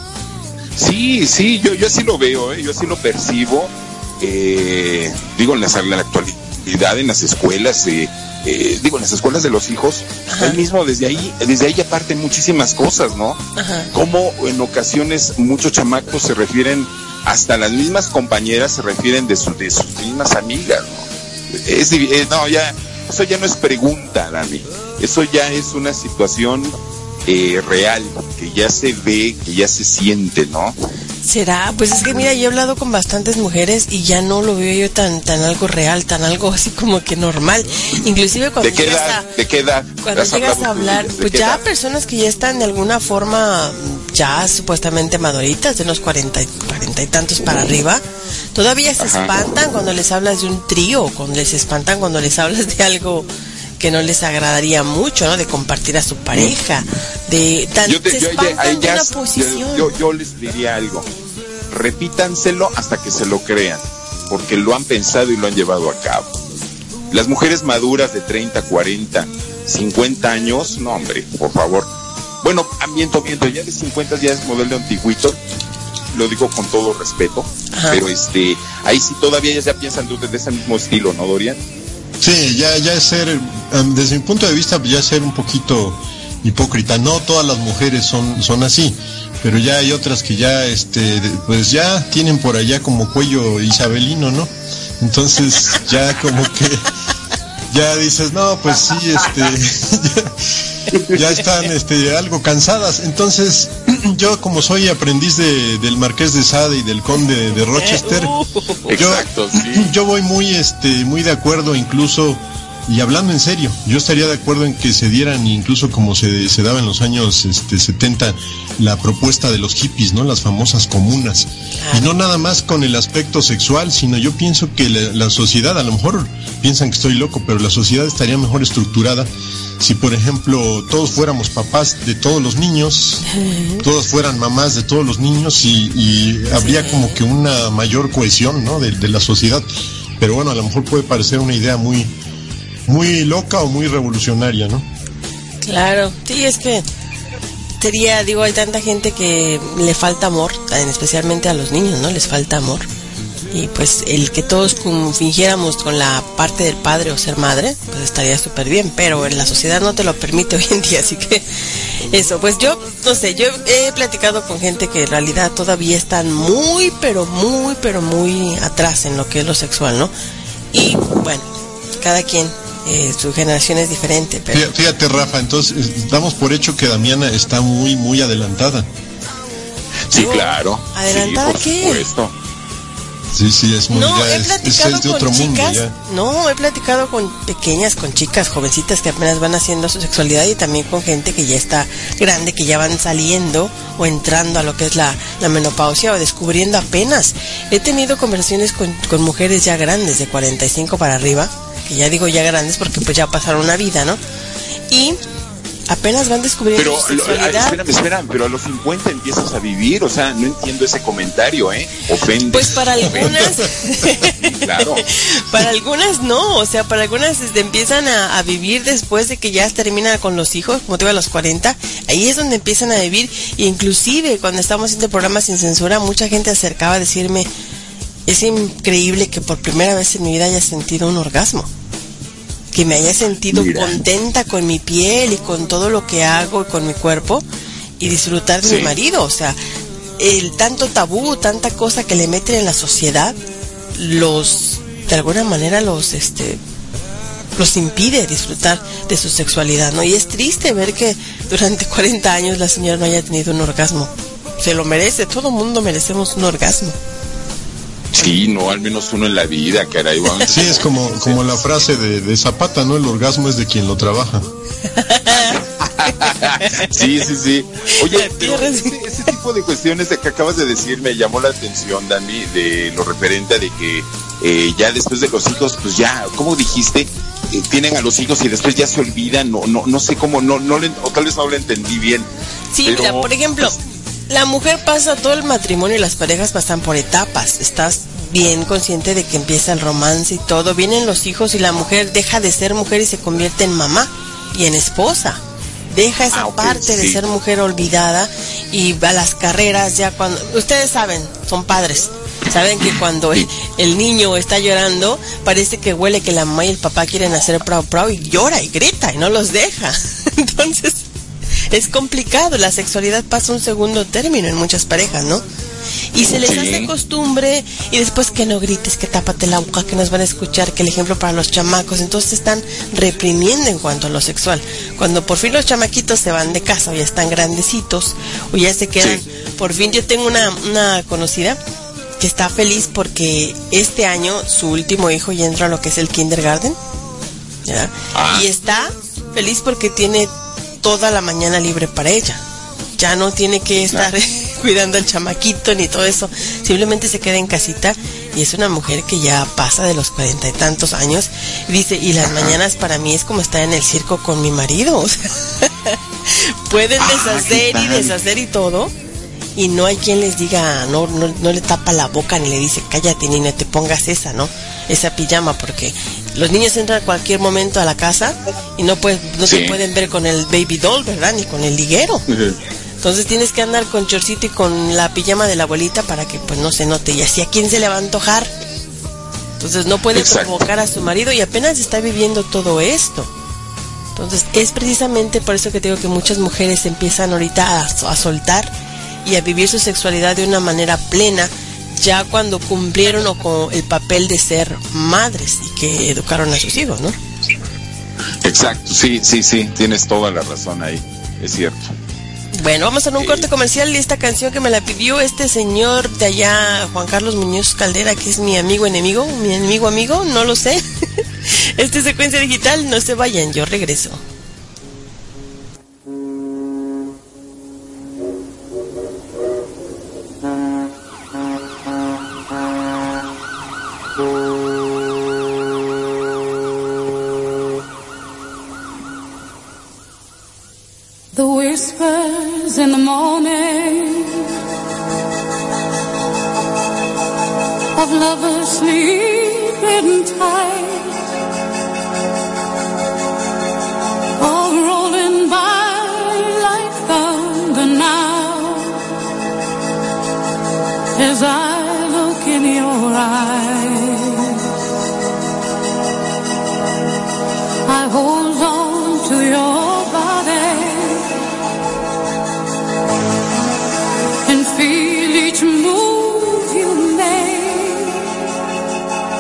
Sí, sí, yo, yo así lo veo, ¿eh? Yo así lo percibo. Eh, digo, en la, en la actualidad, en las escuelas, eh, eh, digo, en las escuelas de los hijos, ahí mismo, desde ahí, desde ahí ya parten muchísimas cosas, ¿no? Ajá. Como en ocasiones muchos chamacos se refieren, hasta las mismas compañeras se refieren de, su, de sus mismas amigas, ¿no? Es, eh, no, ya, eso ya no es pregunta, Dani. Eso ya es una situación eh, real, que ya se ve, que ya se siente, ¿no? ¿Será? Pues es que mira, yo he hablado con bastantes mujeres y ya no lo veo yo tan tan algo real, tan algo así como que normal. Inclusive cuando ¿De qué llegas edad? a, ¿De qué edad? cuando llegas a hablar, pues ya edad? Personas que ya están de alguna forma ya supuestamente maduritas, de unos cuarenta, cuarenta y tantos para arriba, todavía se Ajá. espantan cuando les hablas de un trío, cuando les espantan cuando les hablas de algo que no les agradaría mucho, ¿no? De compartir a su pareja, de tan, yo te, se yo, espantan yo, de una yo, posición. Yo, yo les diría algo, repítanselo hasta que se lo crean, porque lo han pensado y lo han llevado a cabo. Las mujeres maduras de treinta, cuarenta, cincuenta años, no hombre, por favor, bueno, miento, miento, ya de cincuenta ya es modelo antiguito, lo digo con todo respeto, Ajá. pero este, ahí sí todavía ellas ya piensan de, de ese mismo estilo, ¿no, Dorian? Sí, ya, ya es ser, um, desde mi punto de vista, ya es ser un poquito hipócrita. No todas las mujeres son, son así, pero ya hay otras que ya, este, pues ya tienen por allá como cuello isabelino, ¿no? Entonces ya como que ya dices, no, pues sí, este, ya, ya están, este, algo cansadas. Entonces yo, como soy aprendiz de, del Marqués de Sade y del Conde de Rochester, Uh, yo, exacto, sí. yo voy muy, este, muy de acuerdo, incluso, y hablando en serio, yo estaría de acuerdo en que se dieran, incluso como se, se daba en los años este, setenta, la propuesta de los hippies, ¿no? Las famosas comunas. Y no nada más con el aspecto sexual, sino yo pienso que la, la sociedad, a lo mejor piensan que estoy loco, pero la sociedad estaría mejor estructurada si, por ejemplo, todos fuéramos papás de todos los niños, todas fueran mamás de todos los niños, y, y habría como que una mayor cohesión, ¿no? de, de la sociedad. Pero bueno, a lo mejor puede parecer una idea muy muy loca o muy revolucionaria, ¿no? Claro, sí, es que sería, digo, hay tanta gente que le falta amor, especialmente a los niños, ¿no? Les falta amor. Y pues el que todos como fingiéramos con la parte del padre o ser madre, pues estaría súper bien, pero en la sociedad no te lo permite hoy en día, así que eso, pues yo, no sé, yo he platicado con gente que en realidad todavía están muy, pero muy, pero muy atrás en lo que es lo sexual, ¿no? Y bueno, cada quien, eh, su generación es diferente, pero... Fíjate, fíjate, Rafa, entonces damos por hecho que Damiana está muy, muy adelantada. Sí, claro. ¿Adelantada sí, qué? por supuesto. Sí, sí, es muy, No, ya he es, platicado es de con otro mundo chicas, ya. no, he platicado con pequeñas, con chicas, jovencitas que apenas van haciendo su sexualidad, y también con gente que ya está grande, que ya van saliendo o entrando a lo que es la, la menopausia o descubriendo apenas. He tenido conversaciones con, con mujeres ya grandes, de cuarenta y cinco para arriba, que ya digo ya grandes porque pues ya pasaron una vida, ¿no? Y apenas van descubriendo Pero, su lo, sexualidad. espérame, espérame, pero a los cincuenta empiezas a vivir, o sea, no entiendo ese comentario, ¿eh? Ofende. Pues para algunas, claro. para algunas no, o sea, para algunas este, empiezan a, a vivir después de que ya termina con los hijos, como te digo, a los cuarenta, ahí es donde empiezan a vivir, e inclusive cuando estábamos haciendo programas sin censura, mucha gente acercaba a decirme, es increíble que por primera vez en mi vida haya sentido un orgasmo, que me haya sentido Mira. contenta con mi piel y con todo lo que hago y con mi cuerpo, y disfrutar de Sí. mi marido. O sea, el tanto tabú, tanta cosa que le meten en la sociedad, los, de alguna manera los, este, los impide disfrutar de su sexualidad, ¿no? Y es triste ver que durante cuarenta años la señora no haya tenido un orgasmo. Se lo merece, todo mundo merecemos un orgasmo. Sí, no, al menos uno en la vida, caray. Vamos. Sí, es como, como la frase de, de Zapata, ¿no? El orgasmo es de quien lo trabaja. Sí, sí, sí. Oye, pero ese, ese tipo de cuestiones de que acabas de decir me llamó la atención, Dani, de lo referente a de que eh, ya después de los hijos, pues ya, ¿cómo dijiste? Eh, tienen a los hijos y después ya se olvidan, no, no, no sé cómo, no, no le, o tal vez no lo entendí bien. Sí, pero, mira, por ejemplo, la mujer pasa todo el matrimonio y las parejas pasan por etapas. Estás bien consciente de que empieza el romance y todo. Vienen los hijos y la mujer deja de ser mujer y se convierte en mamá y en esposa. Deja esa Ah, ok, parte de sí. ser mujer olvidada y va a las carreras ya cuando... Ustedes saben, son padres. Saben que cuando el, el niño está llorando, parece que huele que la mamá y el papá quieren hacer prau prau y llora y grita y no los deja. Entonces... es complicado, la sexualidad pasa un segundo término en muchas parejas, ¿no? Y se les Sí. hace costumbre, y después que no grites, que tápate la boca, que nos van a escuchar, que el ejemplo para los chamacos, entonces se están reprimiendo en cuanto a lo sexual. Cuando por fin los chamaquitos se van de casa o ya están grandecitos, o ya se quedan, Sí. por fin yo tengo una, una conocida que está feliz porque este año su último hijo ya entra a lo que es el kindergarten, ¿ya? Ah. Y está feliz porque tiene toda la mañana libre para ella. Ya no tiene que estar cuidando al chamaquito ni todo eso. Simplemente se queda en casita y es una mujer que ya pasa de los cuarenta y tantos años. Y dice, y las mañanas para mí es como estar en el circo con mi marido. O sea, pueden deshacer y deshacer y todo. Y no hay quien les diga, no, no, no le tapa la boca ni le dice, cállate ni no te pongas esa, ¿no? Esa pijama, porque los niños entran a cualquier momento a la casa y no pues no Sí. se pueden ver con el baby doll, ¿verdad? Ni con el liguero. Entonces tienes que andar con chorcito y con la pijama de la abuelita para que pues no se note. Y así a quién se le va a antojar. Entonces no puede Exacto. provocar a su marido y apenas está viviendo todo esto. Entonces es precisamente por eso que te digo que muchas mujeres empiezan ahorita a, a soltar y a vivir su sexualidad de una manera plena, ya cuando cumplieron o con el papel de ser madres y que educaron a sus hijos, ¿no? Exacto, sí, sí, sí, tienes toda la razón ahí, es cierto. Bueno, vamos a un corte comercial y esta canción que me la pidió este señor de allá, Juan Carlos Muñoz Caldera, que es mi amigo enemigo, mi enemigo amigo, no lo sé. Este es Secuencia Digital, no se vayan, yo regreso. The whispers in the morning of lovers sleeping tight, all rolling by like thunder now, as I look in your eyes. I hold on to your body and feel each move you make.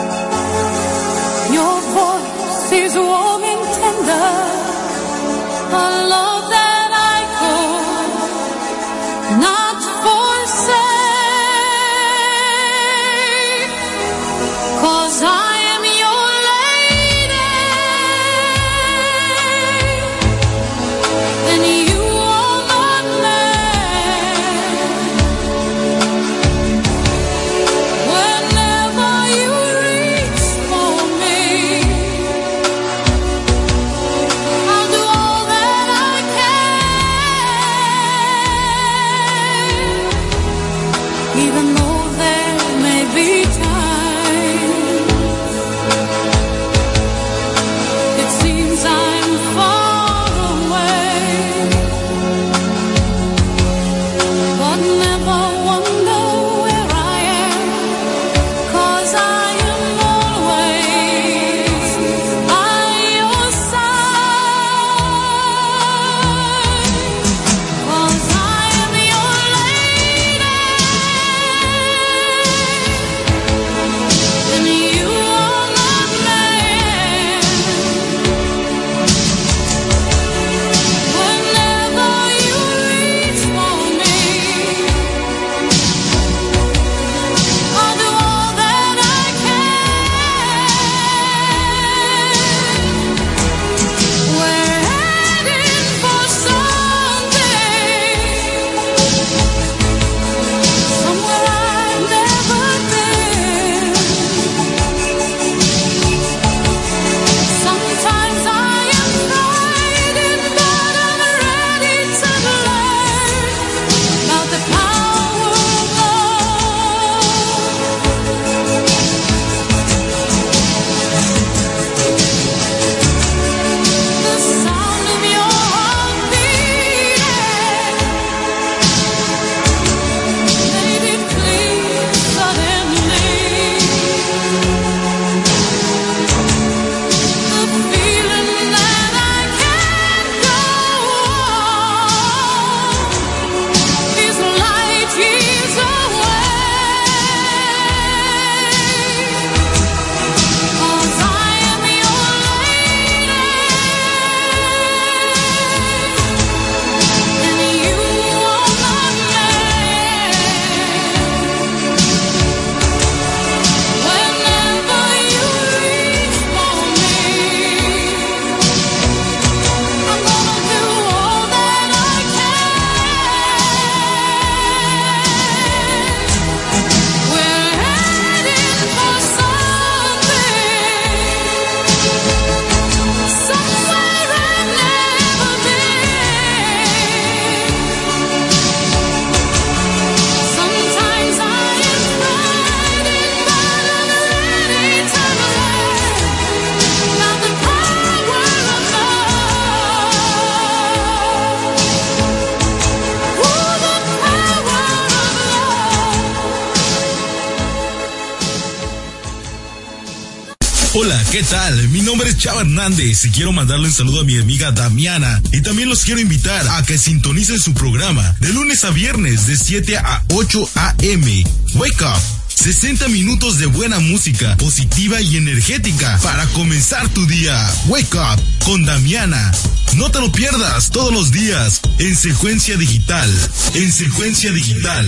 Hola, ¿qué tal? Mi nombre es Chava Hernández y quiero mandarle un saludo a mi amiga Damiana. Y también los quiero invitar a que sintonicen su programa de lunes a viernes de siete a ocho a eme. Wake Up. sesenta minutos de buena música, positiva y energética para comenzar tu día. Wake Up con Damiana. No te lo pierdas todos los días en Secuencia Digital. En Secuencia Digital.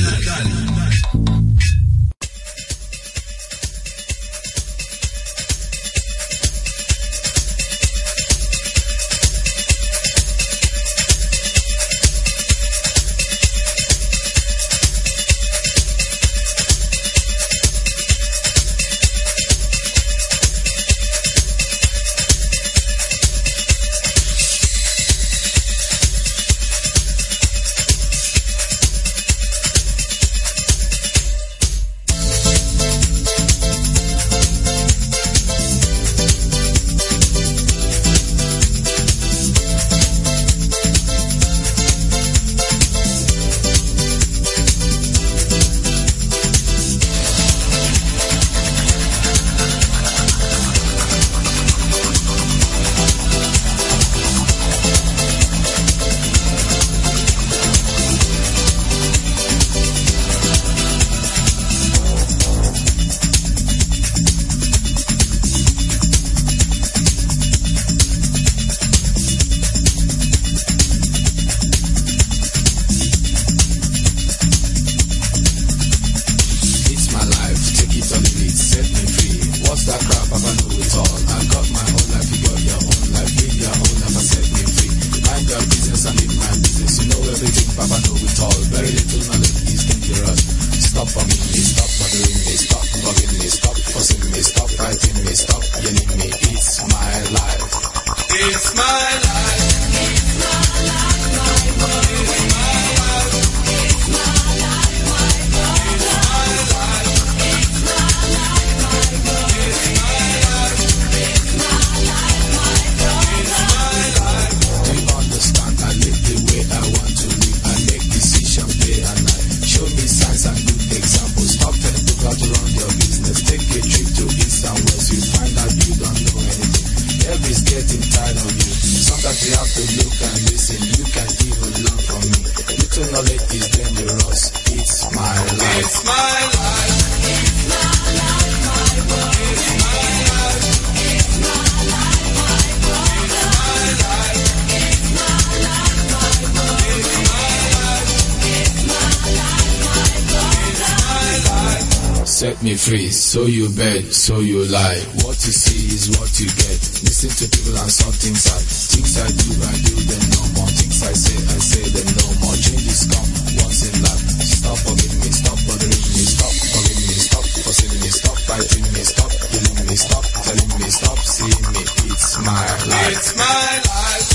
Set me free, so you bet, so you lie. What you see is what you get. Listen to people and some things I Things I do, I do them no more. Things I say, I say them no more. Changes come once in life. Stop forgiving me, stop bothering me, stop forgiving me, stop forcing me, stop fighting me, stop killing me, stop telling me, stop seeing me. It's my life. It's my life.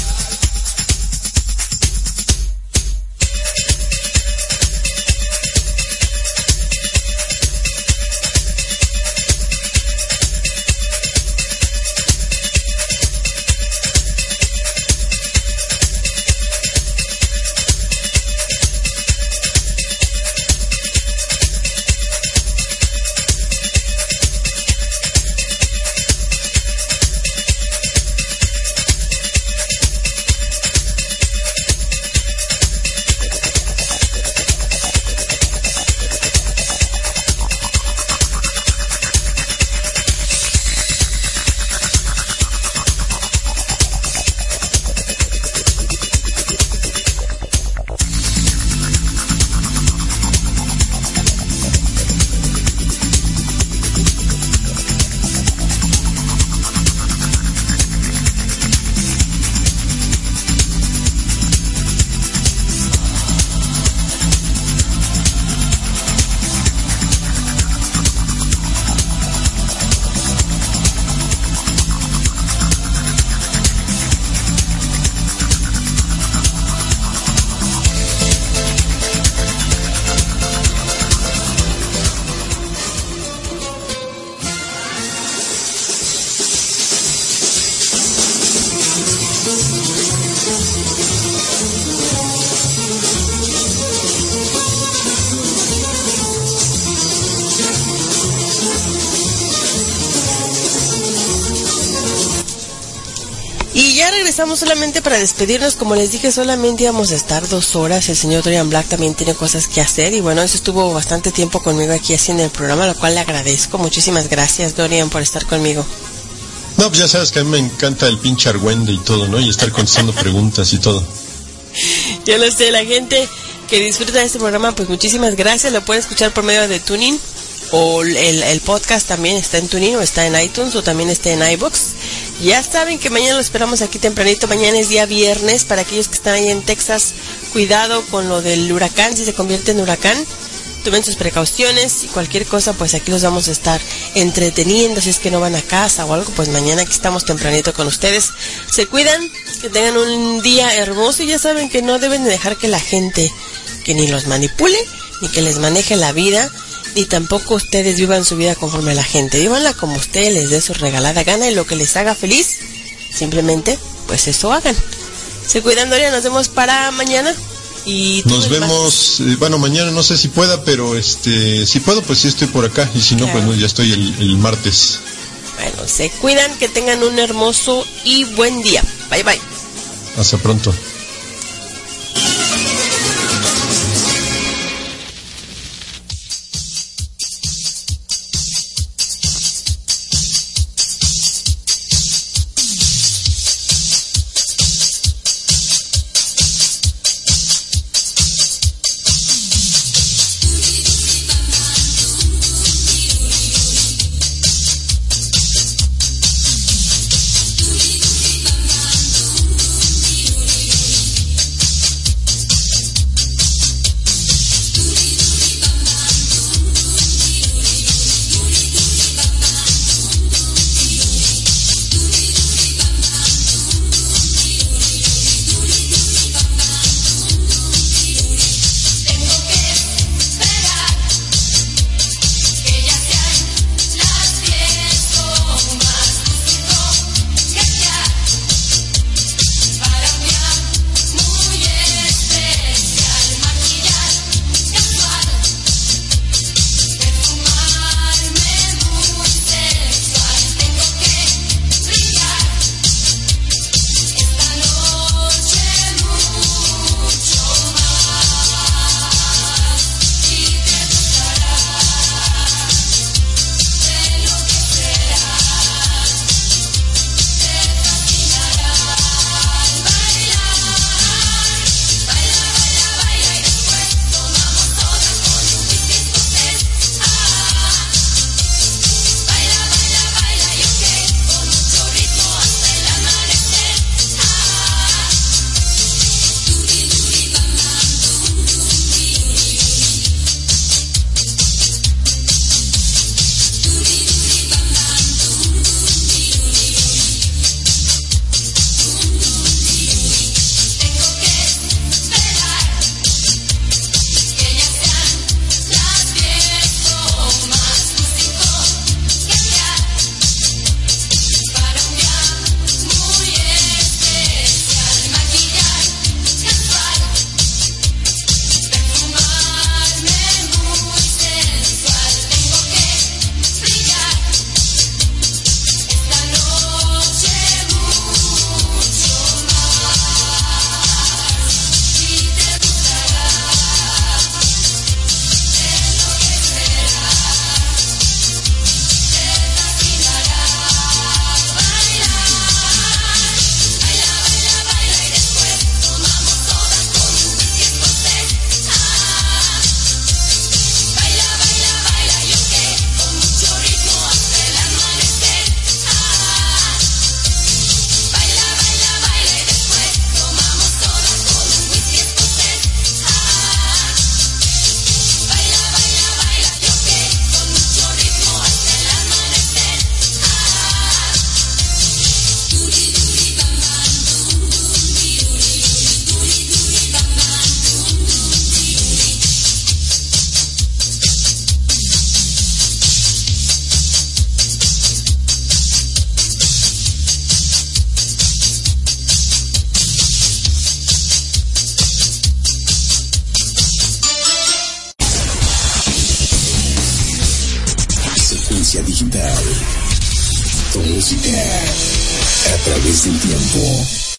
regresamos solamente para despedirnos. Como les dije, solamente íbamos a estar dos horas. El señor Dorian Black también tiene cosas que hacer. Y bueno, eso estuvo bastante tiempo conmigo aquí haciendo el programa, lo cual le agradezco. Muchísimas gracias, Dorian, por estar conmigo. No, pues ya sabes que a mí me encanta el pinche argüende y todo, ¿no? Y estar contestando preguntas y todo. Yo lo sé, la gente que disfruta de este programa, pues muchísimas gracias. Lo pueden escuchar por medio de Tuning. O el, el podcast también está en TuneIn o está en iTunes o también está en iVoox. Ya saben que mañana lo esperamos aquí tempranito. Mañana es día viernes. Para aquellos que están ahí en Texas, cuidado con lo del huracán. Si se convierte en huracán, tomen sus precauciones y cualquier cosa, pues aquí los vamos a estar entreteniendo. Si es que no van a casa o algo, pues mañana aquí estamos tempranito con ustedes. Se cuidan, que tengan un día hermoso y ya saben que no deben de dejar que la gente que ni los manipule, ni que les maneje la vida, ni tampoco ustedes vivan su vida conforme a la gente. Vívanla como ustedes les dé su regalada gana y lo que les haga feliz, simplemente, pues eso hagan. Se cuidan, Doria, nos vemos para mañana. Y nos vemos, eh, bueno, mañana no sé si pueda, pero este, si puedo, pues sí estoy por acá. Y si no, claro, pues no, ya estoy el, el martes. Bueno, se cuidan, que tengan un hermoso y buen día. Bye, bye. Hasta pronto. Frecuencia digital. Tu música a través del tiempo.